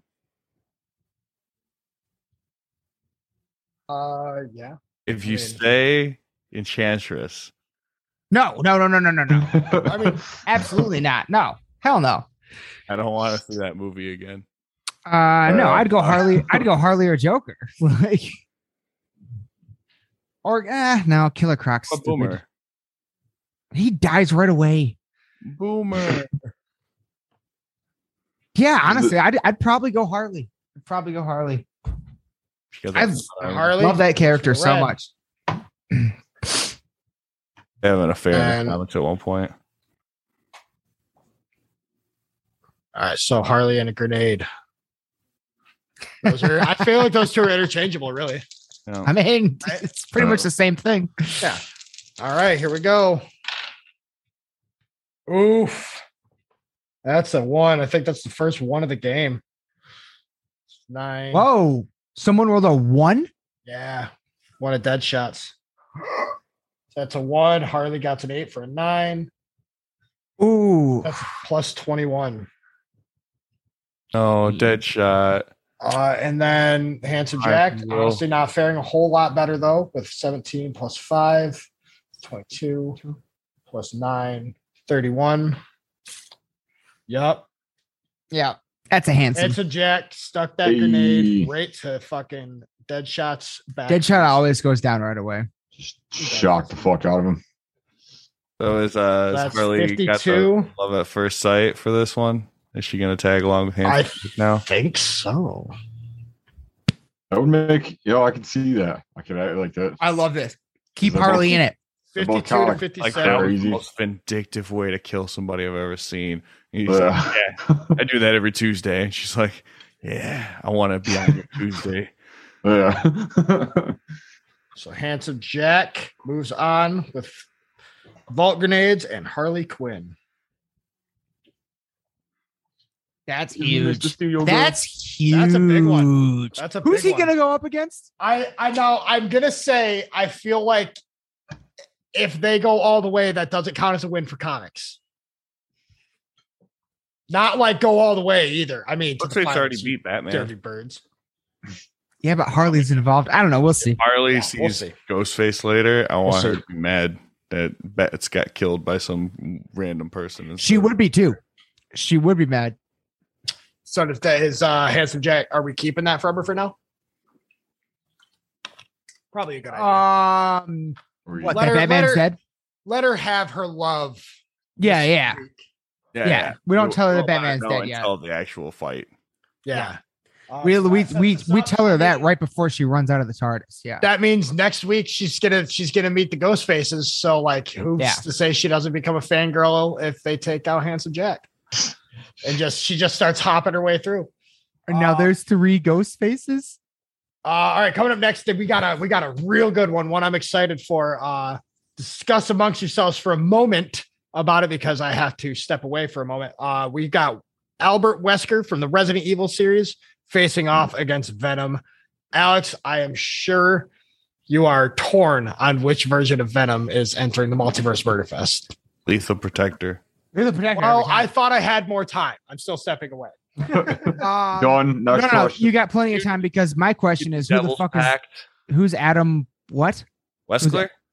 Speaker 2: Uh, yeah.
Speaker 4: If you
Speaker 2: I mean-
Speaker 4: say Enchantress,
Speaker 3: No, no, no, no, no, no, no.
Speaker 2: I mean,
Speaker 3: Absolutely not. No. Hell no.
Speaker 4: I don't want to see that movie again.
Speaker 3: Uh, no,
Speaker 1: Uh,
Speaker 3: I'd go Harley. I'd go Harley or Joker. Like, or eh, no, Killer Croc's
Speaker 4: But
Speaker 3: stupid.
Speaker 4: Boomer,
Speaker 3: He dies right away.
Speaker 4: Boomer.
Speaker 3: Yeah, honestly, I'd I'd probably go Harley. I'd probably go Harley.
Speaker 4: Because
Speaker 3: I've
Speaker 4: I'm
Speaker 2: Harley.
Speaker 3: love that character so
Speaker 2: Red.
Speaker 3: much.
Speaker 4: having an affair
Speaker 2: And-
Speaker 4: in the comics at one point.
Speaker 2: All right, so Harley and a grenade. Those are. I feel like those two are interchangeable, really.
Speaker 4: You know,
Speaker 3: I mean,
Speaker 2: I-
Speaker 3: it's pretty much the same thing.
Speaker 2: Yeah. All right, here we go. Oof. That's a one. I think that's the first one of the game. Nine.
Speaker 3: Whoa! Someone rolled a one.
Speaker 2: Yeah. One of dead shots. That's a one. Harley got an eight for a nine.
Speaker 3: Ooh,
Speaker 2: That's plus twenty-one.
Speaker 4: no, Deadshot.
Speaker 2: Uh, and then Handsome
Speaker 4: I
Speaker 2: Jack,
Speaker 4: will.
Speaker 2: honestly, not faring a whole lot better, though, with seventeen plus five, twenty-two, plus nine, thirty-one. Yep.
Speaker 3: yeah, that's a handsome.
Speaker 2: Handsome Jack stuck that
Speaker 1: Hey.
Speaker 2: grenade right to fucking dead shots back.
Speaker 3: Deadshot always goes down right away.
Speaker 1: Just shock the fuck out of him.
Speaker 4: So is uh is
Speaker 2: That's
Speaker 4: Harley got the
Speaker 2: fifty-two.
Speaker 4: love at first sight for this one? Is she gonna tag along with Handsome
Speaker 2: I
Speaker 4: Jack now?
Speaker 2: think so.
Speaker 1: That would make, you know, I can see that. I could act like that.
Speaker 3: I love this. Keep
Speaker 1: They're both-
Speaker 3: Harley in it.
Speaker 1: They're both
Speaker 2: fifty-two to
Speaker 1: comic-
Speaker 4: Like
Speaker 2: fifty-seven.
Speaker 4: that was
Speaker 1: Crazy.
Speaker 4: the most vindictive way to kill somebody I've ever seen. And he's
Speaker 1: Yeah.
Speaker 4: like, yeah, I do that every Tuesday. And she's like, yeah, I want to be on your Tuesday.
Speaker 1: Yeah.
Speaker 2: So Handsome Jack moves on with Vault Grenades and Harley Quinn.
Speaker 3: That's
Speaker 1: Mister
Speaker 3: huge.
Speaker 1: Studio Girl.
Speaker 3: That's huge.
Speaker 2: That's a big one. That's a
Speaker 3: Who's
Speaker 2: big
Speaker 3: he
Speaker 2: one.
Speaker 3: gonna go up against?
Speaker 2: I I know. I'm gonna say I feel like if they go all the way, that doesn't count as a win for comics. Not like go all the way either. I mean, to
Speaker 4: Looks
Speaker 2: the
Speaker 4: like it's already
Speaker 2: finals,
Speaker 4: beat Batman.
Speaker 2: Dirty Birds.
Speaker 3: Yeah, but Harley's involved. I don't know. We'll see.
Speaker 4: Harley
Speaker 2: Yeah,
Speaker 4: sees
Speaker 2: we'll see.
Speaker 4: Ghostface later. I want
Speaker 2: We'll
Speaker 4: her
Speaker 2: see.
Speaker 4: to be mad that Bats got killed by some random person. instead.
Speaker 3: She would be too. She would be mad.
Speaker 2: So if that is uh, Handsome Jack, are we keeping that forever for now? Probably a good idea.
Speaker 3: Um,
Speaker 1: Or you-
Speaker 3: what?
Speaker 2: Let
Speaker 3: That
Speaker 2: her- let
Speaker 3: Batman's
Speaker 2: her-
Speaker 3: dead.
Speaker 2: Let her have her love.
Speaker 3: Yeah,
Speaker 2: this
Speaker 3: yeah,
Speaker 2: week.
Speaker 3: yeah. We don't tell her that
Speaker 4: we'll not
Speaker 3: Batman's
Speaker 4: know
Speaker 3: dead yet.
Speaker 4: until the actual fight.
Speaker 2: Yeah. Uh,
Speaker 3: We
Speaker 2: so
Speaker 3: we
Speaker 2: that sets
Speaker 3: we
Speaker 2: us
Speaker 3: we
Speaker 2: up.
Speaker 3: tell her that right before she runs out of the TARDIS. Yeah.
Speaker 2: That means next week she's gonna she's gonna meet the ghost faces. So like who's
Speaker 3: Yeah.
Speaker 2: to say she doesn't become a fangirl if they take out Handsome Jack? And just she just starts hopping her way through.
Speaker 3: And now
Speaker 2: Uh,
Speaker 3: there's three ghost faces.
Speaker 2: Uh, all right, coming up next, we got a we got a real good one. One I'm excited for. Uh, discuss amongst yourselves for a moment about it because I have to step away for a moment. Uh, we got Albert Wesker from the Resident Evil series facing off against Venom. Alex, I am sure you are torn on which version of Venom is entering the Multiverse Murder Fest.
Speaker 4: Lethal Protector.
Speaker 3: You're the protector.
Speaker 2: Well, I thought I had more time. I'm still stepping away.
Speaker 3: um,
Speaker 1: Done.
Speaker 3: no,
Speaker 1: Next
Speaker 3: no, no.
Speaker 1: question.
Speaker 3: You got plenty of time because my question is who the
Speaker 4: Devil's
Speaker 3: fuck is
Speaker 4: Pact.
Speaker 3: who's Adam? What?
Speaker 4: Wesker?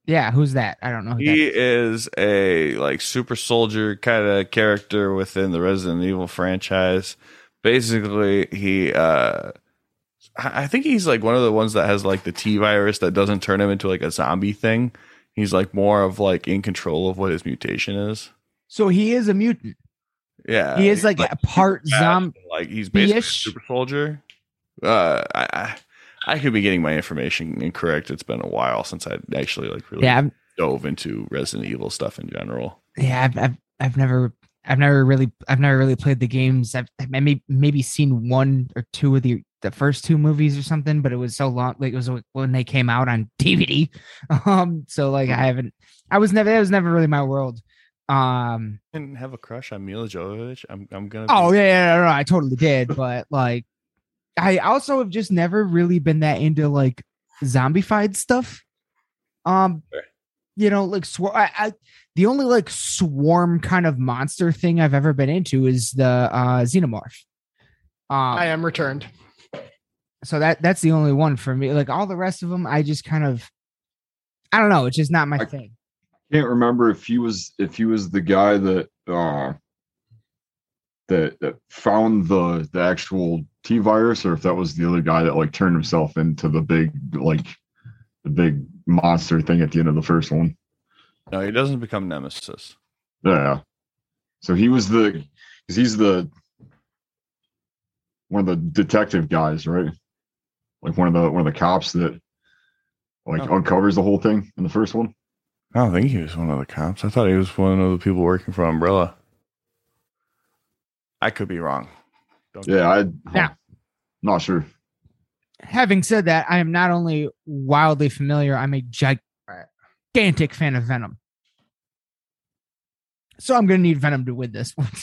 Speaker 3: Yeah, who's that? I don't know. Who
Speaker 4: He
Speaker 3: that
Speaker 4: is a like super soldier kind of character within the Resident Evil franchise. Basically, he uh I I think he's like one of the ones that has like the T virus that doesn't turn him into like a zombie thing. He's like more of like in control of what his mutation is.
Speaker 3: So he is a mutant.
Speaker 4: Yeah.
Speaker 3: He is
Speaker 4: he's,
Speaker 3: like, a part
Speaker 4: super fast,
Speaker 3: zombie.
Speaker 4: Like he's basically a
Speaker 3: ish.
Speaker 4: super soldier. Uh I, I I could be getting my information incorrect. It's been a while since I actually like really
Speaker 3: Yeah, I've,
Speaker 4: dove into Resident Evil stuff in general.
Speaker 3: yeah. I've, I've I've never I've never really I've never really played the games. I've I maybe maybe seen one or two of the the first two movies or something, but it was so long. Like it was when they came out on D V D. Um, so like I haven't. I was never. That was never really my world. Um.
Speaker 4: Didn't have a crush on Mila Jovovich. I'm I'm gonna.
Speaker 3: Oh
Speaker 4: be-
Speaker 3: yeah, yeah, no, no, I totally did, but like, I also have just never really been that into like zombified stuff. Um,
Speaker 4: Sure.
Speaker 3: you know, like swarm. I, I the only like swarm kind of monster thing I've ever been into is the uh xenomorph. Um,
Speaker 2: I am returned.
Speaker 3: so that that's the only one for me. Like all the rest of them, I just kind of, I don't know. It's just not my
Speaker 1: I-
Speaker 3: thing.
Speaker 1: Can't remember if he was if he was the guy that uh that, that found the the actual T virus, or if that was the other guy that like turned himself into the big like the big monster thing at the end of the first one.
Speaker 4: No, he doesn't become Nemesis.
Speaker 1: Yeah. So he was the because he's the one of the detective guys, right? Like one of the one of the cops that like
Speaker 4: Oh.
Speaker 1: uncovers the whole thing in the first one.
Speaker 4: I don't think he was one of the cops. I thought he was one of the people working for Umbrella. I could be wrong. Don't
Speaker 1: Yeah, I
Speaker 3: Yeah.
Speaker 1: not sure.
Speaker 3: Having said that, I am not only wildly familiar, I'm a gigantic fan of Venom. So I'm gonna need Venom to win this one.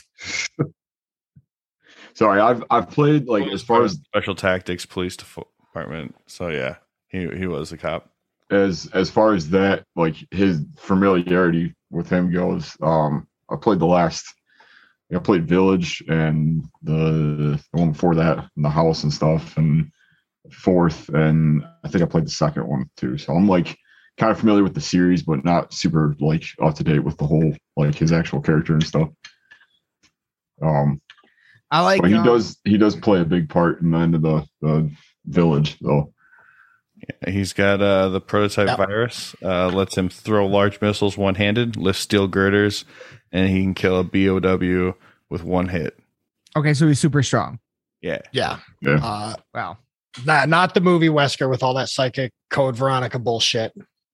Speaker 1: Sorry, I've I've played like as far as
Speaker 4: special tactics police department. So yeah, he he was a cop.
Speaker 1: as as far as that, like his familiarity with him goes. Um, I played the last. I played Village and the, the one before that, and the house and stuff, and fourth, and I think I played the second one too. So I'm like kind of familiar with the series, but not super like up to date with the whole like his actual character and stuff. Um,
Speaker 3: I like.
Speaker 1: but he
Speaker 3: um,
Speaker 1: does he does play a big part in the end of the the Village though.
Speaker 4: He's got uh, the prototype
Speaker 2: Yep.
Speaker 4: virus. Uh, lets him throw large missiles one handed, lift steel girders, and he can kill a B O W with one hit.
Speaker 3: Okay, so he's super strong.
Speaker 4: Yeah.
Speaker 2: Yeah.
Speaker 1: Yeah.
Speaker 2: Uh,
Speaker 3: Wow.
Speaker 2: not, not the movie Wesker with all that psychic Code Veronica bullshit.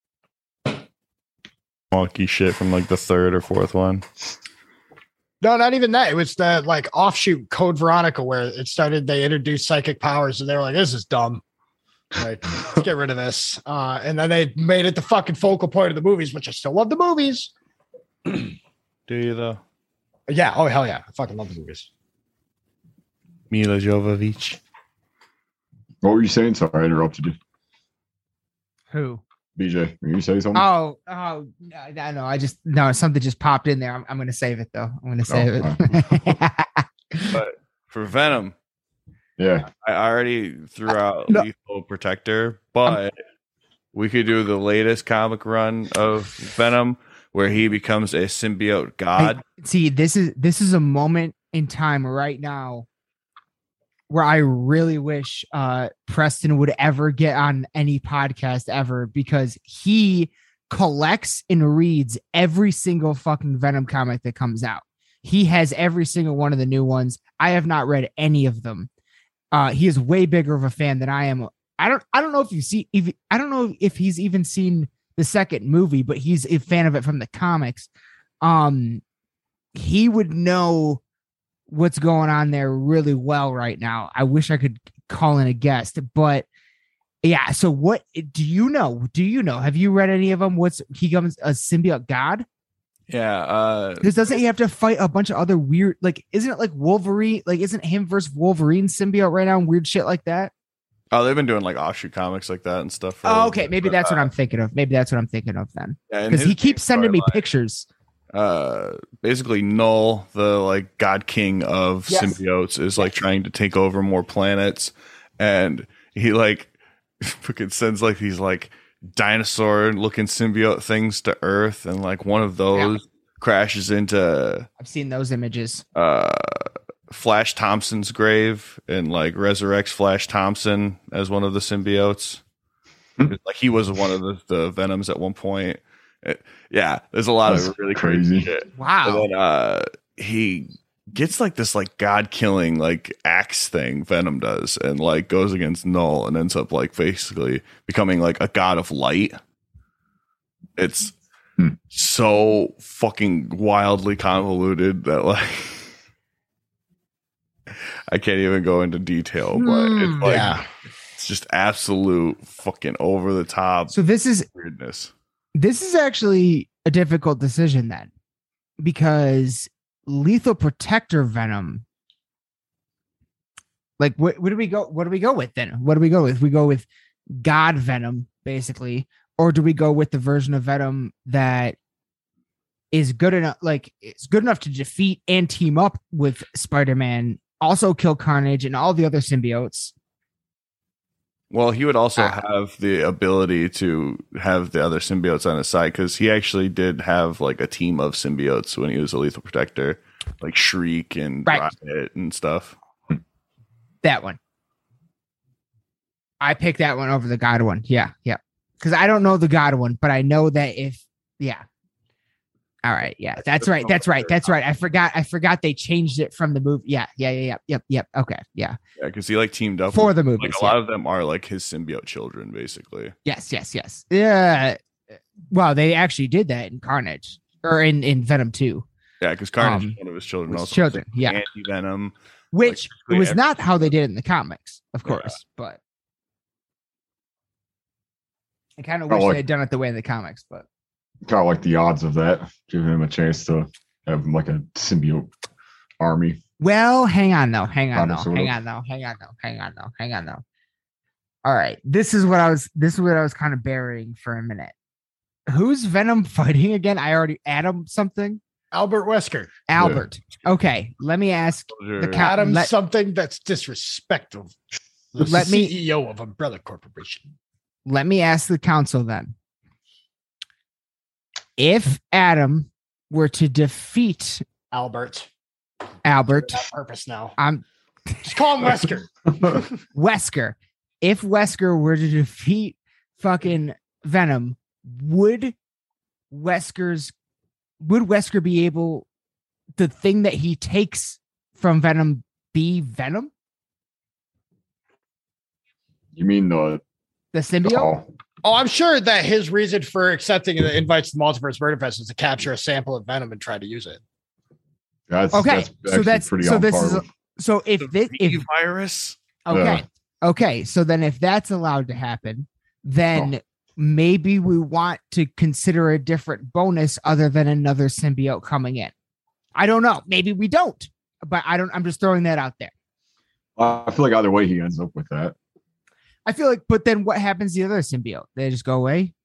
Speaker 4: Wonky shit from like the third or fourth one.
Speaker 2: No, not even that. It was the like offshoot Code Veronica where it started. They introduced psychic powers, and they were like, "This is dumb. Like, let's get rid of this." Uh, and then they made it the fucking focal point of the movies, which I still love the movies.
Speaker 4: Do you though?
Speaker 2: Yeah. Oh hell yeah, I fucking love the movies.
Speaker 4: Mila Jovovich.
Speaker 1: What were you saying? Sorry, I interrupted you.
Speaker 3: Who?
Speaker 1: B J, were you saying something?
Speaker 3: Oh, oh, I I know. I just no, something just popped in there. I'm, I'm gonna save it though. I'm gonna save
Speaker 1: Oh,
Speaker 3: it.
Speaker 4: But for Venom,
Speaker 1: Yeah.
Speaker 4: I already threw out
Speaker 3: No.
Speaker 4: Lethal Protector, but we could do the latest comic run of Venom where he becomes a symbiote god.
Speaker 3: I- see, this is this is a moment in time right now where I really wish uh Preston would ever get on any podcast ever, because he collects and reads every single fucking Venom comic that comes out. He has every single one of the new ones. I have not read any of them. Uh, he is way bigger of a fan than I am. I don't. I don't know if you see. If, I don't know if he's even seen the second movie, but he's a fan of it from the comics. Um, he would know what's going on there really well right now. I wish I could call in a guest, but yeah. So what do you know? Do you know? Have you read any of them? What's he becomes a symbiote god?
Speaker 4: Yeah. Uh,
Speaker 3: Because doesn't he have to fight a bunch of other weird, like, isn't it like Wolverine? Like, isn't him versus Wolverine symbiote right now and weird shit like that?
Speaker 4: oh, they've been doing like offshoot comics like that and stuff. for a
Speaker 3: Oh,
Speaker 4: little
Speaker 3: okay.
Speaker 4: bit,
Speaker 3: Maybe
Speaker 4: but,
Speaker 3: that's
Speaker 4: uh,
Speaker 3: what I'm thinking of. Maybe that's what I'm thinking of then.
Speaker 4: yeah, in
Speaker 3: Because
Speaker 4: his
Speaker 3: he keeps
Speaker 4: main
Speaker 3: sending me
Speaker 4: storyline,
Speaker 3: pictures.
Speaker 4: uh basically Null, the like god king of
Speaker 3: Yes.
Speaker 4: symbiotes, is like trying to take over more planets, and he like fucking sends like these like dinosaur looking symbiote things to Earth, and like one of those yeah. crashes into.
Speaker 3: I've seen those images.
Speaker 4: Uh, Flash Thompson's grave and like resurrects Flash Thompson as one of the symbiotes. Like he was one of the, the Venoms at one point. It, yeah, there's a lot That's of really crazy, crazy shit.
Speaker 3: Wow.
Speaker 4: And then uh, he gets like this like god killing like axe thing Venom does, and like goes against Null and ends up like basically becoming like a god of light. It's hmm. so fucking wildly convoluted that like I can't even go into detail, but it's like yeah. it's just absolute fucking over the top.
Speaker 3: So this is
Speaker 4: weirdness.
Speaker 3: This is actually a difficult decision then, because Lethal Protector Venom. Like, what, what do we go? What do we go with then? What do we go with? We go with God Venom, basically, or do we go with the version of Venom that is good enough? Like, it's good enough to defeat and team up with Spider-Man, also kill Carnage and all the other symbiotes.
Speaker 4: Well, he would also
Speaker 3: Ah.
Speaker 4: have the ability to have the other symbiotes on his side, because he actually did have like a team of symbiotes when he was a Lethal Protector, like Shriek and
Speaker 3: Right.
Speaker 4: Rocket and stuff.
Speaker 3: That one. I picked that one over the God one. Yeah, yeah. Because I don't know the God one, but I know that if, yeah. All right, yeah, that's right, that's right, that's right. I forgot, I forgot they changed it from the movie. Yeah, yeah, yeah, yeah, yep, yep. Okay, yeah.
Speaker 4: Yeah, because he like teamed up
Speaker 3: For
Speaker 4: with,
Speaker 3: the movies,
Speaker 4: Like a
Speaker 3: yeah.
Speaker 4: lot of them are like his symbiote children, basically.
Speaker 3: Yes, yes, yes. Yeah. Well, they actually did that in Carnage or in, in Venom two,
Speaker 4: Yeah, because Carnage
Speaker 3: Um,
Speaker 4: is one of his children.
Speaker 3: was
Speaker 4: Also,
Speaker 3: children, yeah.
Speaker 4: Anti Venom.
Speaker 3: which
Speaker 4: Like,
Speaker 3: it was
Speaker 4: every-
Speaker 3: not how they did it in the comics, of
Speaker 4: Yeah.
Speaker 3: course, but I kind of
Speaker 1: Oh,
Speaker 3: wish
Speaker 1: like-
Speaker 3: they had done it the way in the comics, but
Speaker 1: Kind of like the odds of that, giving him a chance to have like a symbiote army.
Speaker 3: well, hang on though, hang on
Speaker 1: Kinda,
Speaker 3: though,
Speaker 1: sort
Speaker 3: hang
Speaker 1: of.
Speaker 3: on though, hang on though, hang on though, hang on though. All right, this is what I was. This is what I was kind of burying for a minute. Who's Venom fighting again? I already Adam something.
Speaker 2: Albert Wesker.
Speaker 3: Albert. Okay, let me ask
Speaker 4: Those
Speaker 3: the
Speaker 4: are-
Speaker 3: ca-
Speaker 2: Adam
Speaker 3: let-
Speaker 2: something that's disrespectful. The
Speaker 3: Let me-
Speaker 2: C E O of Umbrella Corporation.
Speaker 3: Let me ask the council then. If Adam were to defeat
Speaker 2: Albert.
Speaker 3: Albert,
Speaker 2: For that purpose now.
Speaker 3: I'm
Speaker 2: Just call him Wesker.
Speaker 3: Wesker. If Wesker were to defeat fucking Venom, would Wesker's would Wesker be able the thing that he takes from Venom be Venom?
Speaker 1: You mean the
Speaker 3: The symbiote?
Speaker 1: oh,
Speaker 2: Oh, I'm sure that his reason for accepting the invites to the Multiverse Murder Fest is to capture a sample of Venom and try to use it.
Speaker 1: that's
Speaker 3: Okay,
Speaker 1: That's
Speaker 3: so
Speaker 1: actually
Speaker 3: that's-
Speaker 1: pretty
Speaker 3: so
Speaker 1: on
Speaker 3: this
Speaker 1: par
Speaker 3: is a-
Speaker 1: with-
Speaker 3: So if
Speaker 4: The
Speaker 3: this
Speaker 4: V
Speaker 3: if
Speaker 4: virus.
Speaker 3: okay, okay, so then if that's allowed to happen, then maybe we want to consider a different bonus other than another symbiote coming in. I don't know. Maybe we don't, but I don't. I'm just throwing that out there.
Speaker 1: I feel like either way he ends up with that.
Speaker 3: I feel like, but then what happens to the other symbiote? They just go away,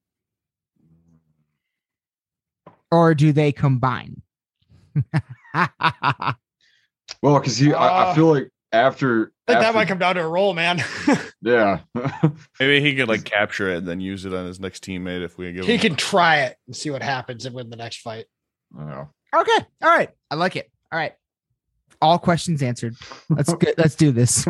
Speaker 3: or do they combine?
Speaker 1: Well, because he, I, I
Speaker 2: Uh,
Speaker 1: feel like after,
Speaker 2: I think that
Speaker 1: after-
Speaker 2: might come down to a roll, man.
Speaker 1: yeah.
Speaker 4: Maybe he could like capture it and then use it on his next teammate if we give
Speaker 2: he
Speaker 4: him.
Speaker 2: can try it and see what happens and win the next fight.
Speaker 1: Yeah.
Speaker 3: Okay, all right, I like it. All right, all questions answered. Let's get, let's do this.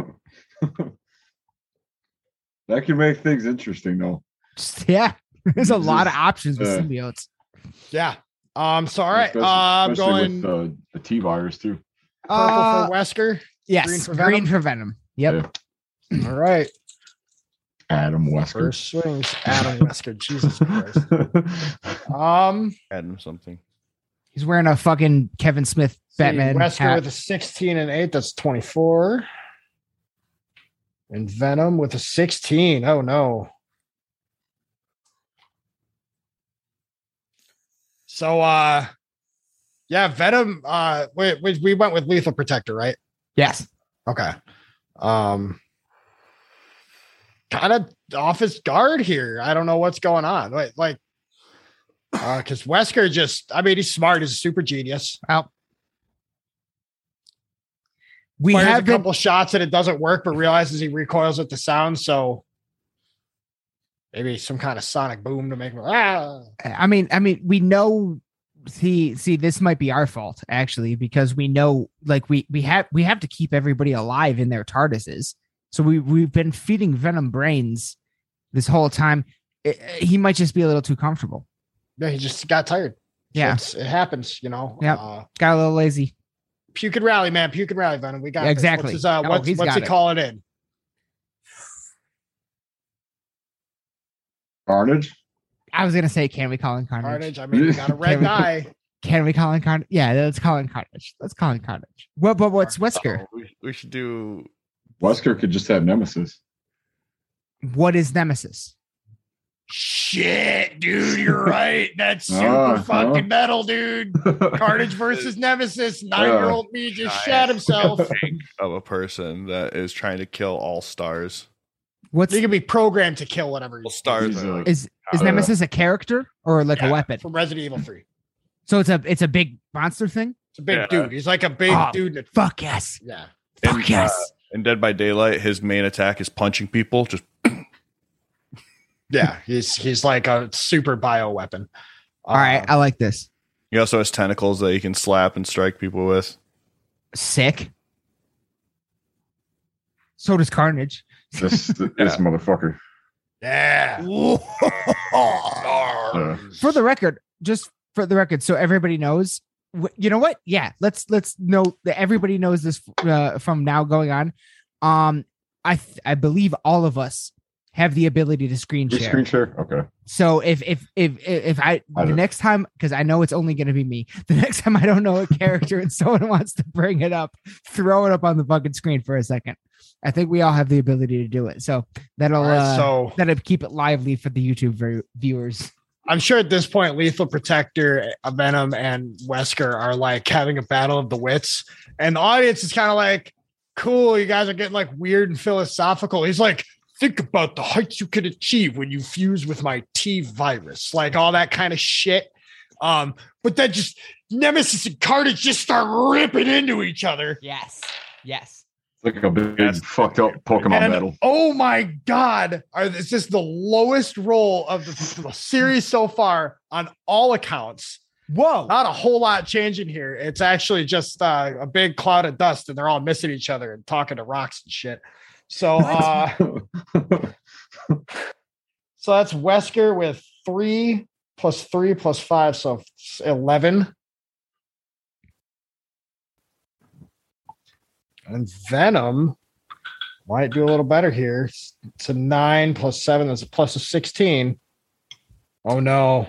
Speaker 1: That can make things interesting, though.
Speaker 3: Just- yeah, there's a lot of options with
Speaker 1: Yeah.
Speaker 3: symbiotes.
Speaker 2: Yeah. Um. So all right.
Speaker 1: Especially-
Speaker 2: Uh, I'm
Speaker 1: especially
Speaker 2: going
Speaker 1: with uh, the T virus too.
Speaker 2: purple
Speaker 3: Uh,
Speaker 2: for Wesker.
Speaker 3: yes,
Speaker 2: green for
Speaker 3: green
Speaker 2: Venom?
Speaker 3: for Venom. Yep.
Speaker 2: All right.
Speaker 1: Adam Wesker.
Speaker 2: First swings, Adam Wesker. Jesus Christ. Um.
Speaker 4: Adam something.
Speaker 3: He's wearing a fucking Kevin Smith
Speaker 2: see,
Speaker 3: Batman
Speaker 2: Wesker
Speaker 3: hat.
Speaker 2: with a sixteen and eight. That's twenty-four. And Venom with a sixteen. Oh no. So uh yeah, Venom uh we, we we went with Lethal Protector, right?
Speaker 3: Yes.
Speaker 2: Okay. Um kind of off his guard here. I don't know what's going on. Like like uh because Wesker just I mean he's smart, he's a super genius.
Speaker 3: Well, we
Speaker 2: Fires a
Speaker 3: have been,
Speaker 2: couple shots and it doesn't work, but realizes he recoils at the sound. So Maybe some kind of sonic boom to make them. Ah.
Speaker 3: I mean, I mean, we know. See, see, this might be our fault actually, because we know, like, we we have we have to keep everybody alive in their TARDISes. So we we've been feeding Venom brains this whole time. It, he might just be a little too comfortable.
Speaker 2: Yeah, he just got tired.
Speaker 3: Yeah,
Speaker 2: It's, it happens, you know.
Speaker 3: Yep.
Speaker 2: Uh,
Speaker 3: got a little lazy.
Speaker 2: puke and rally, man. Puke and rally, Venom. We got
Speaker 3: Yeah,
Speaker 2: this.
Speaker 3: exactly.
Speaker 2: What's, his, uh,
Speaker 3: Oh,
Speaker 2: what's,
Speaker 3: he's
Speaker 2: what's
Speaker 3: got
Speaker 2: he
Speaker 3: it.
Speaker 2: calling in?
Speaker 1: Carnage.
Speaker 3: I was gonna say, can we call in Carnage?
Speaker 2: Carnage. I mean, we got a red
Speaker 3: Can we-
Speaker 2: die.
Speaker 3: Can we call in Carnage? Yeah, let's call in Carnage. Let's call in Carnage. What? But what's Wesker?
Speaker 4: Oh, we, we should do.
Speaker 1: Wesker could just have Nemesis.
Speaker 3: What is Nemesis?
Speaker 2: Shit, dude, you're right. That's super
Speaker 1: Uh,
Speaker 2: fucking
Speaker 1: uh.
Speaker 2: metal, dude. Carnage versus Nemesis. Nine-year-old me just shat himself.
Speaker 4: Of a person that is trying to kill all stars.
Speaker 3: What's
Speaker 2: He can be programmed to kill whatever
Speaker 4: All
Speaker 2: he's
Speaker 4: stars.
Speaker 1: He's
Speaker 4: are
Speaker 1: a-
Speaker 4: like-
Speaker 3: is is
Speaker 1: Uh,
Speaker 3: Nemesis a character or like
Speaker 2: Yeah,
Speaker 3: a weapon?
Speaker 2: from Resident Evil three.
Speaker 3: So it's a it's a big monster thing.
Speaker 2: It's a big
Speaker 4: Yeah.
Speaker 2: dude. He's like a big
Speaker 3: Oh.
Speaker 2: dude. That,
Speaker 3: Fuck yes.
Speaker 2: yeah.
Speaker 3: Fuck
Speaker 4: And,
Speaker 3: yes.
Speaker 4: uh, in Dead by Daylight, his main attack is punching people. Just
Speaker 2: Yeah. He's he's like a super bio weapon.
Speaker 3: All right, I like this.
Speaker 4: he also has tentacles that he can slap and strike people with.
Speaker 3: Sick. So does Carnage.
Speaker 1: This this motherfucker.
Speaker 2: Yeah.
Speaker 1: Uh,
Speaker 3: For the record, just for the record, so everybody knows. wh- You know what? Yeah, let's let's know that everybody knows this uh, from now going on. Um, I th- I believe all of us have the ability to screen
Speaker 1: your
Speaker 3: share.
Speaker 1: screen share. Okay.
Speaker 3: So if if if if, if I,
Speaker 1: I
Speaker 3: the
Speaker 1: don't-
Speaker 3: next time, because I know it's only going to be me, the next time I don't know a character and someone wants to bring it up, throw it up on the fucking screen for a second. I think we all have the ability to do it. So that'll
Speaker 2: All right,
Speaker 3: uh,
Speaker 2: so
Speaker 3: that'll keep it lively for the YouTube ver- viewers.
Speaker 2: I'm sure at this point, Lethal Protector, uh, Venom, and Wesker are like having a battle of the wits, and the audience is kind of like, "Cool, you guys are getting like weird and philosophical." He's like, "Think about the heights you could achieve when you fuse with my T virus," like all that kind of shit. Um, but then just Nemesis and Carnage just start ripping into each other.
Speaker 3: Yes. Yes.
Speaker 1: It's like a big
Speaker 4: Yes.
Speaker 1: fucked up Pokemon
Speaker 2: And
Speaker 1: battle.
Speaker 2: oh my god, are this is the lowest roll of the, the series so far on all accounts.
Speaker 3: Whoa.
Speaker 2: Not a whole lot changing here. It's actually just uh, a big cloud of dust, and they're all missing each other and talking to rocks and shit. So, uh, so that's Wesker with three plus three plus five, so it's eleven. And Venom might do a little better here. It's a nine plus seven. That's a plus a sixteen. Oh no.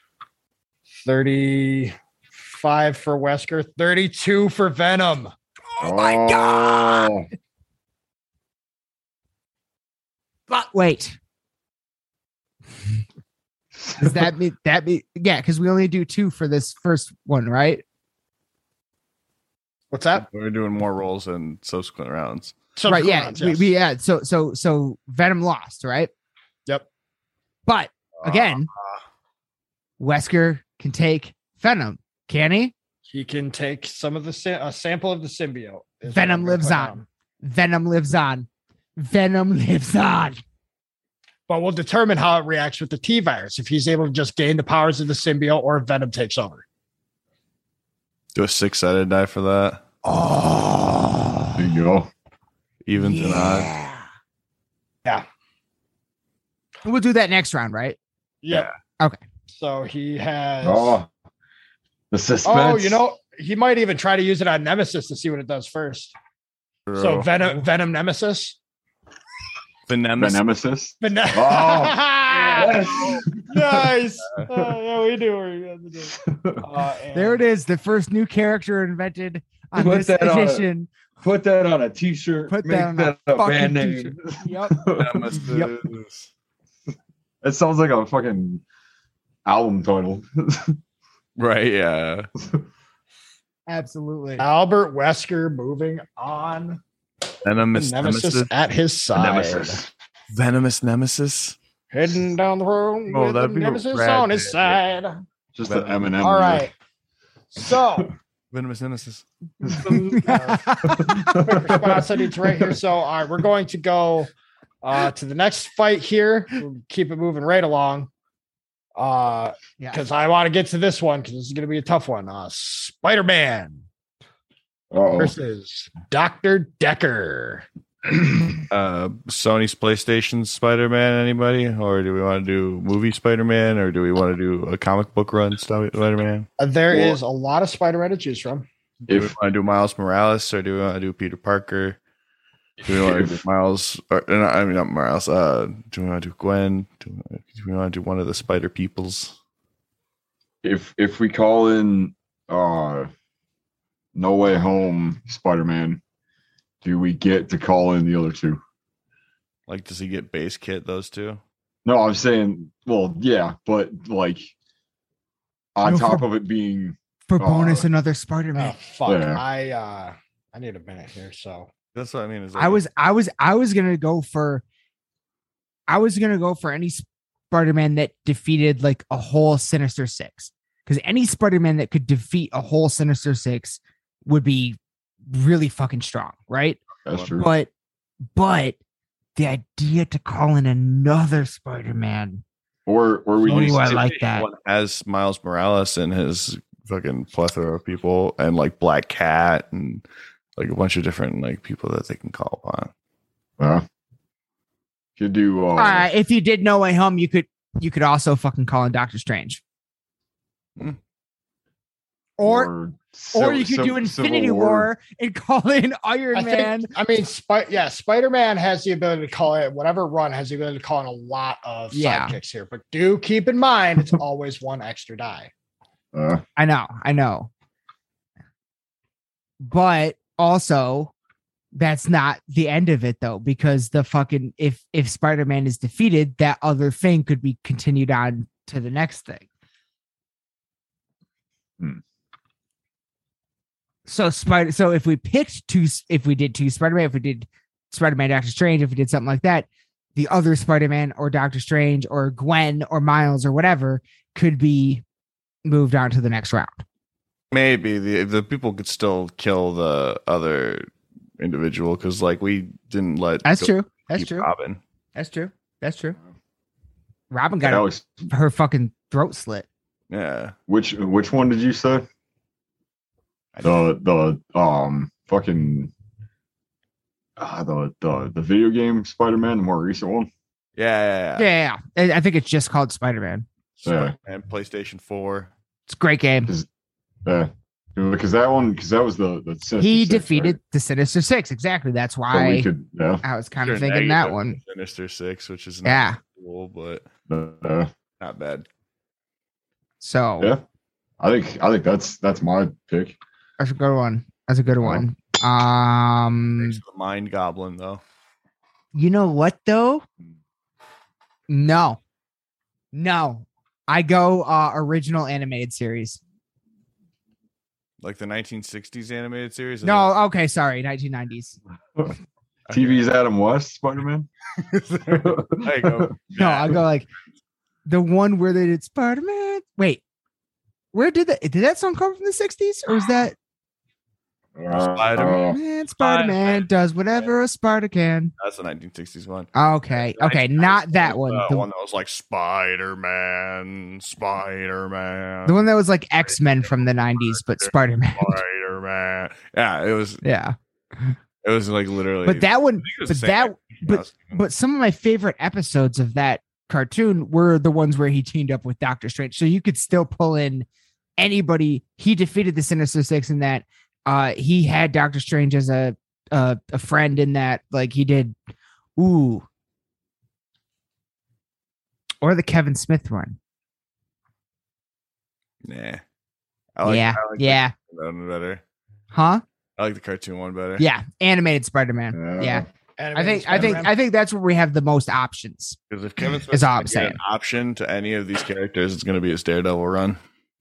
Speaker 2: thirty-five for Wesker, thirty-two for Venom.
Speaker 1: Oh my god!
Speaker 3: But wait. Does that mean that be yeah? Because we only do two for this first one, right?
Speaker 2: What's that?
Speaker 4: We're doing more rolls in subsequent rounds.
Speaker 2: Some
Speaker 3: right. Yeah.
Speaker 2: rounds,
Speaker 3: We,
Speaker 2: yes.
Speaker 3: we yeah. So so so Venom lost, right?
Speaker 2: Yep.
Speaker 3: But again, Wesker can take Venom, can he?
Speaker 2: He can take some of the sa- a sample of the symbiote. is what
Speaker 3: Venom
Speaker 2: I'm gonna
Speaker 3: lives
Speaker 2: put
Speaker 3: on.
Speaker 2: down.
Speaker 3: Venom lives on. Venom lives on.
Speaker 2: But we'll determine how it reacts with the T virus. If he's able to just gain the powers of the symbiote, or if Venom takes over.
Speaker 4: Do a six sided die for that.
Speaker 3: Oh,
Speaker 1: There you go.
Speaker 4: Even to not.
Speaker 3: yeah.
Speaker 2: Yeah.
Speaker 3: We'll do that next round, right?
Speaker 2: Yeah.
Speaker 3: Okay.
Speaker 2: So he has.
Speaker 1: Oh, the suspense.
Speaker 2: Oh, you know, he might even try to use it on Nemesis to see what it does first. So Venom, Venom Nemesis.
Speaker 4: Venomous.
Speaker 1: Nemesis.
Speaker 2: Ven-
Speaker 1: Oh, yes.
Speaker 2: Nice. Uh, yeah, we do. what we have to do. Uh, and-
Speaker 3: There it is. The first new character invented on
Speaker 1: Put
Speaker 3: this
Speaker 1: that on a-
Speaker 3: edition.
Speaker 1: Put that on a t-shirt.
Speaker 3: Put
Speaker 1: Make
Speaker 3: that on
Speaker 1: that
Speaker 3: a
Speaker 1: a,
Speaker 3: fucking
Speaker 1: band name.
Speaker 3: t-shirt. Yep.
Speaker 4: Nemesis.
Speaker 1: It sounds like a fucking album title.
Speaker 4: Right, yeah.
Speaker 3: Absolutely.
Speaker 2: Albert Wesker moving on.
Speaker 4: Venomous
Speaker 2: Nemesis,
Speaker 4: Nemesis.
Speaker 2: at his side.
Speaker 1: Nemesis.
Speaker 4: Venomous Nemesis.
Speaker 2: Heading down the road
Speaker 4: Oh,
Speaker 2: with
Speaker 4: that'd
Speaker 2: the
Speaker 4: be a
Speaker 2: Nemesis
Speaker 4: rad
Speaker 2: on his
Speaker 4: bit.
Speaker 2: side.
Speaker 1: Just the M and M.
Speaker 2: All right. So,
Speaker 4: Venomous Nemesis.
Speaker 2: uh, quick response I need to right here. So, all right, we're going to go Uh, to the next fight here. We'll keep it moving right along. Uh,
Speaker 3: Yeah.
Speaker 2: because I want to get to this one because this is going to be a tough one. Uh, Spider-Man
Speaker 1: Uh-oh.
Speaker 2: versus Doctor Decker.
Speaker 4: Uh, Sony's PlayStation Spider-Man. Anybody, or do we want to do movie Spider-Man, or do we want to do a comic book run Spider-Man?
Speaker 2: Uh, there
Speaker 1: Well-
Speaker 2: is a lot of Spider-Man to choose from.
Speaker 4: Do we
Speaker 1: If
Speaker 4: want to do Miles Morales, or do we want to do Peter Parker? Do we want to do
Speaker 1: if,
Speaker 4: Miles? Or, no, I mean, not Miles. Uh, do we want to do Gwen? Do we, do we want to do one of the Spider Peoples?
Speaker 1: if if we call in uh No Way Home Spider-Man, do we get to call in the other two?
Speaker 4: Like, does he get base kit? Those two?
Speaker 1: No, I'm saying, well, yeah, but like on
Speaker 3: No,
Speaker 1: top
Speaker 3: for-
Speaker 1: of it being
Speaker 3: For
Speaker 1: Oh.
Speaker 3: bonus, another
Speaker 2: Oh
Speaker 3: Spider-Man.
Speaker 2: fuck!
Speaker 1: Yeah.
Speaker 2: I uh, I need a minute here. So
Speaker 4: That's what I mean. Is
Speaker 3: I was, I was, I was gonna go for. I was gonna go for any Spider-Man that defeated like a whole Sinister Six, because any Spider-Man that could defeat a whole Sinister Six would be really fucking strong, right?
Speaker 1: that's true.
Speaker 3: But, but the idea to call in another Spider-Man,
Speaker 1: Or or we
Speaker 3: Ooh,
Speaker 1: just
Speaker 3: I like that.
Speaker 4: One has Miles Morales and his fucking plethora of people, and like Black Cat and like a bunch of different like people that they can call upon.
Speaker 1: uh, could do uh,
Speaker 3: uh, if you did No Way Home, you could, you could also fucking call in Doctor Strange,
Speaker 4: Hmm.
Speaker 3: or
Speaker 1: or,
Speaker 3: or
Speaker 1: Civ-
Speaker 3: you could
Speaker 1: Civ-
Speaker 3: do Infinity
Speaker 1: Civil
Speaker 3: War. and call in Iron
Speaker 2: I
Speaker 3: Man.
Speaker 2: think, I mean, Spi- yeah, Spider-Man has the ability to call it. Whatever run has the ability to call in a lot of
Speaker 3: Yeah.
Speaker 2: sidekicks here, but do keep in mind it's always one extra die.
Speaker 1: Uh,
Speaker 3: I know, I know. But also, that's not the end of it though, because the fucking if if Spider-Man is defeated, that other thing could be continued on to the next thing.
Speaker 1: Hmm.
Speaker 3: So Spider, so if we picked two, if we did two Spider-Man, if we did Spider-Man, Doctor Strange, if we did something like that, the other Spider-Man or Doctor Strange or Gwen or Miles or whatever could be moved on to the next round.
Speaker 4: Maybe the the people could still kill the other individual because like we didn't let
Speaker 3: That's
Speaker 4: go
Speaker 3: true. That's
Speaker 4: keep
Speaker 3: true.
Speaker 4: Robin.
Speaker 3: That's true. That's true. Robin got
Speaker 1: Alex,
Speaker 3: her fucking throat slit.
Speaker 4: Yeah,
Speaker 1: which which one did you say? The the um fucking uh, the the the video game Spider-Man, the more recent one.
Speaker 4: yeah, yeah.
Speaker 3: Yeah, yeah, yeah. I I think it's just called Spider-Man.
Speaker 1: Yeah.
Speaker 4: And PlayStation Four.
Speaker 3: It's a great game.
Speaker 1: Yeah, because that one because that was the the Sinister
Speaker 3: He
Speaker 1: Six,
Speaker 3: defeated
Speaker 1: right?
Speaker 3: the Sinister Six. Exactly. That's
Speaker 1: So
Speaker 3: why
Speaker 1: we could yeah.
Speaker 3: I was kind
Speaker 4: Sure,
Speaker 3: of thinking that
Speaker 4: negative
Speaker 3: one.
Speaker 4: Sinister Six, which is
Speaker 3: Yeah.
Speaker 4: not cool, but
Speaker 1: Uh,
Speaker 4: not bad.
Speaker 3: So
Speaker 1: yeah, I think I think that's that's my pick.
Speaker 3: that's a good one. That's a good one. Um,
Speaker 4: Thanks for the Mind Goblin though.
Speaker 3: you know what though? No, no. I go uh original animated series.
Speaker 4: Like the nineteen sixties animated series.
Speaker 3: No, okay, sorry, nineteen nineties.
Speaker 1: T V's Adam West Spider-Man.
Speaker 4: There you go.
Speaker 3: No, I go like the one where they did Spider Man. Wait, where did that? Did that song come from the sixties, or is that
Speaker 1: Uh,
Speaker 4: Spider-Man.
Speaker 3: man? Spider Man does whatever a Spider can.
Speaker 4: That's the nineteen sixties one.
Speaker 3: Okay, okay, not that one.
Speaker 4: Uh,
Speaker 3: The,
Speaker 4: one that was like Spider Man, Spider Man,
Speaker 3: the one that was like X Men from the nineties, but Spider Man.
Speaker 4: Spider Man. Yeah, it was.
Speaker 3: Yeah,
Speaker 4: It was like literally.
Speaker 3: but that one,
Speaker 4: I think it was
Speaker 3: but
Speaker 4: the same
Speaker 3: that,
Speaker 4: actor from
Speaker 3: but
Speaker 4: House of
Speaker 3: but some of my favorite episodes of that cartoon were the ones where he teamed up with Doctor Strange. So you could still pull in anybody. He defeated the Sinister Six in that. Uh, he had Doctor Strange as a uh, a friend in that. Like he did. Ooh. Or the Kevin Smith one.
Speaker 4: Nah. I like,
Speaker 3: yeah.
Speaker 4: I like
Speaker 3: yeah.
Speaker 4: the one better.
Speaker 3: Huh?
Speaker 4: I like the cartoon one better.
Speaker 3: Yeah. Animated Spider-Man.
Speaker 1: Yeah.
Speaker 3: Yeah. I
Speaker 2: Animated
Speaker 3: think I think
Speaker 2: Spider-Man.
Speaker 3: I think that's where we have the most options.
Speaker 4: Because if Kevin Smith
Speaker 3: Is all I'm
Speaker 4: an
Speaker 3: saying.
Speaker 4: option to any of these characters, it's going to be his Daredevil run.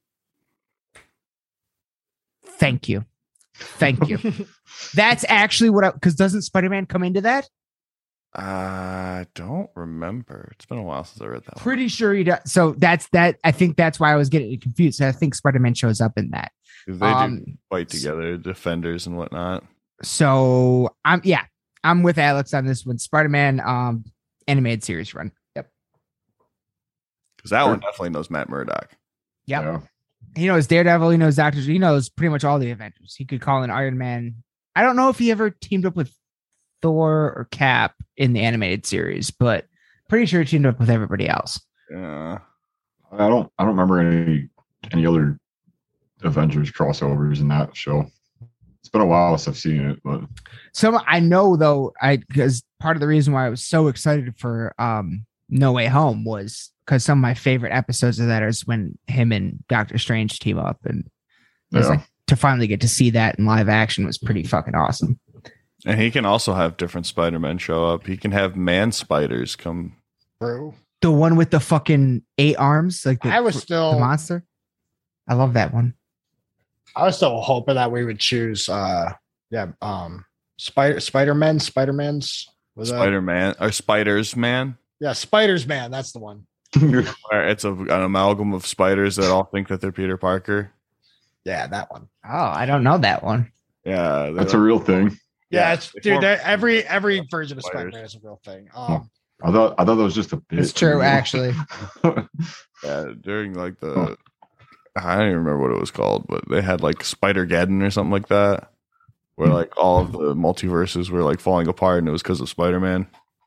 Speaker 3: Thank you. Thank you. That's actually what I because doesn't Spider-Man come into that?
Speaker 4: I don't remember. It's been a while since I read that one.
Speaker 3: Pretty sure he does. So that's that. I think that's why I was getting confused. I think Spider-Man shows up in that.
Speaker 4: 'Cause They
Speaker 3: Um,
Speaker 4: do fight together, defenders and whatnot.
Speaker 3: So I'm yeah, I'm with Alex on this one. Spider-Man um animated series run. Yep.
Speaker 4: Because that one definitely knows Matt Murdock.
Speaker 3: Yep.
Speaker 1: Yeah.
Speaker 3: He knows Daredevil. He knows Doctor. He knows pretty much all the Avengers. He could call in Iron Man. I don't know if he ever teamed up with Thor or Cap in the animated series, but pretty sure he teamed up with everybody else.
Speaker 4: Yeah.
Speaker 1: I don't. I don't remember any any other Avengers crossovers in that show. It's been a while since I've seen it, but
Speaker 3: Some I know though, I because part of the reason why I was so excited for um No Way Home was because some of my favorite episodes of that is when him and Doctor Strange team up, and it was
Speaker 1: yeah.
Speaker 3: like to finally get to see that in live action was pretty fucking awesome.
Speaker 4: And he can also have different Spider-Men show up. He can have man spiders come.
Speaker 2: True.
Speaker 3: The one with the fucking eight arms, like the,
Speaker 2: I was
Speaker 3: the
Speaker 2: still
Speaker 3: monster. I love that one.
Speaker 2: I was still hoping that we would choose uh yeah, um Spider Spider-Man, Spider-Man's was that
Speaker 4: Spider-Man or Spiders Man.
Speaker 2: yeah, Spiders Man, that's the one.
Speaker 4: Where it's a, an amalgam of spiders that all think that they're Peter Parker.
Speaker 2: Yeah, that one.
Speaker 3: Oh, I don't know that one.
Speaker 4: Yeah,
Speaker 1: That's a real thing.
Speaker 2: Yeah,
Speaker 4: Yeah,
Speaker 2: it's
Speaker 4: they
Speaker 2: dude,
Speaker 4: form-
Speaker 2: that- every every version of
Speaker 4: Spiders.
Speaker 2: Spider-Man is a real thing. Um
Speaker 1: I thought. I thought that was just a bit.
Speaker 3: It's true, actually.
Speaker 4: yeah, during like the I don't even remember what it was called, but they had like Spider-Geddon or something like that, where like all of the multiverses were like falling apart, and it was because of Spider-Man.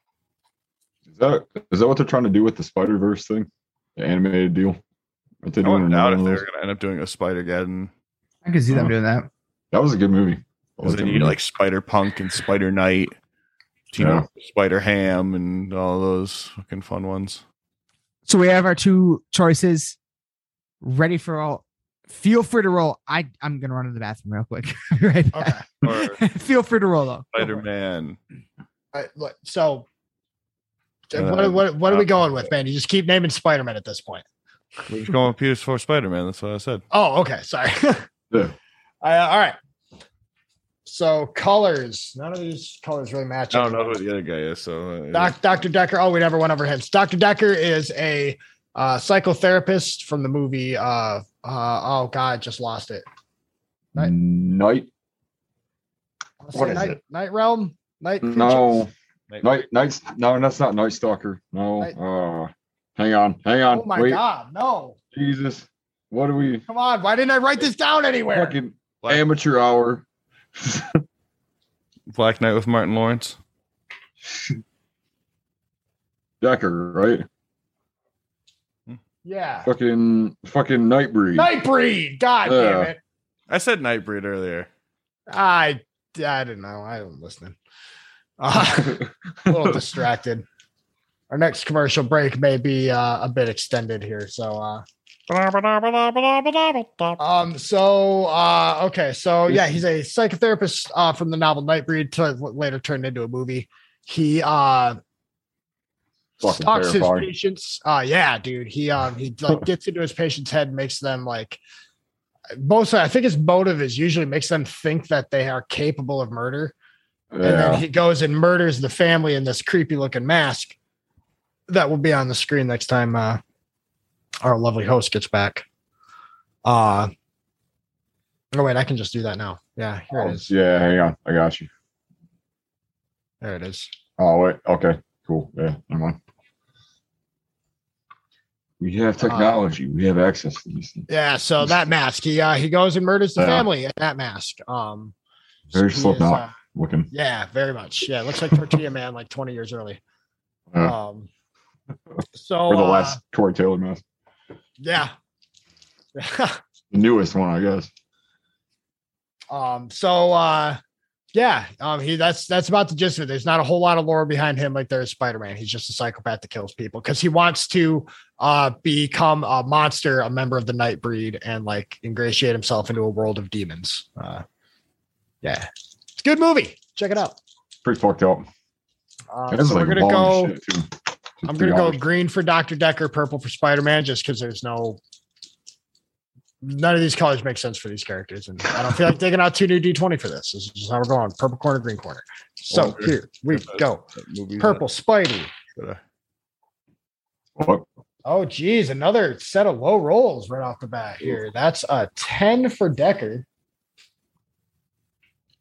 Speaker 1: Is that is that what they're trying to do with the Spider Verse thing, the animated deal? Aren't they
Speaker 4: I
Speaker 1: doing
Speaker 4: wouldn't doubt
Speaker 1: another
Speaker 4: if
Speaker 1: one
Speaker 4: they
Speaker 1: of
Speaker 4: were
Speaker 1: those?
Speaker 4: going to end up doing a Spider-Geddon.
Speaker 3: I can see them
Speaker 1: Oh.
Speaker 3: doing that.
Speaker 1: That was a good movie. I
Speaker 4: Because
Speaker 1: liked
Speaker 4: then
Speaker 1: that
Speaker 4: you need
Speaker 1: movie.
Speaker 4: like Spider-Punk and Spider-Knight, you
Speaker 1: Yeah.
Speaker 4: know, Spider-Ham and all those fucking fun ones.
Speaker 3: So we have our two choices ready for all. Feel free to roll. I I'm gonna run to the bathroom real quick. Right.
Speaker 2: okay.
Speaker 4: Or
Speaker 3: Feel free to roll though.
Speaker 4: Spider-Man.
Speaker 2: All right, look, so
Speaker 4: Uh,
Speaker 2: what, what, what are we going with, man? You just keep naming Spider-Man at this point.
Speaker 4: We're just going with Peter for Spider-Man. That's what I said.
Speaker 2: Oh, okay. Sorry.
Speaker 1: Yeah.
Speaker 2: Uh, all right. So colors. None of these colors really match.
Speaker 4: I don't know
Speaker 2: up.
Speaker 4: who the other guy is. So uh,
Speaker 2: Doc, Doctor Decker. Oh, we never went over hints. Doctor Decker is a uh, psychotherapist from the movie. Uh, uh, oh God, just lost it. Night-
Speaker 1: Night.
Speaker 2: I wanna say
Speaker 1: What is
Speaker 2: Night,
Speaker 1: it?
Speaker 2: Night Realm. Night.
Speaker 1: No.
Speaker 4: Night-
Speaker 1: Night. Nights. No, that's not Night Stalker. No.
Speaker 2: Night-
Speaker 1: Uh, hang on. Hang on.
Speaker 2: Oh my
Speaker 1: Wait.
Speaker 2: God, no!
Speaker 1: Jesus. What do we?
Speaker 2: Come on, why didn't I write this down anywhere?
Speaker 1: Fucking
Speaker 4: Black,
Speaker 1: amateur hour.
Speaker 4: Black Knight with Martin Lawrence.
Speaker 1: Decker, right?
Speaker 2: Yeah,
Speaker 1: Fucking fucking Nightbreed.
Speaker 2: Nightbreed. God
Speaker 1: Yeah.
Speaker 2: damn it!
Speaker 4: I said Nightbreed earlier.
Speaker 2: I I don't know. I don't listening. Uh, a little distracted. Our next commercial break may be uh, a bit extended here, so. Uh, um. So. Uh. Okay. So yeah, he's a psychotherapist uh, from the novel Nightbreed, to what later turned into a movie. He uh
Speaker 1: Fucking
Speaker 2: stalks his
Speaker 1: terrifying.
Speaker 2: patients. Uh. Yeah, dude. He um. He like gets into his patient's head, makes them like. Mostly, I think his motive is usually makes them think that they are capable of murder. And then
Speaker 1: Yeah.
Speaker 2: he goes and murders the family in this creepy looking mask that will be on the screen next time uh, our lovely host gets back. Uh, oh, wait, I can just do that now. Yeah, here it is.
Speaker 1: Yeah. Hang on. I got you.
Speaker 2: There it is.
Speaker 1: Oh wait. Okay. Cool. Yeah. Never mind. We have technology. we have access to these things.
Speaker 2: Yeah, so that mask, he uh, he goes and murders the
Speaker 1: Yeah.
Speaker 2: family in that mask. Um,
Speaker 1: Very
Speaker 2: he is,
Speaker 1: Slipknot
Speaker 2: uh,
Speaker 1: looking.
Speaker 2: yeah, very much. Yeah, it looks like Tortilla Man like twenty years early.
Speaker 1: Yeah.
Speaker 2: Um, so
Speaker 1: or the
Speaker 2: uh,
Speaker 1: last Corey Taylor mask.
Speaker 2: yeah.
Speaker 1: The newest one, I guess.
Speaker 2: Um, so uh yeah, um he that's that's about the gist of it. There's not a whole lot of lore behind him like there is Spider-Man. He's just a psychopath that kills people because he wants to uh become a monster, a member of the Nightbreed, and like ingratiate himself into a world of demons. Uh yeah. It's a good movie. Check it out.
Speaker 1: Pretty fucked up.
Speaker 2: Uh,
Speaker 1: This is
Speaker 2: so
Speaker 1: like
Speaker 2: we're gonna
Speaker 1: long
Speaker 2: go
Speaker 1: as shit, too.
Speaker 2: I'm
Speaker 1: Three
Speaker 2: gonna go
Speaker 1: hours.
Speaker 2: green for Doctor Decker, purple for Spider-Man, just because there's no none of these colors make sense for these characters, and I don't feel like taking out two new D twenty for this. This is just how we're going: purple corner, green corner. So
Speaker 4: Okay.
Speaker 2: here we go:
Speaker 4: That movie
Speaker 2: purple Spidey.
Speaker 4: that-
Speaker 1: What?
Speaker 2: Oh, geez, another set of low rolls right off the bat here. That's a ten for Decker.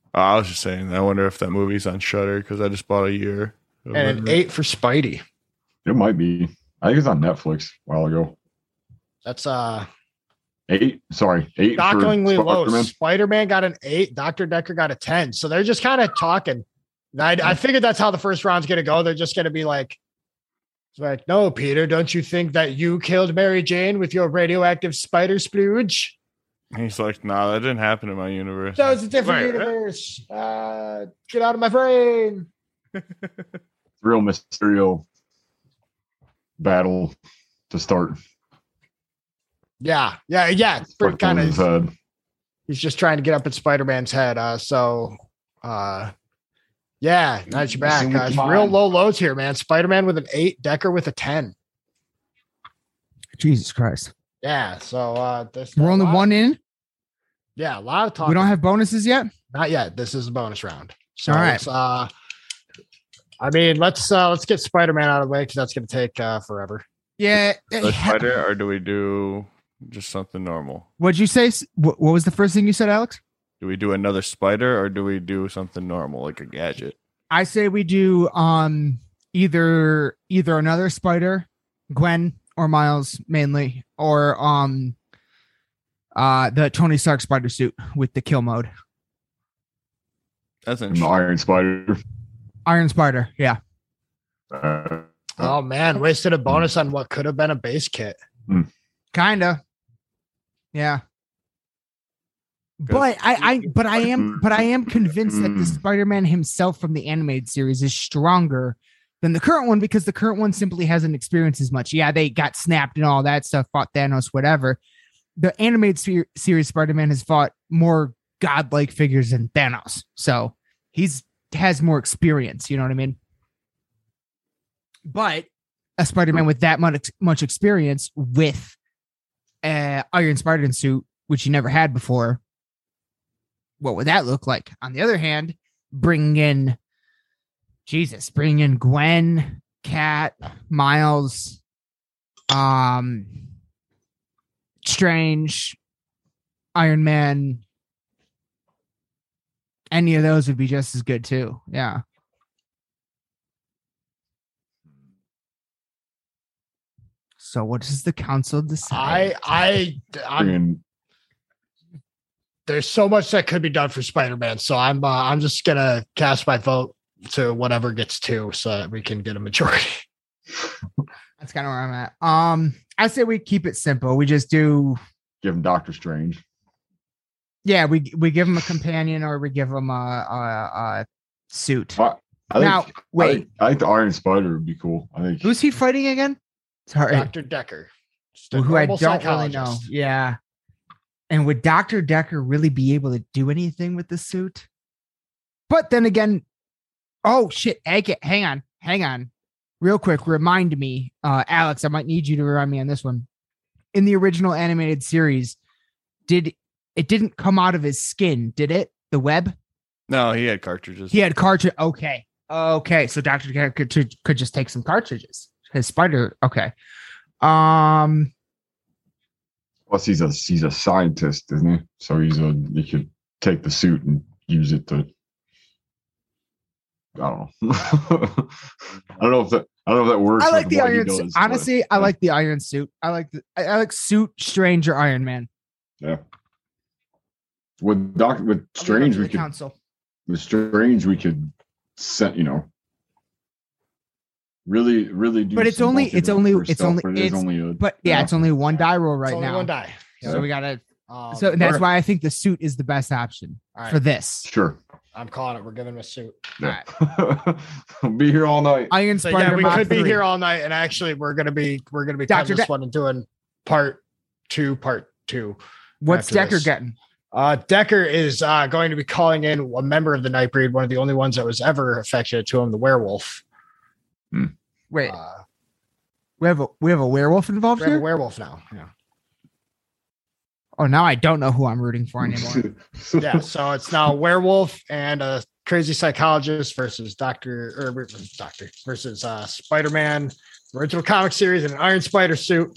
Speaker 4: Oh, I was just saying. I wonder if that movie's on Shudder because I just bought a year. of
Speaker 2: And an
Speaker 4: it.
Speaker 2: eight for Spidey.
Speaker 1: It might be. I think it's on Netflix a while ago.
Speaker 2: That's uh
Speaker 1: Eight. Sorry, eight. for
Speaker 2: shockingly low.
Speaker 1: Spider-Man.
Speaker 2: Spider-Man got an eight. Doctor Decker got a ten. So they're just kind of talking. And I, I figured that's how the first round's going to go. They're just going to be like, it's like, no, Peter, don't you think that you killed Mary Jane with your radioactive spider splooge?
Speaker 4: He's like, nah, that didn't happen in my universe.
Speaker 2: That was a different
Speaker 4: Wait,
Speaker 2: universe. Uh, get out of my brain.
Speaker 1: Real Mysterio battle to start.
Speaker 2: Yeah, yeah, yeah. It's pretty
Speaker 1: Fuck
Speaker 2: kind
Speaker 1: on his
Speaker 2: of.
Speaker 1: head.
Speaker 2: He's just trying to get up in Spider-Man's head. Uh, so, uh, yeah, nice you're back,
Speaker 1: Assume
Speaker 2: guys.
Speaker 1: it's mine.
Speaker 2: Real low lows here, man. Spider-Man with an eight, Decker with a ten.
Speaker 3: Jesus Christ.
Speaker 2: Yeah, so uh, there's
Speaker 3: We're
Speaker 2: a
Speaker 3: only
Speaker 2: lot-
Speaker 3: one in.
Speaker 2: Yeah, a lot of talk.
Speaker 3: We don't have bonuses yet.
Speaker 2: not yet. This is a bonus round. So,
Speaker 3: All right.
Speaker 2: let's, uh, I mean, let's uh, let's get Spider-Man out of the way because that's going to take uh, forever.
Speaker 3: Yeah.
Speaker 4: The spider, or do we do just something normal?
Speaker 3: What'd you say? What, what was the first thing you said, Alex?
Speaker 4: Do we do another spider, or do we do something normal like a gadget?
Speaker 3: I say we do um either either another spider, Gwen or Miles mainly, or um uh the Tony Stark spider suit with the kill mode.
Speaker 4: That's
Speaker 1: And the
Speaker 4: interesting.
Speaker 1: Iron Spider.
Speaker 3: Iron Spider, yeah.
Speaker 1: Uh,
Speaker 2: Oh man, wasted a bonus on what could have been a base kit.
Speaker 3: Kinda. Yeah. But I, I but I am but I am convinced that the Spider-Man himself from the animated series is stronger than the current one because the current one simply hasn't experienced as much. Yeah, they got snapped and all that stuff, fought Thanos, whatever. The animated se- series Spider-Man has fought more godlike figures than Thanos. So he's has more experience, you know what I mean? But a Spider-Man with that much much experience with an Iron Spider suit, which you never had before, what would that look like? On the other hand, bringing in Jesus, bringing in Gwen, Cat, Miles, um, Strange, Iron Man, any of those would be just as good too. Yeah. So what does the council decide?
Speaker 2: I I I'm,
Speaker 1: bringing-
Speaker 2: there's so much that could be done for Spider-Man, so I'm uh, I'm just gonna cast my vote to whatever gets two, so that we can get a majority.
Speaker 3: That's kind of where I'm at. Um, I say we keep it simple. We just do,
Speaker 1: give him Doctor Strange.
Speaker 3: yeah, we we give him a companion or we give him a, a, a suit.
Speaker 1: I, I think,
Speaker 3: Now,
Speaker 1: I
Speaker 3: wait,
Speaker 1: think, I think the Iron Spider would be cool. I think
Speaker 3: who's he fighting again? Sorry,
Speaker 2: Doctor Decker, just a
Speaker 3: who I
Speaker 2: normal
Speaker 3: don't really know.
Speaker 2: psychologist.
Speaker 3: Yeah, and would Doctor Decker really be able to do anything with the suit? But then again, oh shit! Hang hang on, hang on, real quick. Remind me, uh, Alex. I might need you to remind me on this one. In the original animated series, did it didn't come out of his skin? Did it? The web?
Speaker 4: No, he had cartridges.
Speaker 3: He had cartridge. Okay, okay. So Doctor Decker could could just take some cartridges. His spider. Okay. Um.
Speaker 1: plus he's a he's a scientist, isn't he? So he's a he could take the suit and use it to. I don't know. I don't know if that I don't know if that works.
Speaker 3: I like
Speaker 1: with
Speaker 3: the
Speaker 1: what he
Speaker 3: iron suit.
Speaker 1: does, but,
Speaker 3: Honestly, I
Speaker 1: yeah.
Speaker 3: like the iron suit. I like the I I like suit, Strange, or Iron Man.
Speaker 1: Yeah. With Doc with
Speaker 3: I'll leave it up
Speaker 1: Strange,
Speaker 3: to
Speaker 1: we
Speaker 3: the
Speaker 1: could
Speaker 3: council.
Speaker 1: with Strange we could set you know. Really, really do.
Speaker 3: But it's
Speaker 1: some
Speaker 3: only- it's
Speaker 1: multiverse
Speaker 3: only- it's
Speaker 1: stuff,
Speaker 3: only-
Speaker 1: but it is
Speaker 3: it's-
Speaker 1: only a
Speaker 3: But yeah,
Speaker 1: Yeah.
Speaker 3: it's only one die roll
Speaker 2: It's
Speaker 3: right
Speaker 2: only
Speaker 3: now.
Speaker 2: one die.
Speaker 3: So we gotta.
Speaker 2: Um,
Speaker 3: So that's
Speaker 1: Alright.
Speaker 3: why I think the suit is the best option
Speaker 2: all right,
Speaker 3: for this.
Speaker 1: sure.
Speaker 2: I'm calling it. We're giving him a suit.
Speaker 1: Yeah. I'll be here all night.
Speaker 3: Iron
Speaker 2: So
Speaker 3: Spider.
Speaker 2: yeah, we
Speaker 3: Mach
Speaker 2: could be
Speaker 3: three.
Speaker 2: here all night, and actually, we're gonna be we're gonna be
Speaker 3: Doctor
Speaker 2: cutting this
Speaker 3: De-
Speaker 2: one and doing part two, part two.
Speaker 3: What's
Speaker 2: after
Speaker 3: Decker
Speaker 2: this.
Speaker 3: getting?
Speaker 2: Uh, Decker is uh, going to be calling in a member of the Nightbreed, one of the only ones that was ever affectionate to him, the werewolf.
Speaker 3: Wait,
Speaker 2: Uh,
Speaker 3: we have a we have a werewolf involved
Speaker 2: we have a
Speaker 3: here.
Speaker 2: werewolf now. Yeah.
Speaker 3: Oh, now I don't know who I'm rooting for anymore.
Speaker 2: Yeah. So it's now a werewolf and a crazy psychologist versus Doctor or versus Doctor versus uh, Spider-Man, original comic series, and an Iron Spider suit.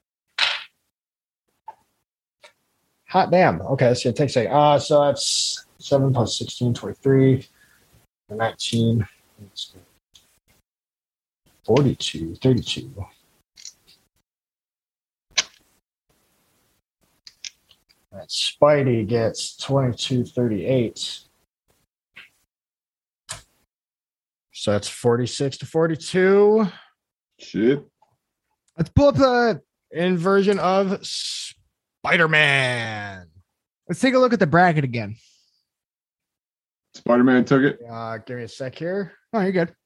Speaker 2: Hot damn. Okay, that's gonna take a second. Uh, so that's seven plus sixteen, twenty-three, nineteen, forty-two, thirty-two. That Spidey gets twenty-two, thirty-eight. So that's forty-six to forty-two.
Speaker 1: Shit.
Speaker 2: Let's pull up the inversion of Spider-Man.
Speaker 3: Let's take a look at the bracket again.
Speaker 1: Spider-Man took it.
Speaker 2: Uh, give me a sec here.
Speaker 3: Oh, you're good.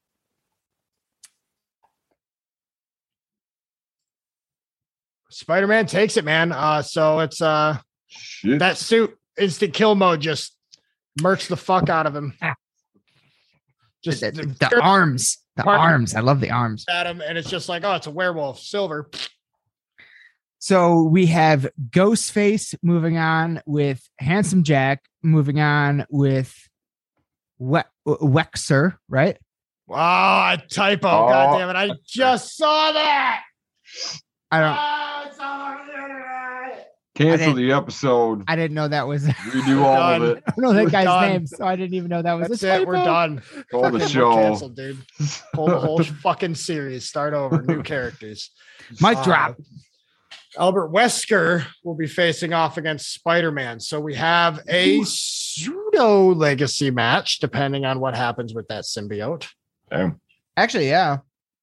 Speaker 2: Spider-Man takes it, man. Uh, so it's uh
Speaker 1: Shit.
Speaker 2: that suit instant kill mode just mercs the fuck out of him. Just
Speaker 3: The, the, the arms. The
Speaker 2: Pardon?
Speaker 3: arms. I love the arms.
Speaker 2: at him, and it's just like, oh, it's a werewolf. Silver.
Speaker 3: So we have Ghostface moving on with Handsome Jack, moving on with we- Wexer, right?
Speaker 2: Wow, a typo.
Speaker 1: Oh.
Speaker 2: God damn it. I just saw that.
Speaker 3: I don't.
Speaker 2: Oh, it's all right.
Speaker 1: Cancel
Speaker 3: didn't-
Speaker 1: the episode.
Speaker 3: I didn't know that was.
Speaker 1: Redo all of
Speaker 2: Done.
Speaker 1: it.
Speaker 3: I don't know that
Speaker 2: We're
Speaker 3: guy's
Speaker 2: done.
Speaker 3: name, so I didn't even know that was.
Speaker 2: That's
Speaker 3: a
Speaker 2: it. We're
Speaker 3: typo.
Speaker 2: done.
Speaker 1: Call the
Speaker 2: Fucking, we're
Speaker 1: show.
Speaker 2: canceled, dude. Pull the whole fucking series. Start over. New characters.
Speaker 3: Mic
Speaker 2: Uh,
Speaker 3: drop.
Speaker 2: Albert Wesker will be facing off against Spider-Man. So we have a pseudo legacy match, depending on what happens with that symbiote.
Speaker 1: Damn.
Speaker 3: Actually, yeah.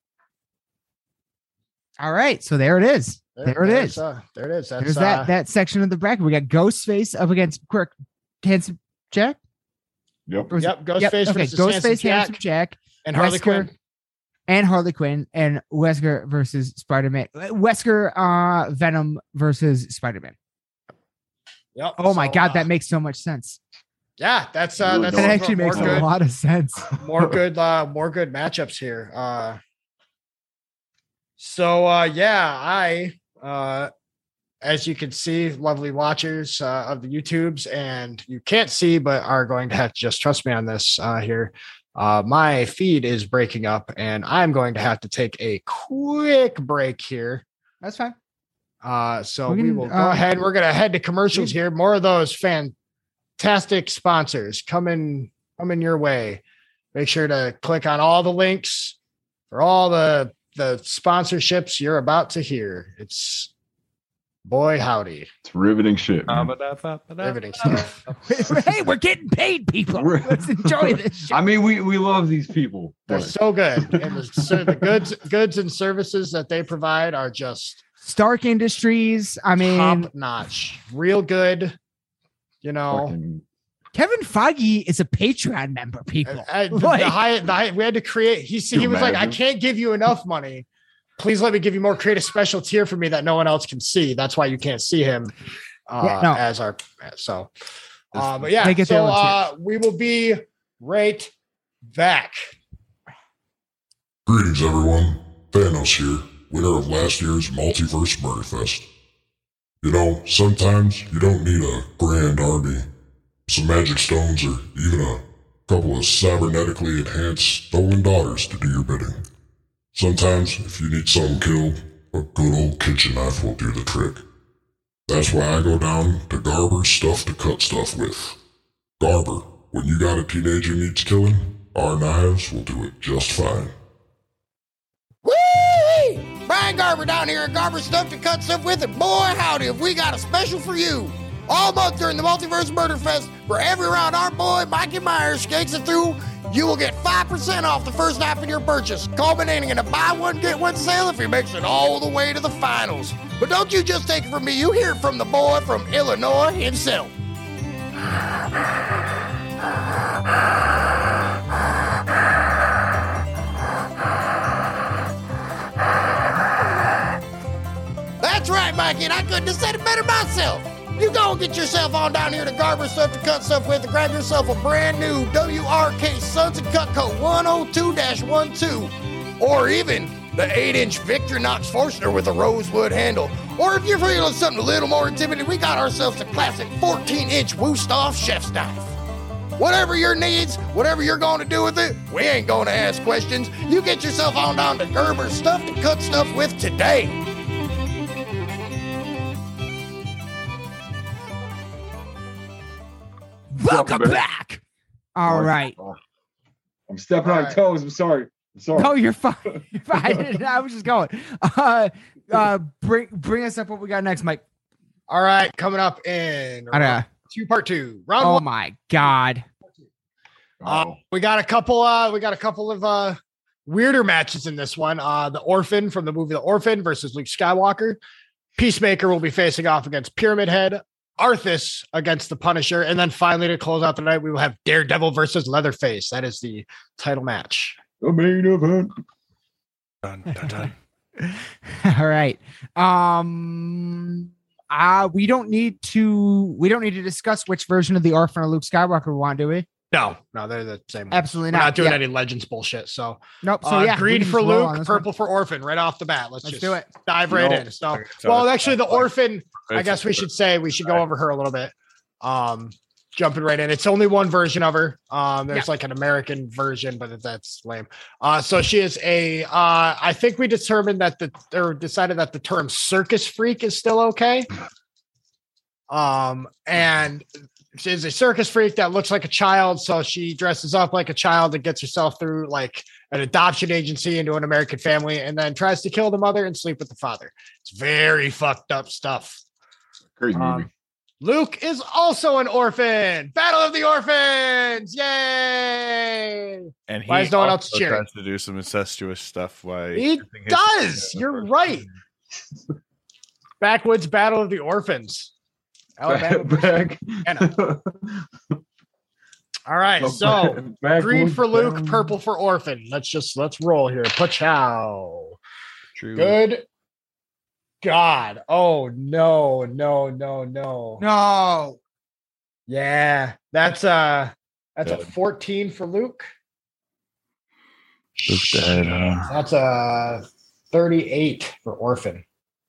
Speaker 3: All right, so there it is. There it
Speaker 2: there's,
Speaker 3: is.
Speaker 2: Uh, there it is. That's
Speaker 3: There's
Speaker 2: uh,
Speaker 3: that that section of the bracket. We got Ghostface up against Quirk, Handsome Jack.
Speaker 1: Yep.
Speaker 3: Or was
Speaker 2: Yep,
Speaker 3: it-
Speaker 2: Ghostface
Speaker 3: okay,
Speaker 2: versus Handsome
Speaker 3: Ghostface,
Speaker 2: Jack.
Speaker 3: Handsome Jack,
Speaker 2: and Harley
Speaker 3: Wesker.
Speaker 2: Quinn.
Speaker 3: and Harley Quinn, and Wesker versus Spider-Man. Wesker, uh, Venom versus Spider-Man.
Speaker 2: Yep.
Speaker 3: Oh my
Speaker 2: So,
Speaker 3: god,
Speaker 2: uh,
Speaker 3: that makes so much sense.
Speaker 2: yeah, that's uh,
Speaker 1: Really
Speaker 2: that's
Speaker 1: don't.
Speaker 3: That
Speaker 1: That
Speaker 3: actually
Speaker 2: more
Speaker 3: makes
Speaker 2: good,
Speaker 3: a lot of sense.
Speaker 2: more good, uh, more good matchups here. Uh, so uh, yeah, I, uh, as you can see, lovely watchers uh, of the YouTubes, and you can't see, but are going to have to just trust me on this uh, here. Uh, my feed is breaking up, and I'm going to have to take a quick break here.
Speaker 3: That's fine.
Speaker 2: Uh, so
Speaker 3: We
Speaker 2: we,
Speaker 3: can,
Speaker 2: will go
Speaker 3: uh,
Speaker 2: ahead. We're going to head to commercials
Speaker 3: we-
Speaker 2: here. More of those fantastic sponsors coming coming your way. Make sure to click on all the links for all the the sponsorships you're about to hear. It's boy howdy,
Speaker 1: It's riveting shit. man.
Speaker 2: riveting stuff.
Speaker 3: Hey, we're getting paid, people.
Speaker 1: We're-
Speaker 3: Let's enjoy this. Shit.
Speaker 1: I mean, we, we love these people.
Speaker 2: They're
Speaker 1: but
Speaker 2: so good, and the, so the goods goods and services that they provide are just
Speaker 3: Stark Industries. I mean,
Speaker 2: top notch, real good. You know,
Speaker 1: fucking-
Speaker 3: Kevin Feige is a Patreon member. People,
Speaker 2: I- the,
Speaker 3: Like-
Speaker 2: the high, the high, we had to create. He he
Speaker 1: You
Speaker 2: was like, I
Speaker 1: imagine?
Speaker 2: can't give you enough money. Please let me give you more. Create a special tier for me that no one else can see. That's why you can't see him uh,
Speaker 3: Yeah, no.
Speaker 2: as our so. Uh, but yeah,
Speaker 3: Make it
Speaker 2: so
Speaker 3: their own
Speaker 2: uh, we will be right back.
Speaker 6: Greetings, everyone. Thanos here, winner of last year's Multiverse Murderfest. You know, sometimes you don't need a grand army, some magic stones, or even a couple of cybernetically enhanced stolen daughters to do your bidding. Sometimes, if you need something killed, a good old kitchen knife will do the trick. That's why I go down to Garber's Stuff to Cut Stuff with. Garber, when you got a teenager needs killing, our knives will do it just fine.
Speaker 7: Whee! Brian Garber down here at Garber Stuff to Cut Stuff with, and boy howdy, have we got a special for you. All month during the Multiverse Murder Fest, for every round our boy Mikey Myers skakes it through, you will get five percent off the first half of your purchase, culminating in a buy one, get one sale if he makes it all the way to the finals. But don't you just take it from me, you hear it from the boy from Illinois himself. That's right, Mikey, and I couldn't have said it better myself. You go and get yourself on down here to Garber Stuff to Cut Stuff with and grab yourself a brand new W R K Sons and Cut Coat one oh two dash twelve, or even the eight inch Victorinox Forstner with a rosewood handle. Or if you're feeling something a little more intimidating, we got ourselves a classic fourteen inch Wusthof chef's knife. Whatever your needs, whatever you're going to do with it, we ain't going to ask questions. You get yourself on down to Gerber Stuff to Cut Stuff with today.
Speaker 3: Welcome Welcome back. All
Speaker 1: Oh,
Speaker 3: right.
Speaker 1: oh. I'm stepping
Speaker 2: All
Speaker 1: on
Speaker 2: right.
Speaker 1: toes. I'm sorry. I'm sorry.
Speaker 3: No, you're fine. You're fine. I was just going. Uh, uh, bring bring us up what we got next, Mike.
Speaker 2: All right, coming up in
Speaker 3: I don't know.
Speaker 2: two part two. Round
Speaker 3: Oh
Speaker 2: one.
Speaker 3: my god.
Speaker 2: Uh,
Speaker 1: Oh.
Speaker 2: we got a couple uh we got a couple of uh weirder matches in this one. Uh the Orphan from the movie The Orphan versus Luke Skywalker. Peacemaker will be facing off against Pyramid Head. Arthas against the Punisher. And then finally to close out the night, we will have Daredevil versus Leatherface. That is the title match.
Speaker 1: The main event.
Speaker 4: Dun, dun, dun.
Speaker 3: All right. Um uh we don't need to we don't need to discuss which version of the Orphan or Luke Skywalker we want, do we?
Speaker 2: No, no, they're the same one.
Speaker 3: Absolutely
Speaker 2: We're
Speaker 3: not.
Speaker 2: not doing
Speaker 3: Yeah.
Speaker 2: any Legends bullshit. So,
Speaker 3: Nope. So
Speaker 2: uh,
Speaker 3: yeah, we
Speaker 2: green
Speaker 3: can
Speaker 2: for
Speaker 3: just roll on
Speaker 2: Luke,
Speaker 3: this one.
Speaker 2: purple for Orphan right off the bat. Let's,
Speaker 3: Let's
Speaker 2: just
Speaker 3: do it.
Speaker 2: dive right
Speaker 1: No.
Speaker 2: in. So,
Speaker 4: Okay, so
Speaker 2: well,
Speaker 4: it's-
Speaker 2: actually, the Orphan, I
Speaker 4: it's-
Speaker 2: guess we should say we should go over her a little bit. Um, jumping right in. It's only one version of her. Um, there's like an American version, but that's lame. Uh, so she is a. Uh, I think we determined that the or decided that the term circus freak is still okay. Um, and she's a circus freak that looks like a child, so she dresses up like a child and gets herself through like an adoption agency into an American family, and then tries to kill the mother and sleep with the father. It's very fucked up stuff.
Speaker 1: Crazy movie.
Speaker 2: Um, Luke is also an orphan. Battle of the Orphans! Yay!
Speaker 4: And he
Speaker 2: Why is no one else
Speaker 4: also
Speaker 2: cheering?
Speaker 4: tries to do some incestuous stuff. Why
Speaker 2: He does. You're right. Backwoods Battle of the Orphans. Alabama.
Speaker 1: Back.
Speaker 2: Anna. All right, so
Speaker 1: Back-
Speaker 2: green for Luke,
Speaker 1: back-
Speaker 2: purple for Orphan. Let's just let's roll here. Pachow.
Speaker 4: True.
Speaker 2: Good God. Oh no, no, no, no.
Speaker 3: No.
Speaker 2: Yeah, that's uh that's a
Speaker 4: Good.
Speaker 2: fourteen for Luke.
Speaker 4: Luke dead, huh?
Speaker 2: That's a thirty-eight for Orphan.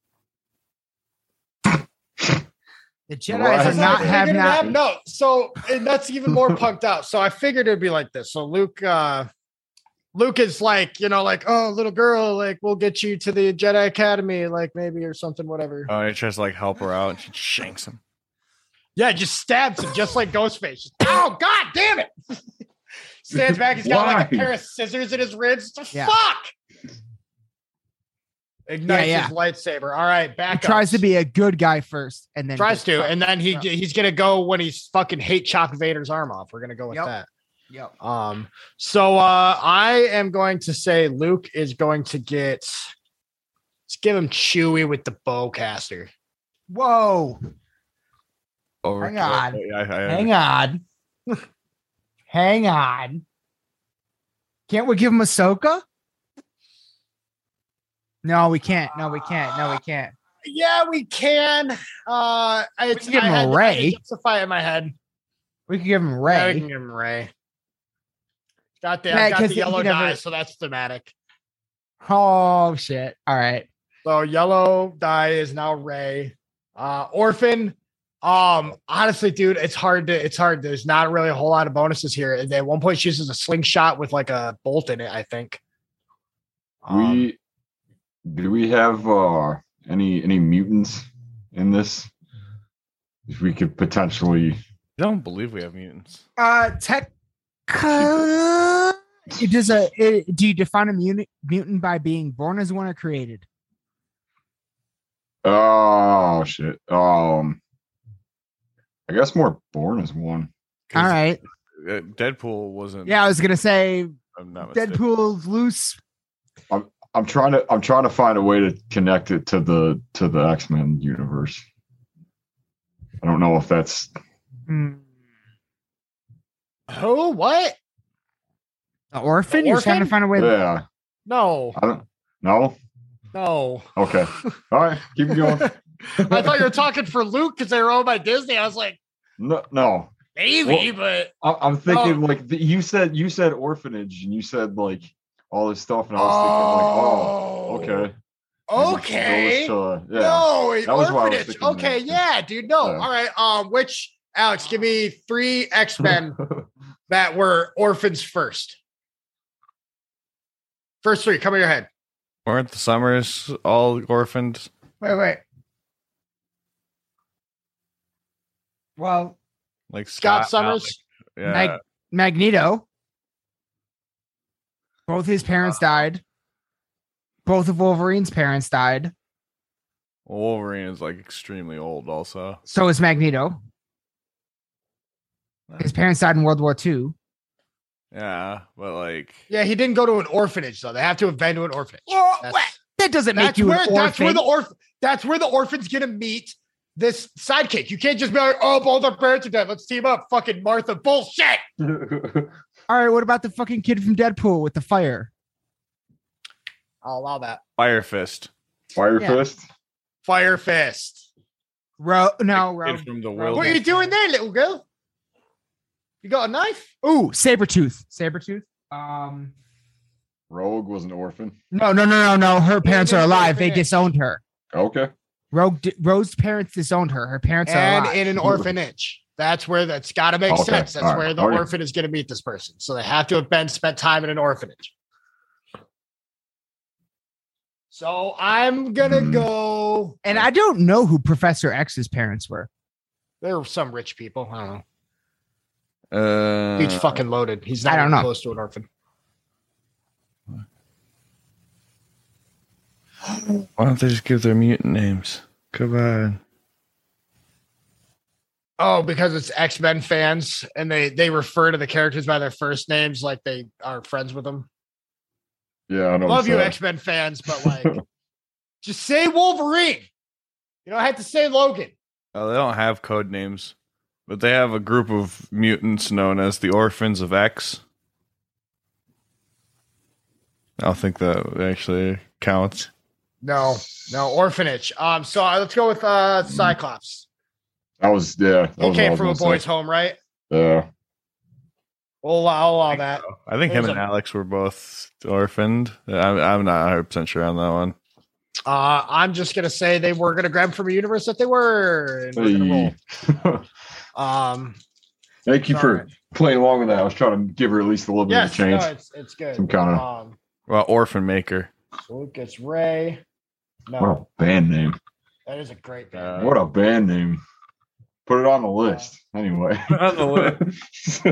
Speaker 3: The Jedi
Speaker 1: Well, I
Speaker 3: are
Speaker 1: have
Speaker 3: not
Speaker 1: no-
Speaker 3: have
Speaker 2: Figured it
Speaker 3: not
Speaker 2: out. No, so and that's even more punked out. So I figured it'd be like this. So Luke, uh Luke is like, you know, like, oh, little girl, like we'll get you to the Jedi Academy, like maybe or something, whatever.
Speaker 4: Oh, and he tries to like help her out, and she shanks him.
Speaker 2: Yeah, just stabs him just like Ghostface. Just, oh God damn it! Stands back, he's got like a
Speaker 1: Why?
Speaker 2: pair of scissors in his ribs. The
Speaker 3: Yeah.
Speaker 2: fuck! Ignites
Speaker 3: Yeah, yeah.
Speaker 2: his lightsaber. All right,
Speaker 3: he
Speaker 2: back.
Speaker 3: tries to be a good guy first and then
Speaker 2: tries
Speaker 3: gets
Speaker 2: to, and then he
Speaker 3: Yeah.
Speaker 2: he's gonna go when he's fucking hate chop Vader's arm off. We're gonna go with
Speaker 3: Yep.
Speaker 2: that.
Speaker 3: Yep.
Speaker 2: Um, so uh I am going to say Luke is going to get let's give him Chewie with the bowcaster.
Speaker 3: Whoa.
Speaker 4: Over.
Speaker 3: Hang on.
Speaker 4: Yeah, I, I,
Speaker 3: Hang on. Hang on. Can't we give him Ahsoka? No, we can't. No, we can't. No, we can't.
Speaker 2: Yeah, we can. Uh it's
Speaker 3: can give
Speaker 2: I
Speaker 3: him a
Speaker 2: had to- I had to
Speaker 3: Rey.
Speaker 2: justify it in my head.
Speaker 3: We could give him
Speaker 2: Yeah, we
Speaker 3: Ray.
Speaker 2: can give him Ray. Got the,
Speaker 3: Yeah,
Speaker 2: got
Speaker 3: 'cause
Speaker 2: the
Speaker 3: he
Speaker 2: yellow
Speaker 3: never-
Speaker 2: dye, so that's thematic.
Speaker 3: Oh shit. All right.
Speaker 2: So yellow dye is now Ray. Uh Orphan. Um, honestly, dude, it's hard to it's hard. There's not really a whole lot of bonuses here. And at one point she uses a slingshot with like a bolt in it, I think. Um,
Speaker 1: We do we have uh any any mutants in this? If we could potentially
Speaker 4: I don't believe we have mutants.
Speaker 3: Uh tech uh, it does a it, do you define a mutant mutant by being born as one or created?
Speaker 1: oh shit. Um I guess more born as one.
Speaker 3: All right.
Speaker 4: Uh, Deadpool wasn't.
Speaker 3: Yeah, I was gonna say
Speaker 4: I'm not mistaken.
Speaker 3: Deadpool's loose.
Speaker 1: I'm trying to I'm trying to find a way to connect it to the to the X-Men universe. I don't know if that's
Speaker 3: Hmm.
Speaker 2: Who? What?
Speaker 3: The orphan?
Speaker 2: The
Speaker 3: You're trying to
Speaker 2: orphan?
Speaker 3: find a way.
Speaker 1: yeah.
Speaker 2: No,
Speaker 1: I don't no.
Speaker 2: no.
Speaker 1: Okay. All right, keep it going.
Speaker 2: I thought you were talking for Luke because they were owned by Disney. I was like,
Speaker 1: No, no.
Speaker 2: maybe, but
Speaker 1: I- I'm thinking
Speaker 2: Oh.
Speaker 1: like the, you said you said orphanage and you said like all this stuff and I was thinking like, oh, okay. Maybe she
Speaker 2: Okay.
Speaker 1: goes to- yeah.
Speaker 2: No,
Speaker 1: That was why I was
Speaker 2: orphanage.
Speaker 1: thinking
Speaker 2: Okay,
Speaker 1: that.
Speaker 2: yeah, dude. No.
Speaker 1: Yeah.
Speaker 2: All right. Um, which Alex, give me three X-Men that were orphans first. First three, come in your head.
Speaker 4: Weren't the Summers all orphaned?
Speaker 3: Wait, wait. Well,
Speaker 4: Like
Speaker 2: Scott
Speaker 4: Scott,
Speaker 2: Summers.
Speaker 4: Yeah.
Speaker 3: Mag- Magneto. Both his parents died. Both of Wolverine's parents died.
Speaker 4: Well, Wolverine is like extremely old, also.
Speaker 3: So is Magneto. His parents died in World War Two.
Speaker 4: Yeah, but like,
Speaker 2: Yeah, he didn't go to an orphanage though. They have to have been to an orphanage.
Speaker 3: Oh,
Speaker 2: That's-
Speaker 3: what? That doesn't make
Speaker 2: That's
Speaker 3: you
Speaker 2: where
Speaker 3: an orphan.
Speaker 2: that's where the orphan that's where the orphan's gonna meet this sidekick. You can't just be like, oh, both our parents are dead. Let's team up. Fucking Martha. Bullshit.
Speaker 3: All right, what about the fucking kid from Deadpool with the fire?
Speaker 2: I'll allow that.
Speaker 4: Fire Fist.
Speaker 1: Fire
Speaker 3: Yeah.
Speaker 1: Fist.
Speaker 2: Fire Fist.
Speaker 3: Ro- no,
Speaker 4: Kid
Speaker 3: Ro-
Speaker 4: from the
Speaker 3: Ro-
Speaker 4: world.
Speaker 2: What are you doing there, little girl? You got a knife?
Speaker 3: Ooh, Sabretooth. Sabretooth. Um,
Speaker 1: Rogue was an orphan.
Speaker 3: no, no, no, no, no. Her parents are
Speaker 2: in an
Speaker 3: alive. They
Speaker 2: orphanage.
Speaker 3: disowned her.
Speaker 1: Okay.
Speaker 3: Rogue, di- Rose's parents disowned her. Her parents are
Speaker 2: And
Speaker 3: alive.
Speaker 2: in an orphanage. That's where that's got to make
Speaker 1: Okay,
Speaker 2: sense. That's
Speaker 1: all right,
Speaker 2: where the
Speaker 1: okay.
Speaker 2: orphan is going to meet this person. So they have to have been spent time in an orphanage. So I'm going to
Speaker 1: Hmm.
Speaker 2: go.
Speaker 3: And I don't know who Professor X's parents were.
Speaker 2: There were some rich people. I don't know.
Speaker 4: Uh,
Speaker 2: He's fucking loaded. He's not
Speaker 3: I don't
Speaker 2: even
Speaker 3: know.
Speaker 2: close to an orphan.
Speaker 4: Why don't they just give their mutant names? Come on.
Speaker 2: Oh, because it's X-Men fans and they they refer to the characters by their first names like they are friends with them.
Speaker 1: Yeah, I know.
Speaker 2: Love you,
Speaker 1: that.
Speaker 2: X-Men fans, but like just say Wolverine. You don't have to say Logan.
Speaker 4: Oh, they don't have code names, but they have a group of mutants known as the Orphans of X. I don't think that actually counts.
Speaker 2: No, no, orphanage. Um, so uh, let's go with uh Cyclops.
Speaker 1: That was yeah. That
Speaker 2: He
Speaker 1: was
Speaker 2: came
Speaker 1: what I
Speaker 2: from a
Speaker 1: was gonna
Speaker 2: boys'
Speaker 1: say.
Speaker 2: home, right?
Speaker 1: Yeah.
Speaker 2: We'll allow, I'll allow that.
Speaker 4: I think him
Speaker 2: There's
Speaker 4: and
Speaker 2: a-
Speaker 4: Alex were both orphaned. I'm, I'm not one hundred percent sure on that one.
Speaker 2: Uh, I'm just gonna say they were gonna grab from a universe that they were. And we're gonna
Speaker 1: Hey.
Speaker 2: roll. Um,
Speaker 1: Thank you for
Speaker 2: Alright.
Speaker 1: playing along with that. I was trying to give her at least a little bit
Speaker 2: yes,
Speaker 1: of a chance.
Speaker 2: no, it's it's good.
Speaker 1: Some kinda-
Speaker 2: Um,
Speaker 4: Well, Orphan Maker.
Speaker 2: so Luke gets Ray. No,
Speaker 1: What a band name.
Speaker 2: that is a great
Speaker 4: Uh,
Speaker 2: band.
Speaker 1: What a band name. Put it on the list. Anyway.
Speaker 4: On the list.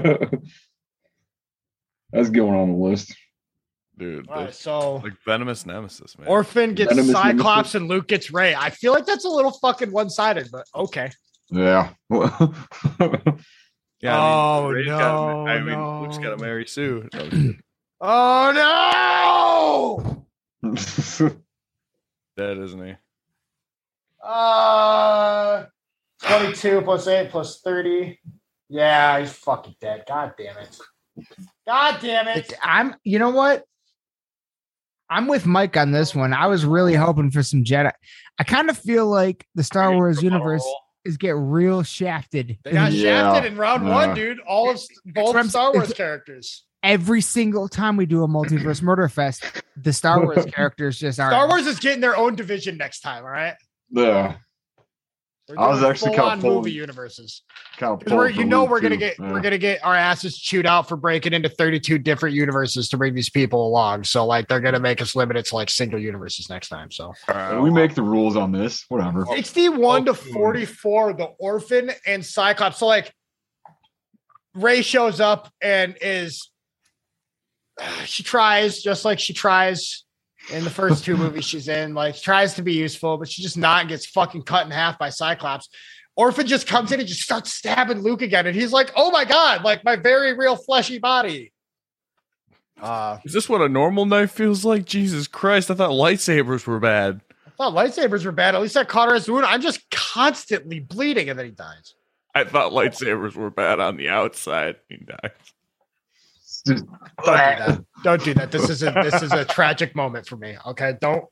Speaker 1: That's going on the list.
Speaker 4: Dude,
Speaker 2: All right,
Speaker 4: that's
Speaker 2: so
Speaker 4: like Venomous Nemesis, man.
Speaker 2: Orphan gets
Speaker 1: Venomous
Speaker 2: Cyclops
Speaker 1: Nemesis.
Speaker 2: and Luke gets Ray. I feel like that's a little fucking one-sided, but okay.
Speaker 1: Yeah.
Speaker 4: yeah,
Speaker 2: Oh,
Speaker 4: Ray's
Speaker 2: no,
Speaker 4: Got, I mean,
Speaker 2: no.
Speaker 4: Luke's got to marry Sue. No, I'm kidding.
Speaker 2: Oh no!
Speaker 4: Dead, isn't he?
Speaker 2: Uh, twenty-two plus eight plus thirty. Yeah, he's fucking dead. God damn it. God damn it.
Speaker 3: It's- I'm, you know what? I'm with Mike on this one. I was really hoping for some Jedi. I kind of feel like the Star Wars universe is get real shafted.
Speaker 2: They got
Speaker 1: Yeah.
Speaker 2: shafted in round
Speaker 1: Yeah.
Speaker 2: one, dude. All of both
Speaker 3: what I'm-
Speaker 2: Star Wars
Speaker 3: it's-
Speaker 2: characters.
Speaker 3: Every single time we do a multiverse murder fest, the Star Wars characters just are.
Speaker 2: Star Wars is getting their own division next time, all right?
Speaker 1: Yeah.
Speaker 2: We're
Speaker 1: I was
Speaker 2: doing
Speaker 1: actually kinda
Speaker 2: full-on
Speaker 1: pulling-
Speaker 2: movie universes.
Speaker 1: Kind of
Speaker 2: 'Cause we're,
Speaker 1: pulling
Speaker 2: you
Speaker 1: for
Speaker 2: know
Speaker 1: Luke,
Speaker 2: we're gonna
Speaker 1: too.
Speaker 2: get
Speaker 1: Yeah.
Speaker 2: we're gonna get our asses chewed out for breaking into thirty-two different universes to bring these people along. So like they're gonna make us limit it to like single universes next time. So
Speaker 1: And we make the rules on this. Whatever.
Speaker 2: sixty-one to
Speaker 4: Oh,
Speaker 2: forty-four, the Orphan and Cyclops. So like Ray shows up and is she tries just like she tries in the first two movies she's in, like tries to be useful, but she just not and gets fucking cut in half by Cyclops. Orphan just comes in and just starts stabbing Luke again, and he's like, "Oh my god, like my very real fleshy body." Uh,
Speaker 4: Is this what a normal knife feels like? Jesus Christ, I thought lightsabers were bad.
Speaker 2: I thought lightsabers were bad. At least I caught her as wound. I'm just constantly bleeding, and then he dies.
Speaker 4: I thought lightsabers were bad on the outside. He died.
Speaker 1: Just-
Speaker 2: Don't do that. Don't do that. This is a this is a tragic moment for me. Okay, don't.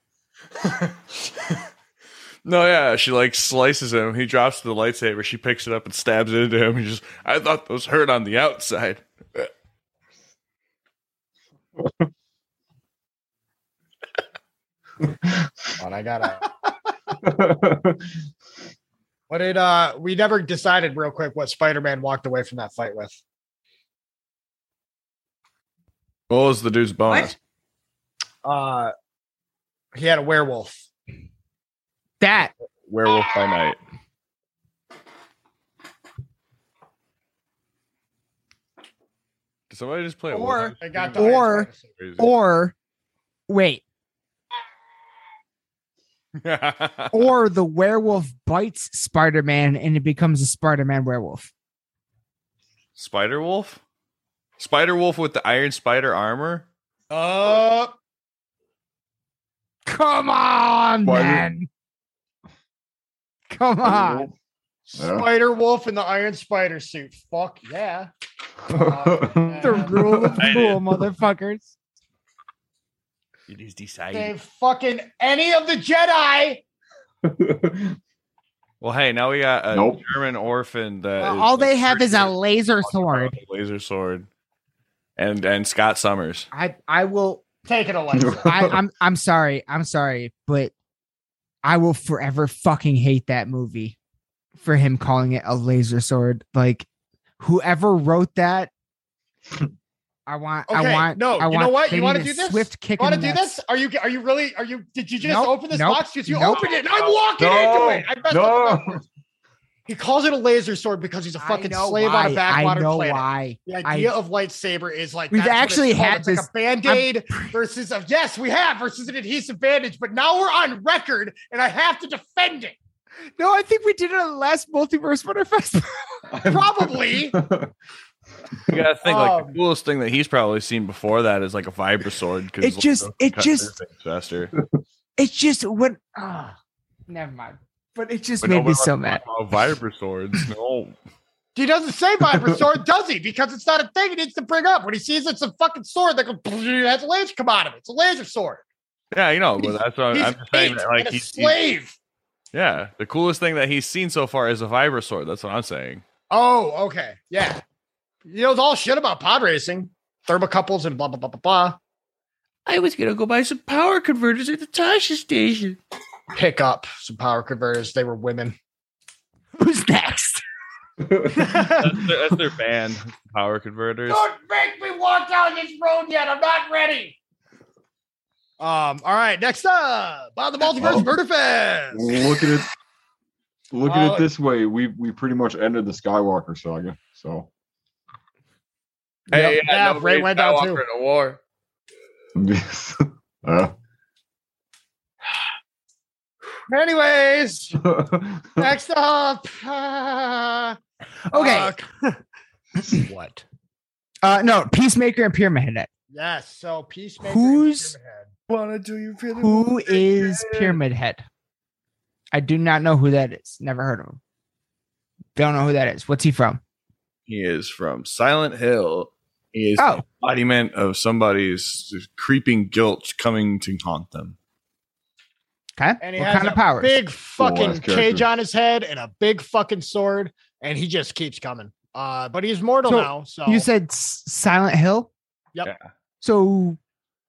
Speaker 4: No, yeah, she like slices him. He drops the lightsaber. She picks it up and stabs it into him. He just, I thought those hurt on the outside.
Speaker 2: But I gotta. What did uh? We never decided real quick what Spider-Man walked away from that fight with.
Speaker 4: What was the dude's bonus?
Speaker 2: Uh, he had a werewolf.
Speaker 3: that.
Speaker 4: Werewolf by night. somebody just play
Speaker 3: Or-
Speaker 2: They got the
Speaker 3: Or-
Speaker 2: Iron Spider suit.
Speaker 3: Or wait, or the werewolf bites Spider-Man and it becomes a Spider-Man werewolf.
Speaker 4: Spider Wolf? Spider Wolf with the Iron Spider armor?
Speaker 2: Uh,
Speaker 3: Come on,
Speaker 1: Spider-
Speaker 3: man. Come on.
Speaker 2: Spider Wolf in the Iron Spider suit. Fuck yeah.
Speaker 3: The rule of
Speaker 4: I
Speaker 3: cool, motherfuckers.
Speaker 4: It is decided.
Speaker 2: They fucking any of the Jedi.
Speaker 4: Well, hey, now we got a
Speaker 1: Nope.
Speaker 4: German orphan that
Speaker 3: Uh,
Speaker 4: is
Speaker 3: all they
Speaker 4: like
Speaker 3: have is a
Speaker 4: thirty
Speaker 3: laser
Speaker 4: years old,
Speaker 3: sword.
Speaker 4: laser sword, and and Scott Summers.
Speaker 3: I I will.
Speaker 2: Take it away.
Speaker 3: I, I'm I'm sorry. I'm sorry, but I will forever fucking hate that movie for him calling it a laser sword. Like whoever wrote that, I want.
Speaker 2: Okay,
Speaker 3: I want.
Speaker 2: no,
Speaker 3: I
Speaker 2: you
Speaker 3: want,
Speaker 2: know what?
Speaker 3: they
Speaker 2: You wanna
Speaker 3: need a
Speaker 2: do this?
Speaker 3: Swift kick.
Speaker 2: You want to
Speaker 3: in the
Speaker 2: do
Speaker 3: nuts.
Speaker 2: this? Are you? Are you really? Are you? Did you just
Speaker 3: Nope,
Speaker 2: open this
Speaker 3: nope,
Speaker 2: box? Because you
Speaker 3: nope.
Speaker 2: opened it. And I'm walking
Speaker 1: No,
Speaker 2: into it. I messed
Speaker 1: no.
Speaker 2: up the backwards. He calls it a laser sword because he's a
Speaker 3: I
Speaker 2: fucking
Speaker 3: know
Speaker 2: slave
Speaker 3: why.
Speaker 2: on a backwater
Speaker 3: I know
Speaker 2: planet.
Speaker 3: why.
Speaker 2: The
Speaker 3: I-
Speaker 2: idea of lightsaber is like
Speaker 3: We've
Speaker 2: that's what
Speaker 3: actually
Speaker 2: it's called.
Speaker 3: had
Speaker 2: it's
Speaker 3: this-
Speaker 2: like a band-aid versus a yes, we have versus an adhesive bandage, but now we're on record and I have to defend it.
Speaker 3: No, I think we did it on the last multiverse Winterfest.
Speaker 2: Probably.
Speaker 4: You gotta think like
Speaker 2: Um,
Speaker 4: the coolest thing that he's probably seen before that is like a vibra sword.
Speaker 3: It just- it just-
Speaker 4: faster.
Speaker 3: It's just what. Ah, never mind. But it just
Speaker 4: But
Speaker 3: made
Speaker 4: nobody
Speaker 3: me
Speaker 4: wants
Speaker 3: so
Speaker 4: to
Speaker 3: mad.
Speaker 4: talk about vibra swords. No.
Speaker 2: He doesn't say vibra sword, does he? Because it's not a thing he needs to bring up. When he sees it's a fucking sword that goes, has a laser come out of it. It's a laser sword.
Speaker 4: Yeah, you know, but that's what
Speaker 2: He's
Speaker 4: I'm just saying.
Speaker 2: eight
Speaker 4: That, like
Speaker 2: and a
Speaker 4: he's, he's
Speaker 2: slave.
Speaker 4: yeah, the coolest thing that he's seen so far is a vibra sword. That's what I'm saying.
Speaker 2: Oh, okay. Yeah. He knows all shit about pod racing, thermocouples, and blah, blah, blah, blah, blah.
Speaker 4: I was gonna go buy some power converters at the Tasha station.
Speaker 2: Pick up some power converters. They were women.
Speaker 3: Who's next?
Speaker 4: That's their, that's their band, power converters.
Speaker 2: Don't make me walk down this road yet. I'm not ready. Um. All right. Next up, on the Multiverse
Speaker 1: Oh.
Speaker 2: Murder Fest.
Speaker 1: Look at it. Look at
Speaker 2: Oh.
Speaker 1: it this way. We we pretty much ended the Skywalker saga. So
Speaker 2: Hey, Yep. yeah, no Ray went down too.
Speaker 4: In a war.
Speaker 1: uh.
Speaker 2: Anyways, next up. uh,
Speaker 3: Okay.
Speaker 2: uh, what?
Speaker 3: Uh, no, Peacemaker and Pyramid Head.
Speaker 2: Yes. So Peacemaker.
Speaker 3: Who's-
Speaker 2: and Pyramid Head.
Speaker 4: Wanna do you feel
Speaker 3: Who is Pyramid Head? I do not know who that is. Never heard of him. Don't know who that is. What's he from?
Speaker 4: He is from Silent Hill. He is
Speaker 3: Oh.
Speaker 4: the embodiment of somebody's creeping guilt coming to haunt them.
Speaker 3: Okay.
Speaker 2: And he
Speaker 3: What
Speaker 2: has
Speaker 3: kind
Speaker 2: a
Speaker 3: of powers?
Speaker 2: big fucking
Speaker 1: ass
Speaker 2: cage
Speaker 1: character.
Speaker 2: on his head and a big fucking sword, and he just keeps coming. Uh, but he's mortal
Speaker 3: So,
Speaker 2: now. So
Speaker 3: You said S- Silent Hill?
Speaker 2: Yep.
Speaker 4: Yeah.
Speaker 3: So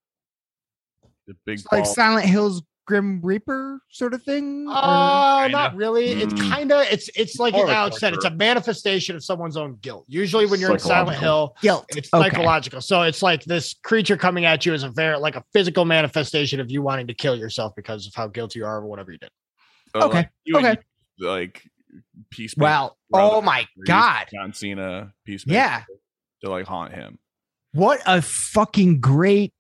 Speaker 4: The big
Speaker 3: like
Speaker 4: ball.
Speaker 3: Silent Hill's Grim Reaper sort of thing? Or-
Speaker 2: Uh,
Speaker 4: Kinda.
Speaker 2: not really. It's
Speaker 1: Mm.
Speaker 2: kind of it's it's like
Speaker 4: More of a
Speaker 2: Alex said. It's a
Speaker 4: torture.
Speaker 2: manifestation of someone's own guilt. Usually, when you're in Silent
Speaker 1: Psychological.
Speaker 2: Hill,
Speaker 3: Guilt.
Speaker 2: it's
Speaker 3: Okay.
Speaker 2: psychological. So it's like this creature coming at you is a very like a physical manifestation of you wanting to kill yourself because of how guilty you are or whatever you did.
Speaker 4: So,
Speaker 3: Okay,
Speaker 4: like, you would
Speaker 3: okay.
Speaker 4: use, like Peacemaker.
Speaker 3: Well,
Speaker 4: brother
Speaker 3: oh my
Speaker 4: or use
Speaker 3: God.
Speaker 4: John Cena Peacemaker.
Speaker 3: Yeah.
Speaker 4: To like haunt him.
Speaker 3: What a fucking great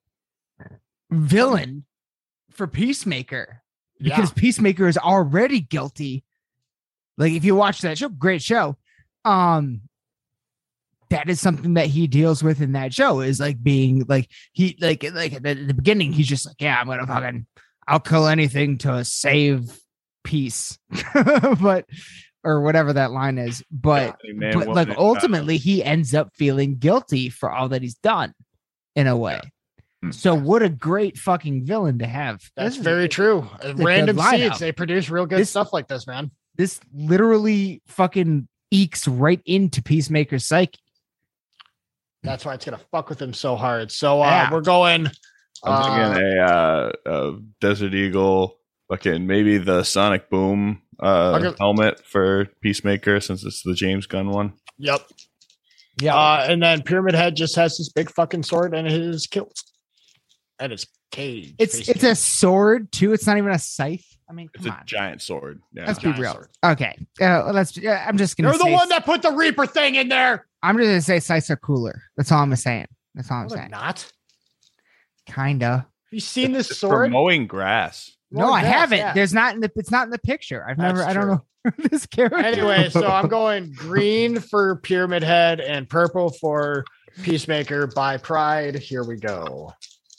Speaker 3: villain for Peacemaker. Because Peacemaker is already guilty. Like if you watch that show, great show. Um that is something that he deals with in that show is like being like he like like at the, at the beginning he's just like, yeah, I'm gonna fucking I'll kill anything to save peace. But or whatever that line is. But
Speaker 4: Yeah, man,
Speaker 3: but
Speaker 4: woman,
Speaker 3: like
Speaker 4: and
Speaker 3: ultimately he ends up feeling guilty for all that he's done in a way. So what a great fucking villain to have.
Speaker 2: That's
Speaker 3: This is-
Speaker 2: very true. Uh,
Speaker 3: good
Speaker 2: Random
Speaker 3: lineup.
Speaker 2: seeds, they produce real good
Speaker 3: This-
Speaker 2: stuff like this, man.
Speaker 3: This literally fucking ekes right into Peacemaker's psyche.
Speaker 2: That's why it's gonna fuck with him so hard. So uh,
Speaker 3: Yeah.
Speaker 2: we're going.
Speaker 4: I'm
Speaker 2: Uh,
Speaker 4: thinking a, uh, a Desert Eagle, fucking maybe the Sonic Boom uh,
Speaker 2: Okay.
Speaker 4: helmet for Peacemaker since it's the James Gunn one.
Speaker 2: Yep.
Speaker 3: Yeah.
Speaker 2: Uh, and then Pyramid Head just has this big fucking sword and his kilt and his cage.
Speaker 3: it's
Speaker 2: basically.
Speaker 3: it's a sword too. It's not even a scythe. I mean,
Speaker 4: It's
Speaker 3: come
Speaker 4: a
Speaker 3: on.
Speaker 4: giant sword. Yeah.
Speaker 3: Let's be
Speaker 2: giant
Speaker 3: real.
Speaker 2: sword.
Speaker 3: Okay. Uh, let's. Yeah, I'm just gonna.
Speaker 2: You're the
Speaker 3: say
Speaker 2: one that put the Reaper thing in there.
Speaker 3: I'm just gonna say sites are cooler. That's all I'm saying. That's all I'm
Speaker 2: No, they're
Speaker 3: saying.
Speaker 2: not.
Speaker 3: Kinda.
Speaker 2: Have you seen this
Speaker 4: It's for
Speaker 2: sword?
Speaker 4: mowing grass.
Speaker 3: No,
Speaker 2: More
Speaker 3: I
Speaker 2: grass,
Speaker 3: haven't.
Speaker 2: yeah.
Speaker 3: There's not in the. It's not in the picture. I've
Speaker 2: That's
Speaker 3: never. I don't
Speaker 2: true.
Speaker 3: know this character.
Speaker 2: Anyway, so I'm going green for Pyramid Head and purple for Peacemaker by Pride. Here we go.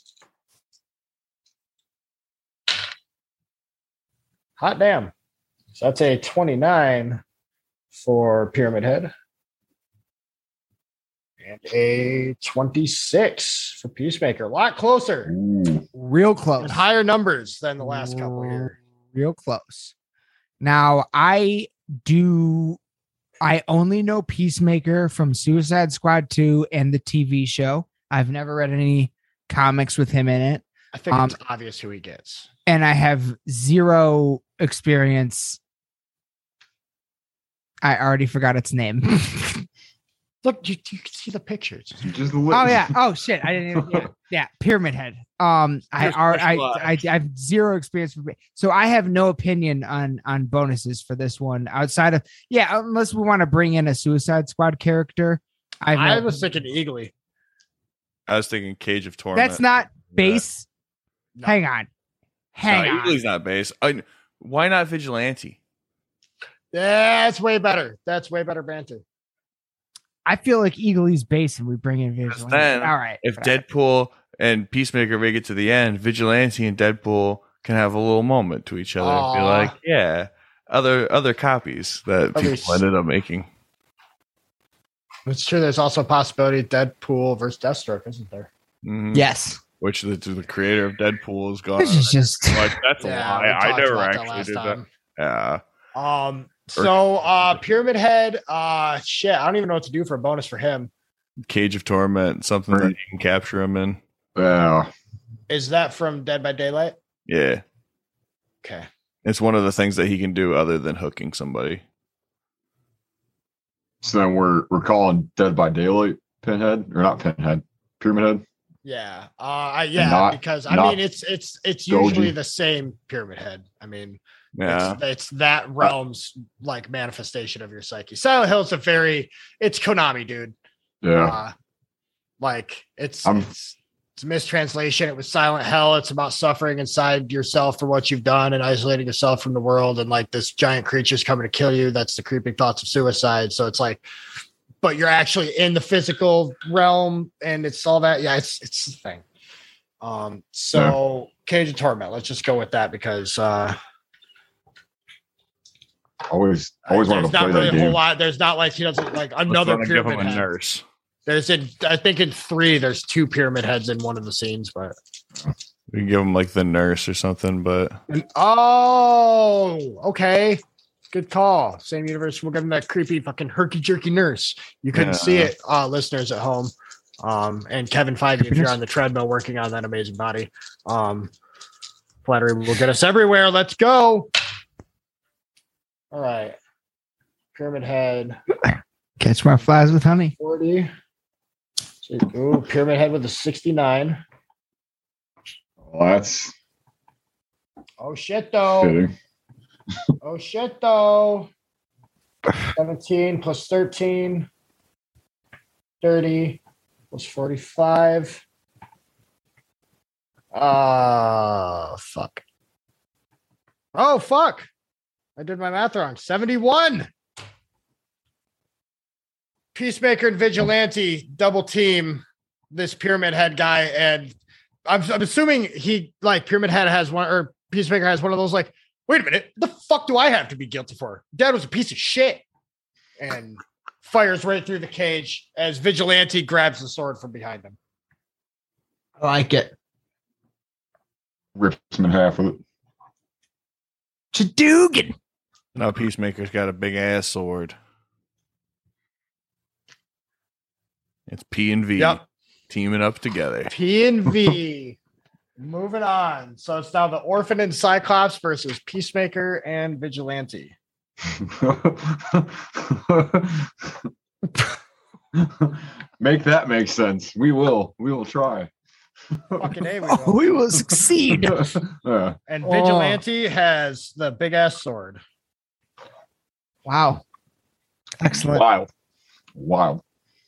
Speaker 2: Hot damn. So that's a twenty-nine for Pyramid Head. And a twenty-six for Peacemaker. A lot closer
Speaker 1: Ooh.
Speaker 3: Real close.
Speaker 2: and higher numbers than the last couple here.
Speaker 3: Real close. Now I do. I only know Peacemaker from Suicide Squad two and the T V show. I've never read any comics with him in it,
Speaker 2: I think
Speaker 3: Um,
Speaker 2: it's obvious who he gets.
Speaker 3: and I have zero experience. I already forgot its name.
Speaker 2: Look, you, you can see the pictures.
Speaker 1: Just
Speaker 3: Oh yeah. Oh shit. I didn't even. Yeah. Yeah. Pyramid Head. Um. I
Speaker 4: There's
Speaker 3: are. I,
Speaker 4: special
Speaker 3: I. I have zero experience with. So I have no opinion on on bonuses for this one outside of yeah. Unless we want to bring in a Suicide Squad character. I've
Speaker 2: I
Speaker 3: no-
Speaker 2: was thinking Eagly.
Speaker 4: I was thinking Cage of Torment.
Speaker 3: That's not base.
Speaker 2: No.
Speaker 3: Hang on. Hang
Speaker 4: no,
Speaker 3: on.
Speaker 4: Eagly's not base. I, why not Vigilante?
Speaker 2: That's way better. That's way better banter.
Speaker 3: I feel like Eagly's base, and we bring in Vigilante.
Speaker 4: then
Speaker 3: All right.
Speaker 4: If
Speaker 3: all right.
Speaker 4: Deadpool and Peacemaker make it to the end, Vigilante and Deadpool can have a little moment to each other and be
Speaker 2: Aw.
Speaker 4: like, yeah, other other copies that
Speaker 2: At
Speaker 4: people
Speaker 2: least-
Speaker 4: ended up making.
Speaker 2: It's true. There's also a possibility Deadpool versus Deathstroke, isn't there?
Speaker 4: Mhm.
Speaker 3: Yes.
Speaker 4: Which the, the creator of Deadpool is gone.
Speaker 3: This is just.
Speaker 4: Like, that's a
Speaker 2: we
Speaker 4: lie. I
Speaker 2: talked
Speaker 4: never
Speaker 2: about that
Speaker 4: actually
Speaker 2: last
Speaker 4: did
Speaker 2: time.
Speaker 4: that. Yeah.
Speaker 2: Um. So, uh, Pyramid Head. Uh, shit. I don't even know what to do for a bonus for him.
Speaker 4: Cage of Torment, something that you can capture him in.
Speaker 1: Yeah.
Speaker 2: Is that from Dead by Daylight?
Speaker 4: Yeah.
Speaker 2: Okay.
Speaker 4: It's one of the things that he can do other than hooking somebody.
Speaker 1: So then we're we're calling Dead by Daylight Pinhead or not Pinhead Pyramid Head.
Speaker 2: Yeah. Uh. I, yeah.
Speaker 1: not-
Speaker 2: because I
Speaker 1: not
Speaker 2: mean, it's it's it's
Speaker 1: Doji.
Speaker 2: usually the same Pyramid Head. I mean,
Speaker 4: Yeah.
Speaker 2: it's, it's that realm's like manifestation of your psyche. Silent Hill's a very. It's Konami, dude.
Speaker 1: Yeah.
Speaker 2: Uh, like it's,
Speaker 1: I'm-
Speaker 2: it's it's a mistranslation. It was Silent Hell. It's about suffering inside yourself for what you've done and isolating yourself from the world. And like this giant creature's coming to kill you. That's the creeping thoughts of suicide. So it's like, but you're actually in the physical realm, and it's all that. Yeah, it's it's the thing. Um. So Cage of Torment. Let's just go with that because uh,
Speaker 1: always always wanted to
Speaker 2: there's
Speaker 1: play
Speaker 2: not really
Speaker 1: that
Speaker 2: a whole
Speaker 1: game.
Speaker 2: lot. There's not like he doesn't like
Speaker 4: Let's
Speaker 2: another
Speaker 4: wanna give him
Speaker 2: pyramid
Speaker 4: a
Speaker 2: head.
Speaker 4: nurse.
Speaker 2: There's in I think in three there's two pyramid heads in one of the scenes, but
Speaker 4: We can give him like the nurse or something, but
Speaker 2: oh, okay, good call. Same universe. We'll give him that creepy fucking herky jerky nurse. You couldn't
Speaker 4: Yeah.
Speaker 2: see it, uh, listeners at home. Um, and Kevin Feige, if you're on the treadmill working on that amazing body, um, flattery will get us everywhere. Let's go. All right, pyramid head
Speaker 3: Catch my flies with honey.
Speaker 2: forty. Ooh, pyramid head with a sixty-nine.
Speaker 1: Well, that's
Speaker 2: Oh shit though.
Speaker 1: fitting.
Speaker 2: Oh shit though. seventeen plus thirteen. thirty plus forty-five. Ah, fuck. Oh fuck. I did my math wrong. seventy-one. Peacemaker and Vigilante double team this Pyramid Head guy, and I'm, I'm assuming he like Pyramid Head has one or Peacemaker has one of those like, wait a minute, the fuck do I have to be guilty for? Dad was a piece of shit, and fires right through the cage as Vigilante grabs the sword from behind him.
Speaker 3: I like it.
Speaker 1: Rips him in half with it.
Speaker 3: Chadugan.
Speaker 4: now Peacemaker's got a big ass sword. It's P and V
Speaker 2: Yep.
Speaker 4: teaming up together.
Speaker 2: P and V. Moving on. So it's now the Orphan and Cyclops versus Peacemaker and Vigilante.
Speaker 1: Make that make sense. We will. We will try.
Speaker 2: Fucking A, we
Speaker 3: Oh,
Speaker 2: will.
Speaker 3: we will succeed.
Speaker 1: Yeah.
Speaker 2: And
Speaker 3: Oh.
Speaker 2: Vigilante has the big ass sword.
Speaker 3: Wow. Excellent.
Speaker 1: Wow. Wow.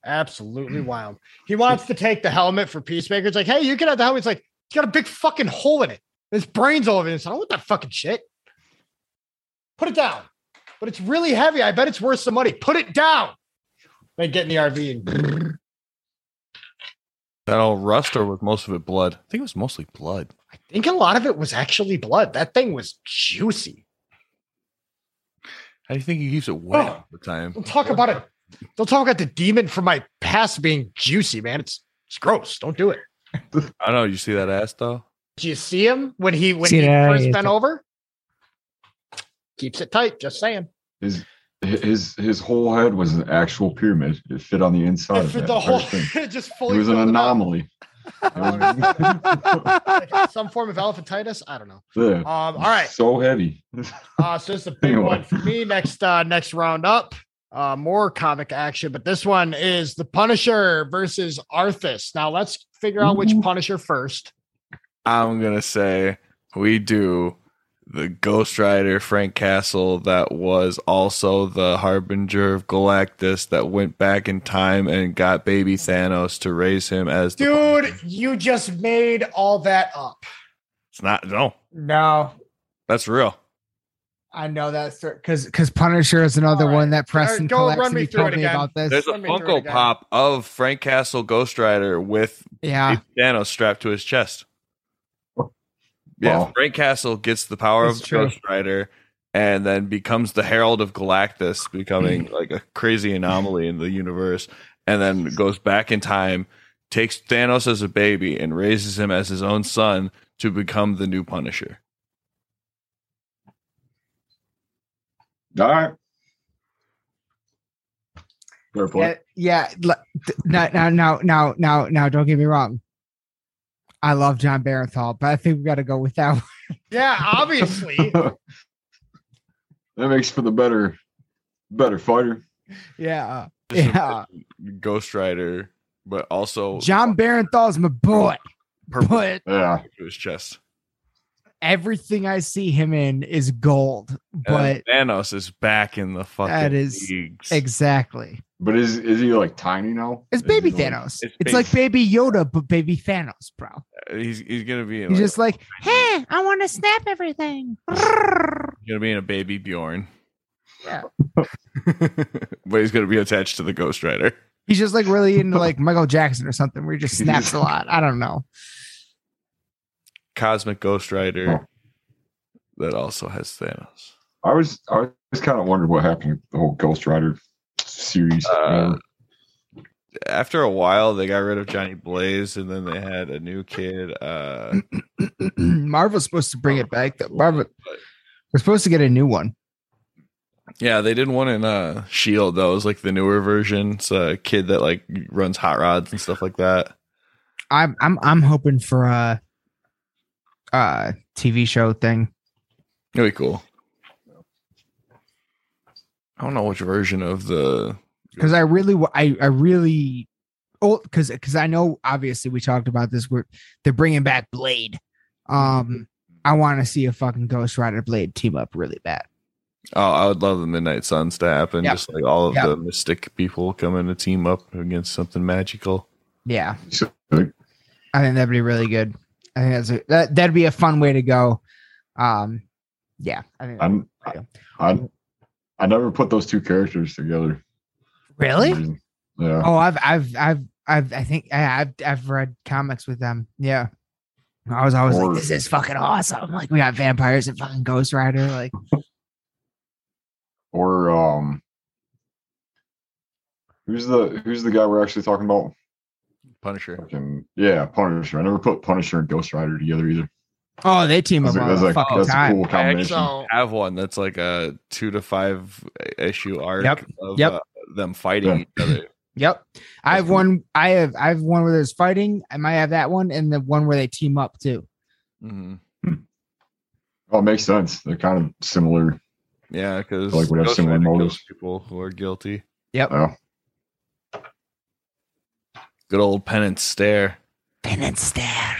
Speaker 2: Absolutely wild. He wants to take the helmet for Peacemaker. It's like, hey, you can have the helmet. It's like, it's got a big fucking hole in it. His brain's all over it. I don't want that fucking shit. Put it down. But it's really heavy. I bet it's worth some money. Put it down. Then get in the R V and
Speaker 4: That all rust or was most of it blood? I think it was mostly blood.
Speaker 2: I think a lot of it was actually blood. That thing was juicy.
Speaker 4: How do you think he keeps it wet
Speaker 2: Oh,
Speaker 4: all the time?
Speaker 2: Don't talk about it. Don't talk about the demon from my past being juicy, man. It's it's gross. Don't do it.
Speaker 4: I don't know. You see that ass though?
Speaker 2: Do you see him when he when
Speaker 3: See
Speaker 2: he
Speaker 3: that?
Speaker 2: first
Speaker 3: Yeah,
Speaker 2: bent
Speaker 3: it's-
Speaker 2: over? Keeps it tight. Just saying.
Speaker 1: His his his whole head was an actual pyramid. It fit on the inside of
Speaker 2: For
Speaker 1: that
Speaker 2: the whole,
Speaker 1: entire thing.
Speaker 2: it just
Speaker 1: It
Speaker 2: fully
Speaker 1: was an
Speaker 2: filled it up.
Speaker 1: anomaly. It was-
Speaker 2: Like some form of elephantitis. I don't know.
Speaker 1: Yeah.
Speaker 2: Um, all right.
Speaker 1: So heavy.
Speaker 2: Uh, so this is a big
Speaker 1: Anyway.
Speaker 2: one for me. Next, uh, next round up. Uh, more comic action, but this one is the Punisher versus Arthas. Now let's figure out which
Speaker 1: Ooh.
Speaker 2: Punisher first.
Speaker 4: I'm gonna say we do the Ghost Rider Frank Castle that was also the harbinger of Galactus that went back in time and got baby Thanos to raise him as the
Speaker 2: Dude,
Speaker 4: Punisher.
Speaker 2: you just made all that up.
Speaker 4: It's not no,
Speaker 3: No,
Speaker 4: that's real.
Speaker 3: I know that's because because Punisher is another
Speaker 2: All right.
Speaker 3: one that
Speaker 2: All
Speaker 3: Preston
Speaker 2: right, go
Speaker 3: collects.
Speaker 2: run
Speaker 3: and
Speaker 2: me
Speaker 3: he
Speaker 2: through
Speaker 3: told
Speaker 2: it
Speaker 3: me
Speaker 2: again.
Speaker 3: about this.
Speaker 4: There's a
Speaker 2: Let me throw it
Speaker 4: Funko
Speaker 2: again.
Speaker 4: Pop of Frank Castle Ghost Rider with
Speaker 3: Yeah,
Speaker 4: Thanos strapped to his chest. Yeah,
Speaker 1: Wow.
Speaker 4: Frank Castle gets the power
Speaker 3: That's
Speaker 4: of
Speaker 3: true.
Speaker 4: Ghost Rider and then becomes the Herald of Galactus, becoming like a crazy anomaly in the universe, and then goes back in time, takes Thanos as a baby, and raises him as his own son to become the new Punisher.
Speaker 1: All right. Fair play.
Speaker 3: yeah, yeah. l- th- Now, now, now, now, now, now, don't get me wrong. I love John Barenthal, but I think we got to go with that one.
Speaker 2: Yeah, obviously.
Speaker 1: that makes for the better, better fighter.
Speaker 3: Yeah,
Speaker 4: Just a
Speaker 3: yeah.
Speaker 4: Ghost Rider, but also
Speaker 3: John Barenthal's my boy,
Speaker 4: purple
Speaker 3: but
Speaker 1: Yeah.
Speaker 4: to his chest.
Speaker 3: everything I see him in is gold. But
Speaker 4: And Thanos is back in the fucking
Speaker 3: That is
Speaker 4: leagues.
Speaker 3: exactly,
Speaker 1: But is is he like tiny now?
Speaker 3: it's
Speaker 1: Is
Speaker 3: baby
Speaker 1: he, like-
Speaker 3: Thanos.
Speaker 4: It's
Speaker 3: It's, like baby Yoda, but baby Thanos, bro.
Speaker 4: he's he's gonna be in
Speaker 3: He's
Speaker 4: like,
Speaker 3: just like,
Speaker 5: Hey, I want to snap everything.
Speaker 4: gonna be in a baby Bjorn.
Speaker 3: Yeah.
Speaker 4: But he's gonna be attached to the Ghost Rider.
Speaker 3: he's just like really into like Michael Jackson or something, where he just snaps a lot. I don't know.
Speaker 4: Cosmic Ghost Rider that also has Thanos.
Speaker 1: I was I was kind of wondering what happened to the whole Ghost Rider series.
Speaker 4: Uh, After a while, they got rid of Johnny Blaze, and then they had a new kid. Uh,
Speaker 3: Marvel's supposed to bring it back. Though. Marvel, we're supposed to get a new one.
Speaker 4: yeah, they did one in uh, Shield. That was like the newer version. It's a kid that like runs hot rods and stuff like that.
Speaker 3: I'm I'm I'm hoping for a, a T V show thing.
Speaker 4: It'd be cool. I don't know which version of the
Speaker 3: Because I really, wa- I, I really, oh, because because I know obviously we talked about this. Where they're bringing back Blade. Um, I want to see a fucking Ghost Rider Blade team up really bad.
Speaker 4: Oh, I would love the Midnight Suns to happen.
Speaker 3: Yep.
Speaker 4: Just like all of
Speaker 3: Yep.
Speaker 4: the Mystic people coming to team up against something magical.
Speaker 3: Yeah,
Speaker 1: So,
Speaker 3: I think that'd be really good. I think that's a, that that'd be a fun way to go. Um, yeah, I think.
Speaker 1: I'm, I I never put those two characters together. for some
Speaker 3: Really?
Speaker 1: reason. Yeah.
Speaker 3: Oh, I've, I've, I've, I've, I think I- I've, I've read comics with them. Yeah. I was always
Speaker 1: Or-
Speaker 3: like, this is fucking awesome. Like, we got vampires and fucking Ghost Rider. Like,
Speaker 1: Or um, who's the who's the guy we're actually talking about?
Speaker 4: Punisher.
Speaker 1: Fucking, yeah, Punisher. I never put Punisher and Ghost Rider together either.
Speaker 3: oh, they team up
Speaker 1: That's, a-
Speaker 3: all
Speaker 1: that's
Speaker 3: the
Speaker 1: like
Speaker 3: fucking
Speaker 1: that's a
Speaker 3: time.
Speaker 1: cool combination.
Speaker 2: So
Speaker 4: Have one that's like a two to five issue arc
Speaker 3: Yep.
Speaker 4: of
Speaker 3: Yep.
Speaker 4: Uh, them fighting
Speaker 1: Yeah.
Speaker 4: each other.
Speaker 3: Yep. I have
Speaker 1: cool.
Speaker 3: one. I have, I have one where there's fighting. I might have that one and the one where they team up too.
Speaker 4: hmm
Speaker 1: Oh, it makes sense. They're kind of similar.
Speaker 4: Yeah, because
Speaker 1: Like would have similar motives.
Speaker 4: people who are guilty.
Speaker 3: Yep.
Speaker 1: Yeah.
Speaker 4: Good old penance stare.
Speaker 5: Penance stare.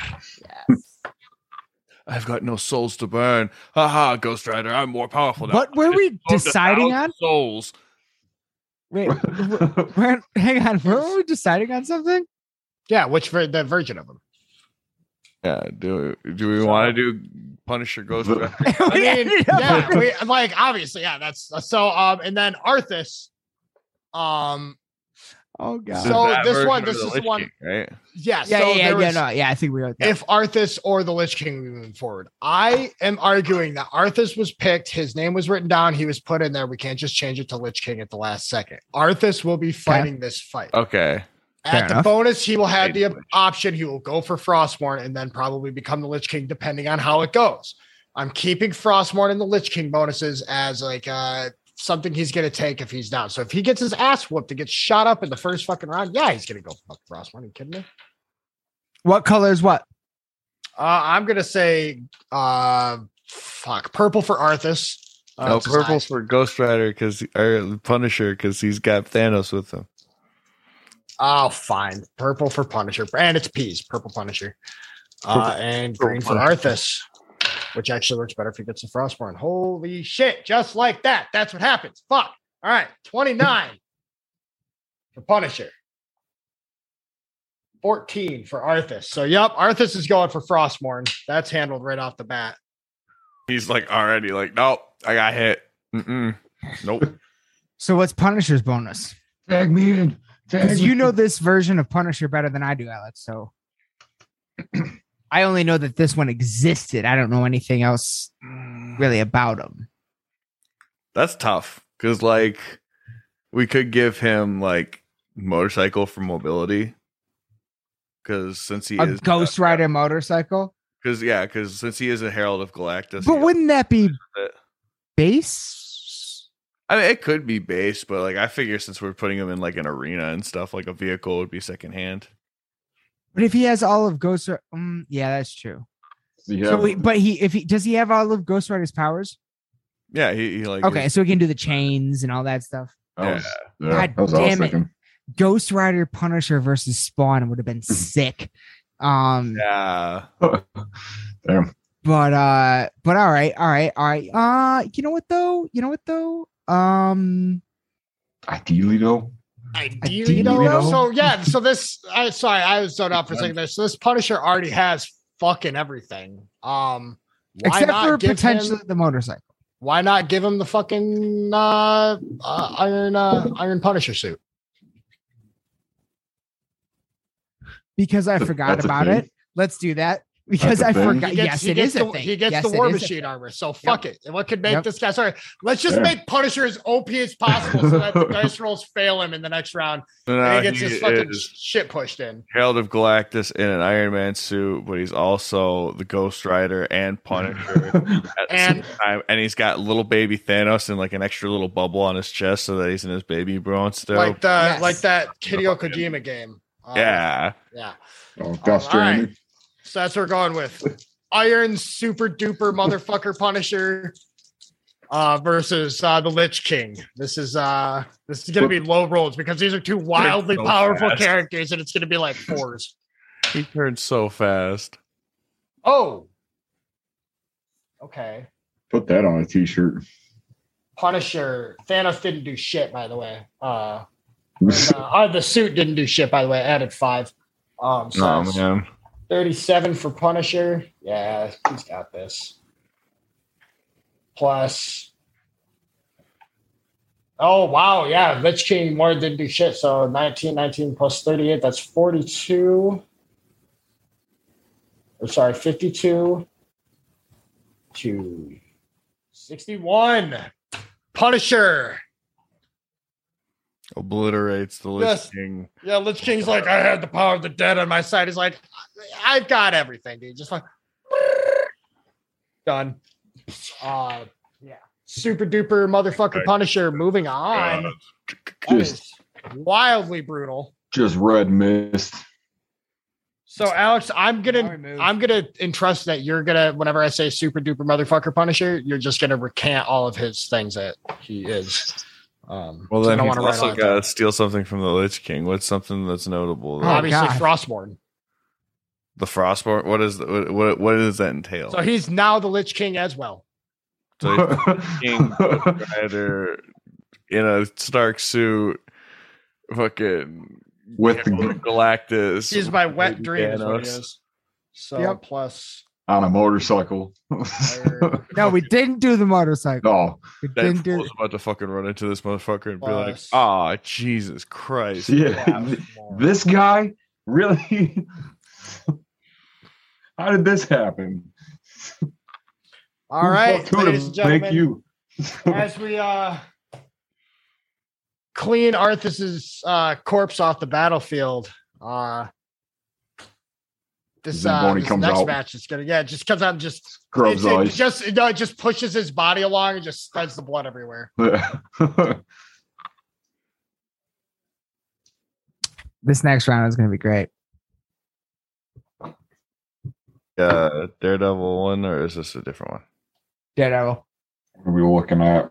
Speaker 4: I've got no souls to burn. Ha ha, Ghost Rider, I'm more powerful now.
Speaker 3: What were we
Speaker 4: I've owned a
Speaker 3: deciding
Speaker 4: thousand
Speaker 3: on?
Speaker 4: Souls.
Speaker 3: Wait, we're, hang on. Were we deciding on something?
Speaker 2: Yeah, which ver- the version of him?
Speaker 4: Yeah. Do do we want to do Punisher Ghost Rider?
Speaker 2: I mean, yeah, we, like obviously, yeah. That's so. Um, and then Arthas. Um,
Speaker 3: Oh god.
Speaker 2: So
Speaker 4: That
Speaker 2: this
Speaker 4: version
Speaker 2: one-
Speaker 4: of
Speaker 2: this
Speaker 4: the
Speaker 2: is the
Speaker 4: Lich
Speaker 2: one-
Speaker 4: King, right?
Speaker 2: yeah.
Speaker 3: yeah,
Speaker 2: so
Speaker 3: yeah, yeah,
Speaker 2: there
Speaker 3: yeah,
Speaker 2: was-
Speaker 3: no, yeah. I think we were.
Speaker 2: If Arthas or the Lich King moving forward, I am arguing that Arthas was picked. His name was written down. He was put in there. We can't just change it to Lich King at the last second. Arthas will be fighting this fight.
Speaker 4: Okay.
Speaker 3: Fair
Speaker 2: At the
Speaker 3: enough.
Speaker 2: bonus, he will have the
Speaker 4: Lich.
Speaker 2: option. He will go for Frostmourne and then probably become the Lich King, depending on how it goes. I'm keeping Frostmourne and the Lich King bonuses as like uh, something he's going to take if he's down. So if he gets his ass whooped and gets shot up in the first fucking round, yeah, he's going to go fuck Frostmourne. Are you kidding me?
Speaker 3: What color is what?
Speaker 2: Uh, I'm going to say, uh, fuck, purple for Arthas. Uh,
Speaker 4: no,
Speaker 2: it's his
Speaker 4: purple
Speaker 2: eyes.
Speaker 4: for Ghost Rider because or Punisher because he's got Thanos with him.
Speaker 2: Oh, fine. Purple for Punisher. And it's peas. Purple Punisher. Uh, and green for
Speaker 1: Punisher.
Speaker 2: Arthas, which actually works better if he gets a Frostborn. Holy shit. Just like that. That's what happens. Fuck. All right. twenty-nine for Punisher. fourteen for Arthas. So, yep. Arthas is going for Frostborn. That's handled right off the bat.
Speaker 4: He's like already like, nope, I got hit. Mm-mm. Nope.
Speaker 3: So what's Punisher's bonus?
Speaker 1: Tag me in.
Speaker 3: Because you know this version of Punisher better than I do, Alex. So I only know that this one existed. I don't know anything else really about him.
Speaker 4: That's tough because like we could give him like motorcycle for mobility because since he
Speaker 3: A
Speaker 4: is
Speaker 3: Ghost Rider motorcycle.
Speaker 4: because yeah because since he is a Herald of Galactus.
Speaker 3: But
Speaker 4: he-
Speaker 3: wouldn't that be
Speaker 4: it.
Speaker 3: base?
Speaker 4: I mean, it could be base, but like I figure since we're putting him in like an arena and stuff, like a vehicle would be secondhand.
Speaker 3: But if he has all of Ghost Rider, um, yeah, that's true.
Speaker 1: Yeah.
Speaker 3: So, we, but he, if he does, he have all of Ghost Rider's powers?
Speaker 4: Yeah, he, he like
Speaker 3: Okay, so he can do the chains and all that stuff.
Speaker 1: That was, yeah,
Speaker 3: God
Speaker 1: that was what I was
Speaker 3: damn it.
Speaker 1: thinking.
Speaker 3: Ghost Rider Punisher versus Spawn would have been sick. Um,
Speaker 4: yeah.
Speaker 1: Damn.
Speaker 3: but uh, but all right, all right, all right. Uh, you know what though? You know what though? Um,
Speaker 1: Ideally, though.
Speaker 2: Ideally,
Speaker 3: Ideally,
Speaker 2: though.
Speaker 3: though.
Speaker 2: So yeah, so this I sorry, I was zoned out for a second there. So this Punisher already has fucking everything. Um why
Speaker 3: except
Speaker 2: not
Speaker 3: for
Speaker 2: give
Speaker 3: potentially
Speaker 2: him,
Speaker 3: the motorcycle.
Speaker 2: why not give him the fucking uh, uh iron uh iron Punisher suit?
Speaker 3: Because I
Speaker 1: That's-
Speaker 3: forgot
Speaker 1: that's a
Speaker 3: about
Speaker 1: thing.
Speaker 3: it. Let's do that. Because
Speaker 1: That's a
Speaker 3: I
Speaker 1: thing.
Speaker 3: forgot.
Speaker 2: He gets,
Speaker 3: Yes,
Speaker 2: he
Speaker 3: it
Speaker 2: gets
Speaker 3: is
Speaker 2: the,
Speaker 3: a thing.
Speaker 2: He gets
Speaker 3: Yes,
Speaker 2: the
Speaker 3: it
Speaker 2: War
Speaker 3: is a
Speaker 2: Machine
Speaker 3: thing.
Speaker 2: armor. So fuck it. And what could make
Speaker 3: Yep.
Speaker 2: this guy sorry? Let's just
Speaker 1: Yeah.
Speaker 2: make Punisher as O P as possible so that the dice rolls fail him in the next round.
Speaker 4: No,
Speaker 2: And he gets
Speaker 4: he
Speaker 2: his fucking
Speaker 4: is
Speaker 2: shit pushed in.
Speaker 4: Herald of Galactus in an Iron Man suit, but he's also the Ghost Rider and Punisher at the
Speaker 2: And-
Speaker 4: same time. And he's got little baby Thanos and like an extra little bubble on his chest so that he's in his baby brawn still.
Speaker 2: Like the
Speaker 3: Yes.
Speaker 2: like that Hideo Kojima game. Um,
Speaker 4: yeah.
Speaker 2: Yeah.
Speaker 1: Oh, Death
Speaker 2: all right.
Speaker 1: Stranding.
Speaker 2: So that's what we're going with. Iron super duper motherfucker Punisher uh versus uh the Lich King. This is uh this is gonna be low rolls because these are two wildly
Speaker 4: so
Speaker 2: powerful
Speaker 4: fast.
Speaker 2: characters and it's gonna be like fours.
Speaker 4: He turned so fast.
Speaker 2: Oh. Okay.
Speaker 1: Put that on a t-shirt.
Speaker 2: Punisher. Thanos didn't do shit, by the way. Uh, and, uh, uh, the suit didn't do shit, by the way. I added five. Um so
Speaker 4: Oh
Speaker 2: it's
Speaker 4: man.
Speaker 2: thirty-seven for Punisher. Yeah, he's got this. Plus, oh wow, yeah, Lich King more didn't do shit. So nineteen, nineteen plus thirty-eight, that's forty-two. Or sorry, fifty-two to sixty-one. Punisher.
Speaker 4: Obliterates the Lich
Speaker 2: Yes.
Speaker 4: King.
Speaker 2: Yeah, Lich King's like, I had the power of the dead on my side. He's like, I've got everything, dude. Just like done. Uh yeah. Super duper motherfucker Punisher. Moving on. That
Speaker 1: Just,
Speaker 2: is wildly brutal.
Speaker 1: just red mist.
Speaker 2: So Alex, I'm
Speaker 3: Now we
Speaker 2: gonna
Speaker 3: move.
Speaker 2: I'm gonna entrust that you're gonna whenever I say super duper motherfucker Punisher, you're just gonna recant all of his things that he is. Um
Speaker 4: Well,
Speaker 2: so I
Speaker 4: then
Speaker 2: don't
Speaker 4: he's
Speaker 2: wanna write
Speaker 4: also
Speaker 2: on it.
Speaker 4: got to steal something from the Lich King. What's something that's notable?
Speaker 3: Oh,
Speaker 2: Obviously
Speaker 3: God.
Speaker 2: Frostborn.
Speaker 4: The Frostborn. What is the, what, what? What does that entail?
Speaker 2: So he's now the Lich King as well.
Speaker 4: So he's King, Ghost Rider, in a Stark suit, fucking
Speaker 1: With the
Speaker 4: Galactus.
Speaker 2: He's my wet
Speaker 4: Baby
Speaker 2: dream is what he
Speaker 4: Thanos.
Speaker 2: is. So
Speaker 3: Yep.
Speaker 2: plus
Speaker 1: on a motorcycle.
Speaker 3: No, we didn't do the motorcycle.
Speaker 1: No.
Speaker 3: We didn't do.
Speaker 4: Deadpool's about to fucking run into this motherfucker and be like,
Speaker 2: Plus-
Speaker 4: "Ah, Jesus Christ!"
Speaker 1: Yeah. th- This guy really. How did this happen?
Speaker 2: all
Speaker 1: Who
Speaker 2: right,
Speaker 1: fucked with
Speaker 2: ladies
Speaker 1: him?
Speaker 2: and gentlemen.
Speaker 1: Thank you.
Speaker 2: As we uh clean Arthas's uh corpse off the battlefield, uh this, uh,
Speaker 1: Zamboni
Speaker 2: this
Speaker 1: comes
Speaker 2: next
Speaker 1: out.
Speaker 2: match is gonna yeah, it just comes out and just
Speaker 1: Scrubs
Speaker 2: it, it
Speaker 1: eyes.
Speaker 2: just no, it just pushes his body along and just spreads the blood everywhere.
Speaker 3: This next round is going to be great.
Speaker 4: Uh, Daredevil one, or is this a different one?
Speaker 3: Daredevil.
Speaker 1: What are we looking at?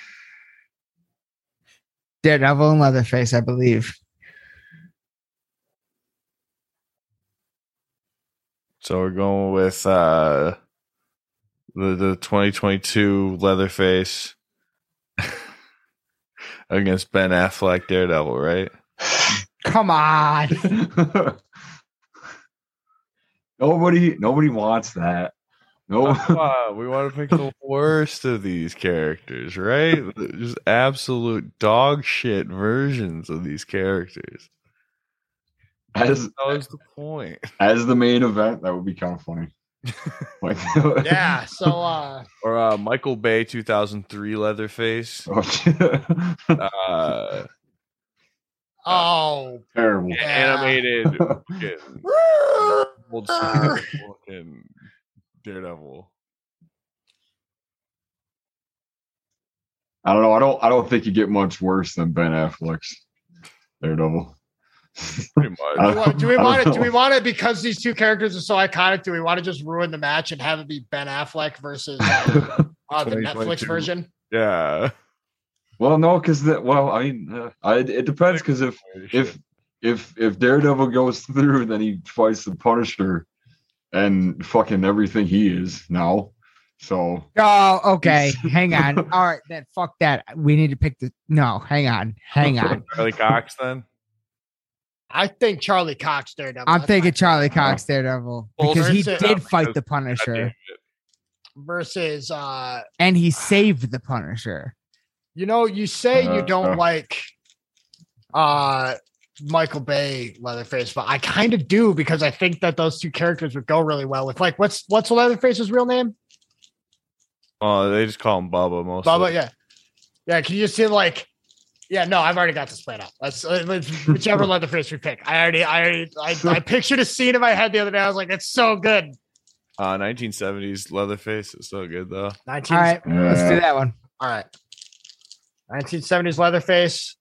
Speaker 3: Daredevil and Leatherface, I believe.
Speaker 4: So we're going with uh, the the twenty twenty-two Leatherface against Ben Affleck Daredevil, right?
Speaker 3: Come on.
Speaker 1: nobody, nobody wants that. No.
Speaker 4: Come on, we want to pick the worst of these characters, right? Just absolute dog shit versions of these characters.
Speaker 1: as
Speaker 4: That was the point.
Speaker 1: as the main event, that would be kind of funny. Like,
Speaker 2: Yeah, so uh
Speaker 4: Or uh, Michael Bay two thousand three Leatherface. Uh,
Speaker 2: oh
Speaker 1: Terrible.
Speaker 2: Yeah.
Speaker 4: animated fucking old school fucking Daredevil.
Speaker 1: I don't know. I don't. I don't think you get much worse than Ben Affleck's Daredevil.
Speaker 4: Pretty much.
Speaker 1: I
Speaker 2: do we want- do we
Speaker 1: I don't
Speaker 2: want it? Do
Speaker 1: know.
Speaker 2: we want it because these two characters are so iconic? Do we want to just ruin the match and have it be Ben Affleck versus uh, uh, the
Speaker 4: twenty
Speaker 2: Netflix
Speaker 4: twenty-two.
Speaker 2: version?
Speaker 4: Yeah.
Speaker 1: Well, no, because the well, I mean, uh, I, it depends. Because if if if if Daredevil goes through, then he fights the Punisher and fucking everything he is now. So
Speaker 3: Oh, okay. Hang on. All right, then fuck that. We need to pick the. No, hang on. Hang on.
Speaker 4: Charlie Cox then?
Speaker 2: I think Charlie Cox Daredevil.
Speaker 3: I'm
Speaker 2: That's
Speaker 3: thinking
Speaker 2: my
Speaker 3: Charlie
Speaker 2: favorite.
Speaker 3: Cox Daredevil because he
Speaker 2: Bullshit.
Speaker 3: did fight the
Speaker 4: God
Speaker 3: Punisher
Speaker 4: damn it.
Speaker 2: versus uh
Speaker 3: and he saved the Punisher.
Speaker 2: you know, you say you
Speaker 1: Uh,
Speaker 2: don't
Speaker 1: uh.
Speaker 2: like uh Michael Bay Leatherface, but I kind of do because I think that those two characters would go really well with like what's what's Leatherface's real name?
Speaker 4: Oh, they just call him Bubba mostly.
Speaker 2: Bubba, yeah. Yeah, can you just see like yeah, no, I've already got this played out. Let's, uh, let's whichever Leatherface we pick. I already, I already, I, I pictured a scene in my head the other day. I was like, it's so good.
Speaker 4: Uh, nineteen seventies Leatherface is so good though.
Speaker 2: nineteen
Speaker 3: All right, let's do
Speaker 1: yeah.
Speaker 3: that one.
Speaker 2: All right. nineteen seventies Leatherface.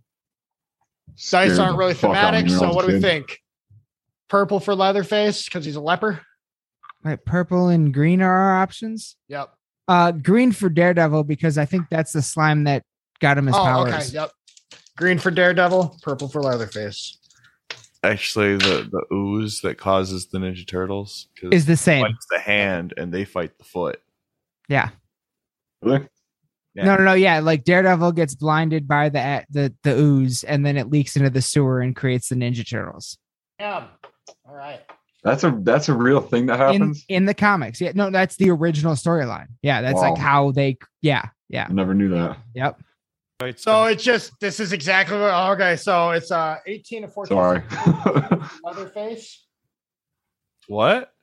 Speaker 1: Scared
Speaker 2: Dice aren't
Speaker 1: the
Speaker 2: really
Speaker 1: fuck out of
Speaker 2: thematic.
Speaker 1: me when I
Speaker 2: So
Speaker 1: was
Speaker 2: what
Speaker 1: a
Speaker 2: do we
Speaker 1: kid.
Speaker 2: think? Purple for Leatherface because he's a leper.
Speaker 3: Right, purple and green are our options.
Speaker 2: Yep.
Speaker 3: Uh, green for Daredevil because I think that's the slime that got him his
Speaker 2: Oh,
Speaker 3: powers.
Speaker 2: okay. Yep. Green for Daredevil. Purple for Leatherface.
Speaker 4: Actually, the the ooze that causes the Ninja Turtles 'cause
Speaker 3: Is the
Speaker 4: it
Speaker 3: same.
Speaker 4: fights the hand and they fight the foot.
Speaker 3: Yeah.
Speaker 1: Really?
Speaker 4: Yeah.
Speaker 3: No, no, no. Yeah, like Daredevil gets blinded by the the the ooze, and then it leaks into the sewer and creates the Ninja Turtles
Speaker 2: Yeah. All right.
Speaker 1: That's a that's a real thing that
Speaker 3: in
Speaker 1: happens.
Speaker 3: in the comics. Yeah, no, that's the original storyline. Yeah, that's like
Speaker 1: Wow.
Speaker 3: how they. Yeah, yeah,
Speaker 1: I never knew that.
Speaker 3: yep.
Speaker 4: Fights
Speaker 2: So
Speaker 4: the-
Speaker 2: it's just this is exactly what. Okay, so it's uh eighteen to fourteen.
Speaker 1: Sorry.
Speaker 2: Leatherface.
Speaker 4: what?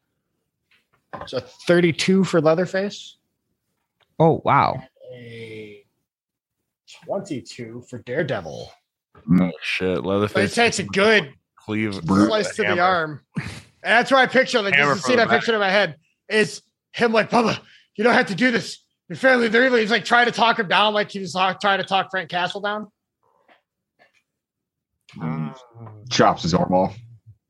Speaker 2: So thirty-two for Leatherface.
Speaker 3: Oh wow.
Speaker 2: A twenty-two for Daredevil.
Speaker 4: Oh shit!
Speaker 2: But it
Speaker 4: Leatherface
Speaker 2: takes a good
Speaker 4: cleave
Speaker 2: slice to the
Speaker 4: hammer.
Speaker 2: arm. And that's what I picture. Like,
Speaker 4: Hammer
Speaker 2: this is the
Speaker 4: from
Speaker 2: scene
Speaker 4: the
Speaker 2: I
Speaker 4: back.
Speaker 2: pictured in my head is him like, Bubba, you don't have to do this. Your family, they're evil. He's like trying to talk him down, like he was talk, trying to talk Frank Castle down.
Speaker 1: Chops his arm off.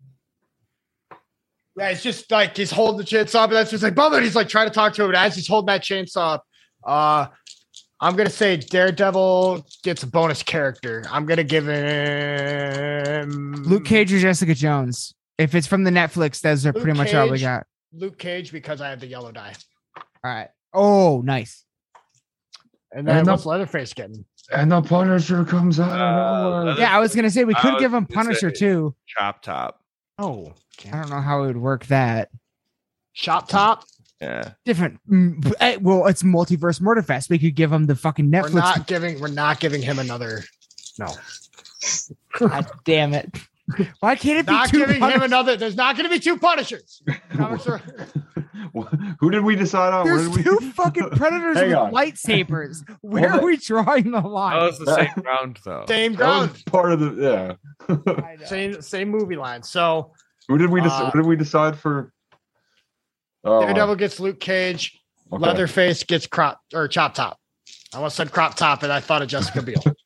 Speaker 2: Yeah, it's just like he's holding the chainsaw, but that's just like Bubba. And he's like trying to talk to him, and as he's holding that chainsaw, uh, I'm gonna say Daredevil gets a bonus character. I'm gonna give him
Speaker 3: Luke Cage or Jessica Jones. If it's from the Netflix, those are
Speaker 2: Luke
Speaker 3: pretty much all we
Speaker 2: Cage.
Speaker 3: got.
Speaker 2: Luke Cage because I have the yellow die.
Speaker 3: All right. Oh, nice.
Speaker 2: And
Speaker 3: Fair
Speaker 2: then
Speaker 3: enough.
Speaker 2: what's Leatherface getting?
Speaker 1: And the Punisher comes out. of
Speaker 4: Uh,
Speaker 1: nowhere.
Speaker 3: Yeah, I was gonna say we
Speaker 4: I
Speaker 3: could
Speaker 4: was
Speaker 3: give him
Speaker 4: gonna
Speaker 3: Punisher
Speaker 4: say-
Speaker 3: too.
Speaker 4: Chop top.
Speaker 2: Oh,
Speaker 3: I don't know how it would work that.
Speaker 2: Shop top.
Speaker 4: Yeah.
Speaker 3: Different. mm, but, eh, Well, it's multiverse murder fest. We could give him the fucking
Speaker 2: We're
Speaker 3: Netflix.
Speaker 2: not giving. We're not giving him another. No,
Speaker 3: God damn it! Why can't it be
Speaker 2: not
Speaker 3: two
Speaker 2: giving him
Speaker 3: Punishers?
Speaker 2: another. There's not going to be two Punishers. Comics are-
Speaker 1: Who did we decide on? Where
Speaker 3: There's
Speaker 1: did
Speaker 3: two
Speaker 1: we?
Speaker 3: fucking predators
Speaker 1: Hang
Speaker 3: with
Speaker 1: on.
Speaker 3: lightsabers. Where
Speaker 1: Well,
Speaker 3: are we drawing the
Speaker 4: That
Speaker 3: line?
Speaker 4: was the same round though.
Speaker 2: Same
Speaker 1: That
Speaker 2: ground.
Speaker 1: was part of the yeah.
Speaker 3: I know.
Speaker 2: Same same movie line. So
Speaker 1: Who did we decide?
Speaker 2: Uh,
Speaker 1: what did we decide for? Oh,
Speaker 2: Daredevil gets Luke Cage.
Speaker 1: okay.
Speaker 2: Leatherface gets crop or chop top. I almost said crop top, and I thought of Jessica Biel. There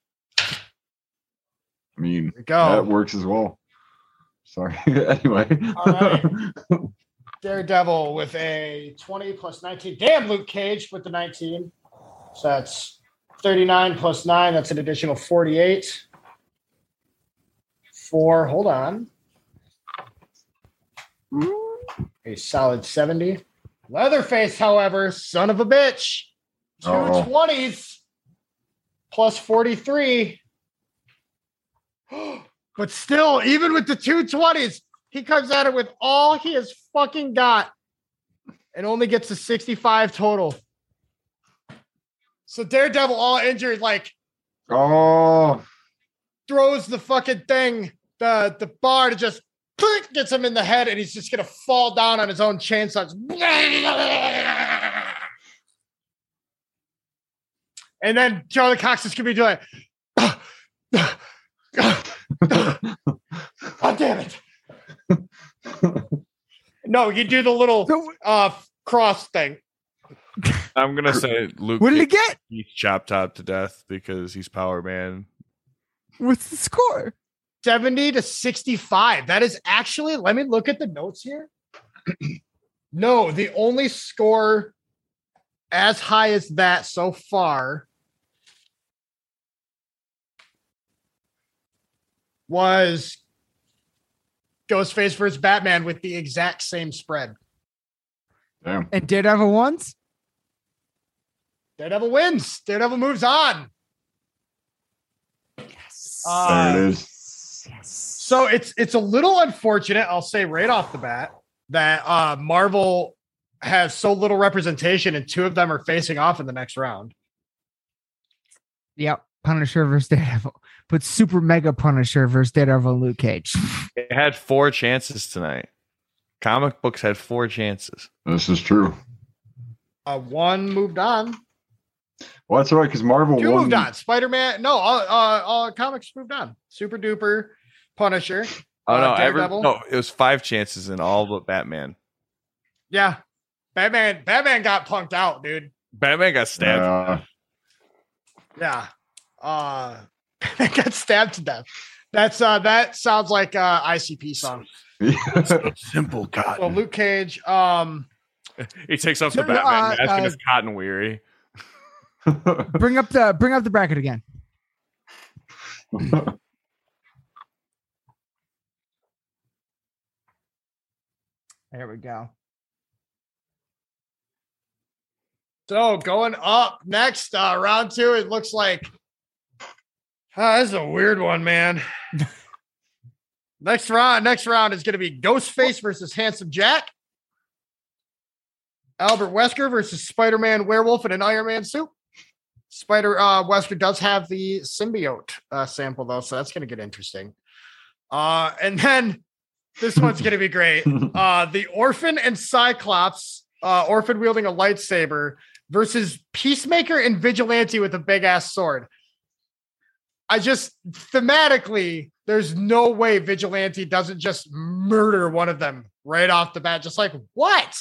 Speaker 1: I mean,
Speaker 2: we go.
Speaker 1: that works as well. Sorry. Anyway.
Speaker 2: All right. Daredevil with a twenty plus nineteen. Damn, Luke Cage with the nineteen. So that's thirty-nine plus nine. That's an additional forty-eight. Four, hold on. A solid seventy. Leatherface, however, son of a bitch. Two
Speaker 1: Uh-oh.
Speaker 2: twenties plus forty-three. But still, even with the two twenties, he comes at it with all he has fucking got and only gets a sixty-five total. So Daredevil, all injured, like
Speaker 1: Oh,
Speaker 2: throws the fucking thing, the, the bar to just click, gets him in the head, and he's just going to fall down on his own chainsaw. And then Charlie Cox is going to be doing God damn it. No, you do the little
Speaker 3: So,
Speaker 2: uh cross thing.
Speaker 4: I'm gonna say Luke.
Speaker 3: what did he
Speaker 4: Cage
Speaker 3: get?
Speaker 4: beats Chop Top to death because he's Power Man.
Speaker 3: What's the score?
Speaker 2: seventy to sixty-five. That is actually, let me look at the notes here. No, the only score as high as that so far was Ghostface versus Batman with the exact same spread.
Speaker 1: damn.
Speaker 3: And Daredevil wins?
Speaker 2: Daredevil wins. Daredevil moves on.
Speaker 3: Yes.
Speaker 2: Uh,
Speaker 1: There it is.
Speaker 3: yes.
Speaker 2: So it's it's a little unfortunate, I'll say right off the bat, that uh, Marvel has so little representation and two of them are facing off in the next round.
Speaker 3: Yep. Punisher versus Daredevil. But Super Mega Punisher versus Daredevil and Luke Cage.
Speaker 4: It had four chances tonight. Comic books had four chances.
Speaker 1: This is true.
Speaker 2: Uh, one moved on.
Speaker 1: Well, that's all right because Marvel
Speaker 2: Two
Speaker 1: won.
Speaker 2: moved on. Spider-Man. No, all, uh, all comics moved on. Super Duper, Punisher.
Speaker 4: Oh
Speaker 2: uh,
Speaker 4: no, every,
Speaker 2: Daredevil.
Speaker 4: no, it was five chances in all but Batman.
Speaker 2: Yeah. Batman. Batman got punked out, dude.
Speaker 4: Batman got stabbed.
Speaker 1: Uh,
Speaker 2: Yeah. Uh, got stabbed to death. That's uh, that sounds like uh I C P song.
Speaker 4: So simple, God.
Speaker 2: So Luke Cage. Um,
Speaker 4: He takes off the
Speaker 3: Uh,
Speaker 4: Batman mask
Speaker 3: uh,
Speaker 4: and is cotton weary.
Speaker 3: Bring up the bring up the bracket again. There we go.
Speaker 2: So going up next, uh, round two, it looks like ah, this is a weird one, man. next round, next round is going to be Ghostface versus Handsome Jack. Albert Wesker versus Spider-Man Werewolf in an Iron Man suit. Spider uh, Wesker does have the symbiote uh, sample though, so that's going to get interesting. Uh, and then this one's going to be great. Uh, the Orphan and Cyclops, uh, Orphan wielding a lightsaber versus Peacemaker and Vigilante with a big ass sword. I just thematically, there's no way Vigilante doesn't just murder one of them right off the bat. Just like, what?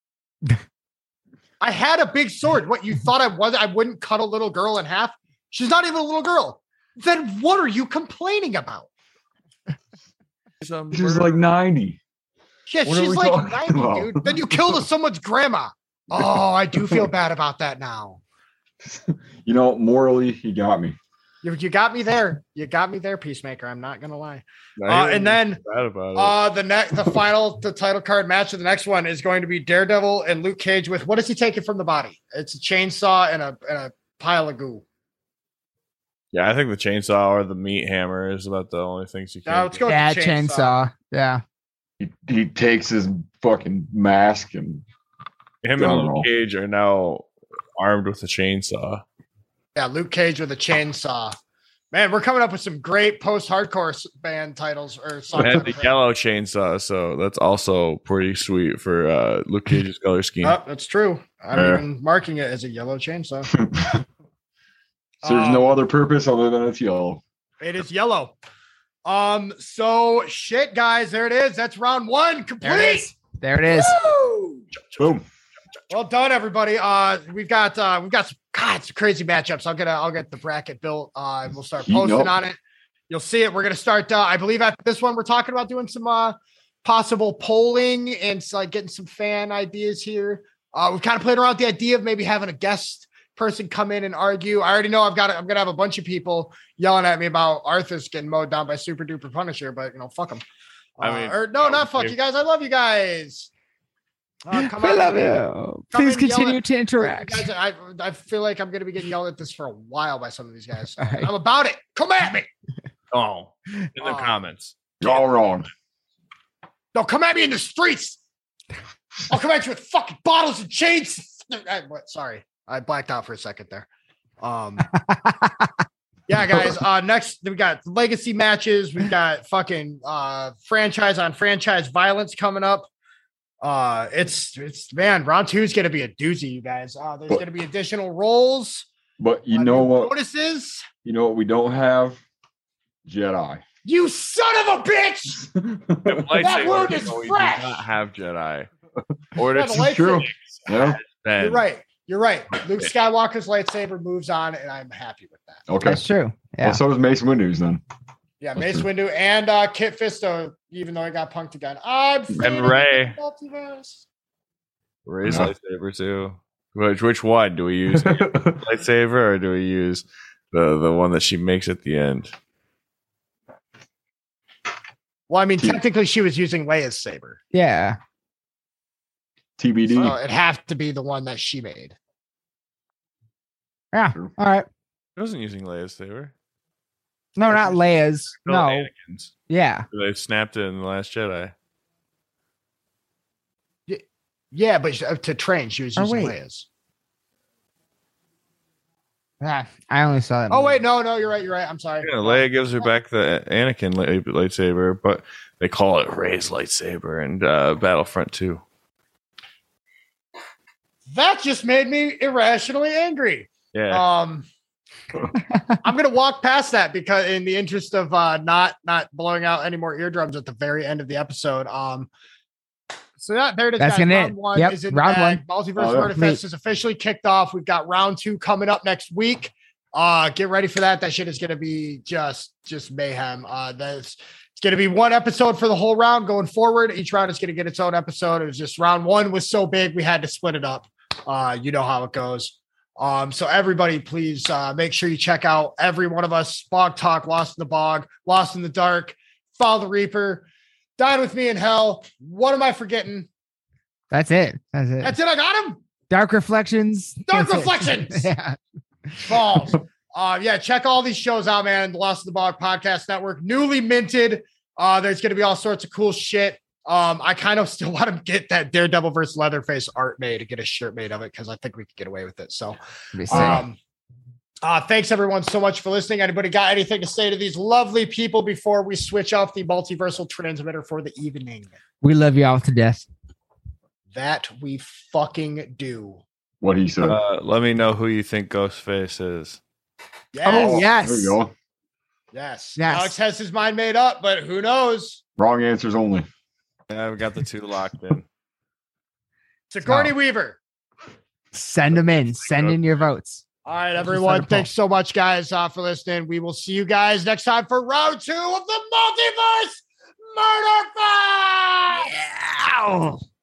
Speaker 2: I had a big sword. What, you thought I was? I wouldn't cut a little girl in half? She's not even a little girl. Then what are you complaining about?
Speaker 4: He's a
Speaker 1: She's
Speaker 4: murderer.
Speaker 1: like ninety.
Speaker 2: Yeah,
Speaker 1: What are
Speaker 2: she's
Speaker 1: we
Speaker 2: like
Speaker 1: talking
Speaker 2: ninety,
Speaker 1: about?
Speaker 2: dude. Then you killed someone's grandma. Oh, I do feel bad about that now.
Speaker 1: You know, morally, he got me.
Speaker 2: You, you got me there. You got me there, Peacemaker. I'm not gonna lie.
Speaker 4: Not
Speaker 2: Uh,
Speaker 4: even
Speaker 2: and then
Speaker 4: bad about it.
Speaker 2: uh, the next, the final, the title card match of the next one is going to be Daredevil and Luke Cage with what does he take it from the body? It's a chainsaw and a and a pile of goo.
Speaker 4: Yeah, I think the chainsaw or the meat hammer is about the only things you can.
Speaker 2: No, let's go with
Speaker 3: Yeah,
Speaker 2: the
Speaker 3: chainsaw.
Speaker 2: chainsaw.
Speaker 3: Yeah.
Speaker 1: He, he takes his fucking mask and
Speaker 4: Him
Speaker 1: I
Speaker 4: and
Speaker 1: don't
Speaker 4: Luke
Speaker 1: know.
Speaker 4: Cage are now armed with a chainsaw.
Speaker 2: Yeah, Luke Cage with a chainsaw. Man, we're coming up with some great post-hardcore s- band titles or songs.
Speaker 4: And the yellow chainsaw, so that's also pretty sweet for uh, Luke Cage's color scheme.
Speaker 2: Oh, that's true. I'm
Speaker 1: Yeah.
Speaker 2: even marking it as a yellow chainsaw.
Speaker 1: serves
Speaker 2: Um,
Speaker 1: no other purpose other than it's yellow.
Speaker 2: It is yellow. Um, so shit, guys, there it is. That's round one complete.
Speaker 3: There it is. There it is.
Speaker 2: Woo!
Speaker 1: Boom.
Speaker 2: Well done, everybody. Uh, we've got uh, we've got some God, some crazy matchups. I'll get a, I'll get the bracket built. Uh, and we'll start
Speaker 1: Heating
Speaker 2: posting
Speaker 1: up.
Speaker 2: on it. You'll see it. We're gonna start. Uh, I believe after this one, we're talking about doing some uh possible polling and so, like getting some fan ideas here. Uh, we've kind of played around with the idea of maybe having a guest person come in and argue. I already know I've got. I'm gonna have a bunch of people yelling at me about Arthur's getting mowed down by Super Duper Punisher, but you know, fuck them.
Speaker 4: I
Speaker 2: Uh,
Speaker 4: mean,
Speaker 2: or no, not fuck
Speaker 4: if-
Speaker 2: you guys. I love you guys. Uh, come
Speaker 3: I
Speaker 2: on,
Speaker 3: love
Speaker 2: man.
Speaker 3: you.
Speaker 2: Come
Speaker 3: Please
Speaker 2: in, yell
Speaker 3: continue
Speaker 2: at-
Speaker 3: to
Speaker 2: You
Speaker 3: interact.
Speaker 2: guys, I, I feel like I'm going to be getting yelled at this for a while by some of these guys.
Speaker 3: All right.
Speaker 2: I'm about it. Come at me.
Speaker 4: Oh, in the
Speaker 2: Oh.
Speaker 4: comments.
Speaker 1: You're all wrong.
Speaker 2: No, come at me in the streets. I'll come at you with fucking bottles and chains. I- what, sorry, I blacked out for a second there. Um, yeah, guys. Uh, next we got legacy matches. We've got fucking uh franchise on franchise violence coming up. Uh, it's it's man, round two is going to be a doozy, you guys. Uh, there's
Speaker 1: But-
Speaker 2: going to be additional roles.
Speaker 1: But you
Speaker 2: uh,
Speaker 1: know
Speaker 2: new
Speaker 1: what?
Speaker 2: Bonuses.
Speaker 1: You know what we don't have? Jedi.
Speaker 2: You son of a bitch!
Speaker 4: Lightsaber,
Speaker 2: wound is
Speaker 4: we do
Speaker 2: fresh.
Speaker 4: not have Jedi. Or
Speaker 2: Yeah,
Speaker 4: it's
Speaker 2: the lightsaber-
Speaker 1: true. Yeah.
Speaker 4: been.
Speaker 2: You're right. You're right. Luke Skywalker's lightsaber moves on, and I'm happy with that.
Speaker 1: Okay.
Speaker 3: That's true. Yeah.
Speaker 1: Well, so does Mace Windu then.
Speaker 2: Yeah,
Speaker 1: That's
Speaker 2: Mace
Speaker 1: true.
Speaker 2: Windu and uh, Kit Fisto, even though I got punked again. I'm fading
Speaker 4: Ray.
Speaker 2: the multiverse.
Speaker 4: Ray's
Speaker 1: Yeah.
Speaker 4: lightsaber too. Which which one do we use? Lightsaber or do we use the the one that she makes at the end?
Speaker 2: Well, I mean, technically, she was using Leia's saber,
Speaker 3: Yeah.
Speaker 1: T B D.
Speaker 2: so it'd have to be the one that she made.
Speaker 3: Yeah.
Speaker 1: True.
Speaker 3: All right.
Speaker 4: He wasn't using Leia's saber.
Speaker 3: No, not Leia's.
Speaker 4: No,
Speaker 3: No.
Speaker 4: Anakin's.
Speaker 3: Yeah.
Speaker 4: They snapped it in the Last Jedi.
Speaker 2: Yeah, but uh, to train, she was
Speaker 3: Oh,
Speaker 2: using
Speaker 3: wait.
Speaker 2: Leia's.
Speaker 3: Ah, I only saw that.
Speaker 2: Oh
Speaker 3: movie.
Speaker 2: wait, no, no, you're right. You're right. I'm sorry.
Speaker 4: Yeah, Leia gives her back the Anakin light- lightsaber, but they call it Ray's lightsaber in uh, Battlefront two.
Speaker 2: That just made me irrationally angry.
Speaker 4: Yeah.
Speaker 2: Um, I'm gonna walk past that because, in the interest of uh, not not blowing out any more eardrums at the very end of the episode. Um, so that there it is.
Speaker 3: That's
Speaker 2: guys.
Speaker 3: gonna
Speaker 2: round
Speaker 3: it.
Speaker 2: one
Speaker 3: Yep,
Speaker 2: is in the
Speaker 3: round
Speaker 2: bag. Multiverse
Speaker 1: Oh, yeah.
Speaker 2: Murder Fest is officially kicked off. We've got round two coming up next week. Uh, get ready for that. That shit is gonna be just just mayhem. Uh, that's it's gonna be one episode for the whole round going forward. Each round is gonna get its own episode. It was just round one was so big we had to split it up. Uh, you know how it goes. Um, so everybody, please uh, make sure you check out every one of us. Bog Talk, Lost in the Bog, Lost in the Dark, Follow the Reaper, Dine with Me in Hell. What am I forgetting?
Speaker 3: That's it. That's it.
Speaker 2: That's it. I got him.
Speaker 3: Dark Reflections.
Speaker 2: Dark
Speaker 3: That's it.
Speaker 2: Reflections.
Speaker 3: Yeah.
Speaker 2: Balls. Uh, yeah, check all these shows out, man. The Lost in the Bog Podcast Network, newly minted. Uh, there's going to be all sorts of cool shit. Um, I kind of still want to get that Daredevil versus Leatherface art made to get a shirt made of it because I think we could get away with it. So,
Speaker 3: Be sick.
Speaker 2: um, uh, thanks everyone so much for listening. Anybody got anything to say to these lovely people before we switch off the multiversal transmitter for the evening?
Speaker 3: We love you all to death.
Speaker 2: That we fucking do.
Speaker 1: What he said.
Speaker 4: Uh, let me know who you think Ghostface is.
Speaker 2: Yes.
Speaker 3: Oh, yes.
Speaker 1: There you go.
Speaker 2: Yes.
Speaker 3: Yes.
Speaker 2: Alex has his mind made up, but who knows?
Speaker 1: Wrong answers only.
Speaker 4: Yeah, I've got the two locked in.
Speaker 2: Sigourney
Speaker 3: Oh.
Speaker 2: Weaver.
Speaker 3: Send them in. Send in your votes.
Speaker 2: All right,
Speaker 3: Just
Speaker 2: everyone.
Speaker 3: let it
Speaker 2: Thanks so much, guys, uh, for listening. We will see you guys next time for round two of the Multiverse Murder Fest.
Speaker 3: Yeah.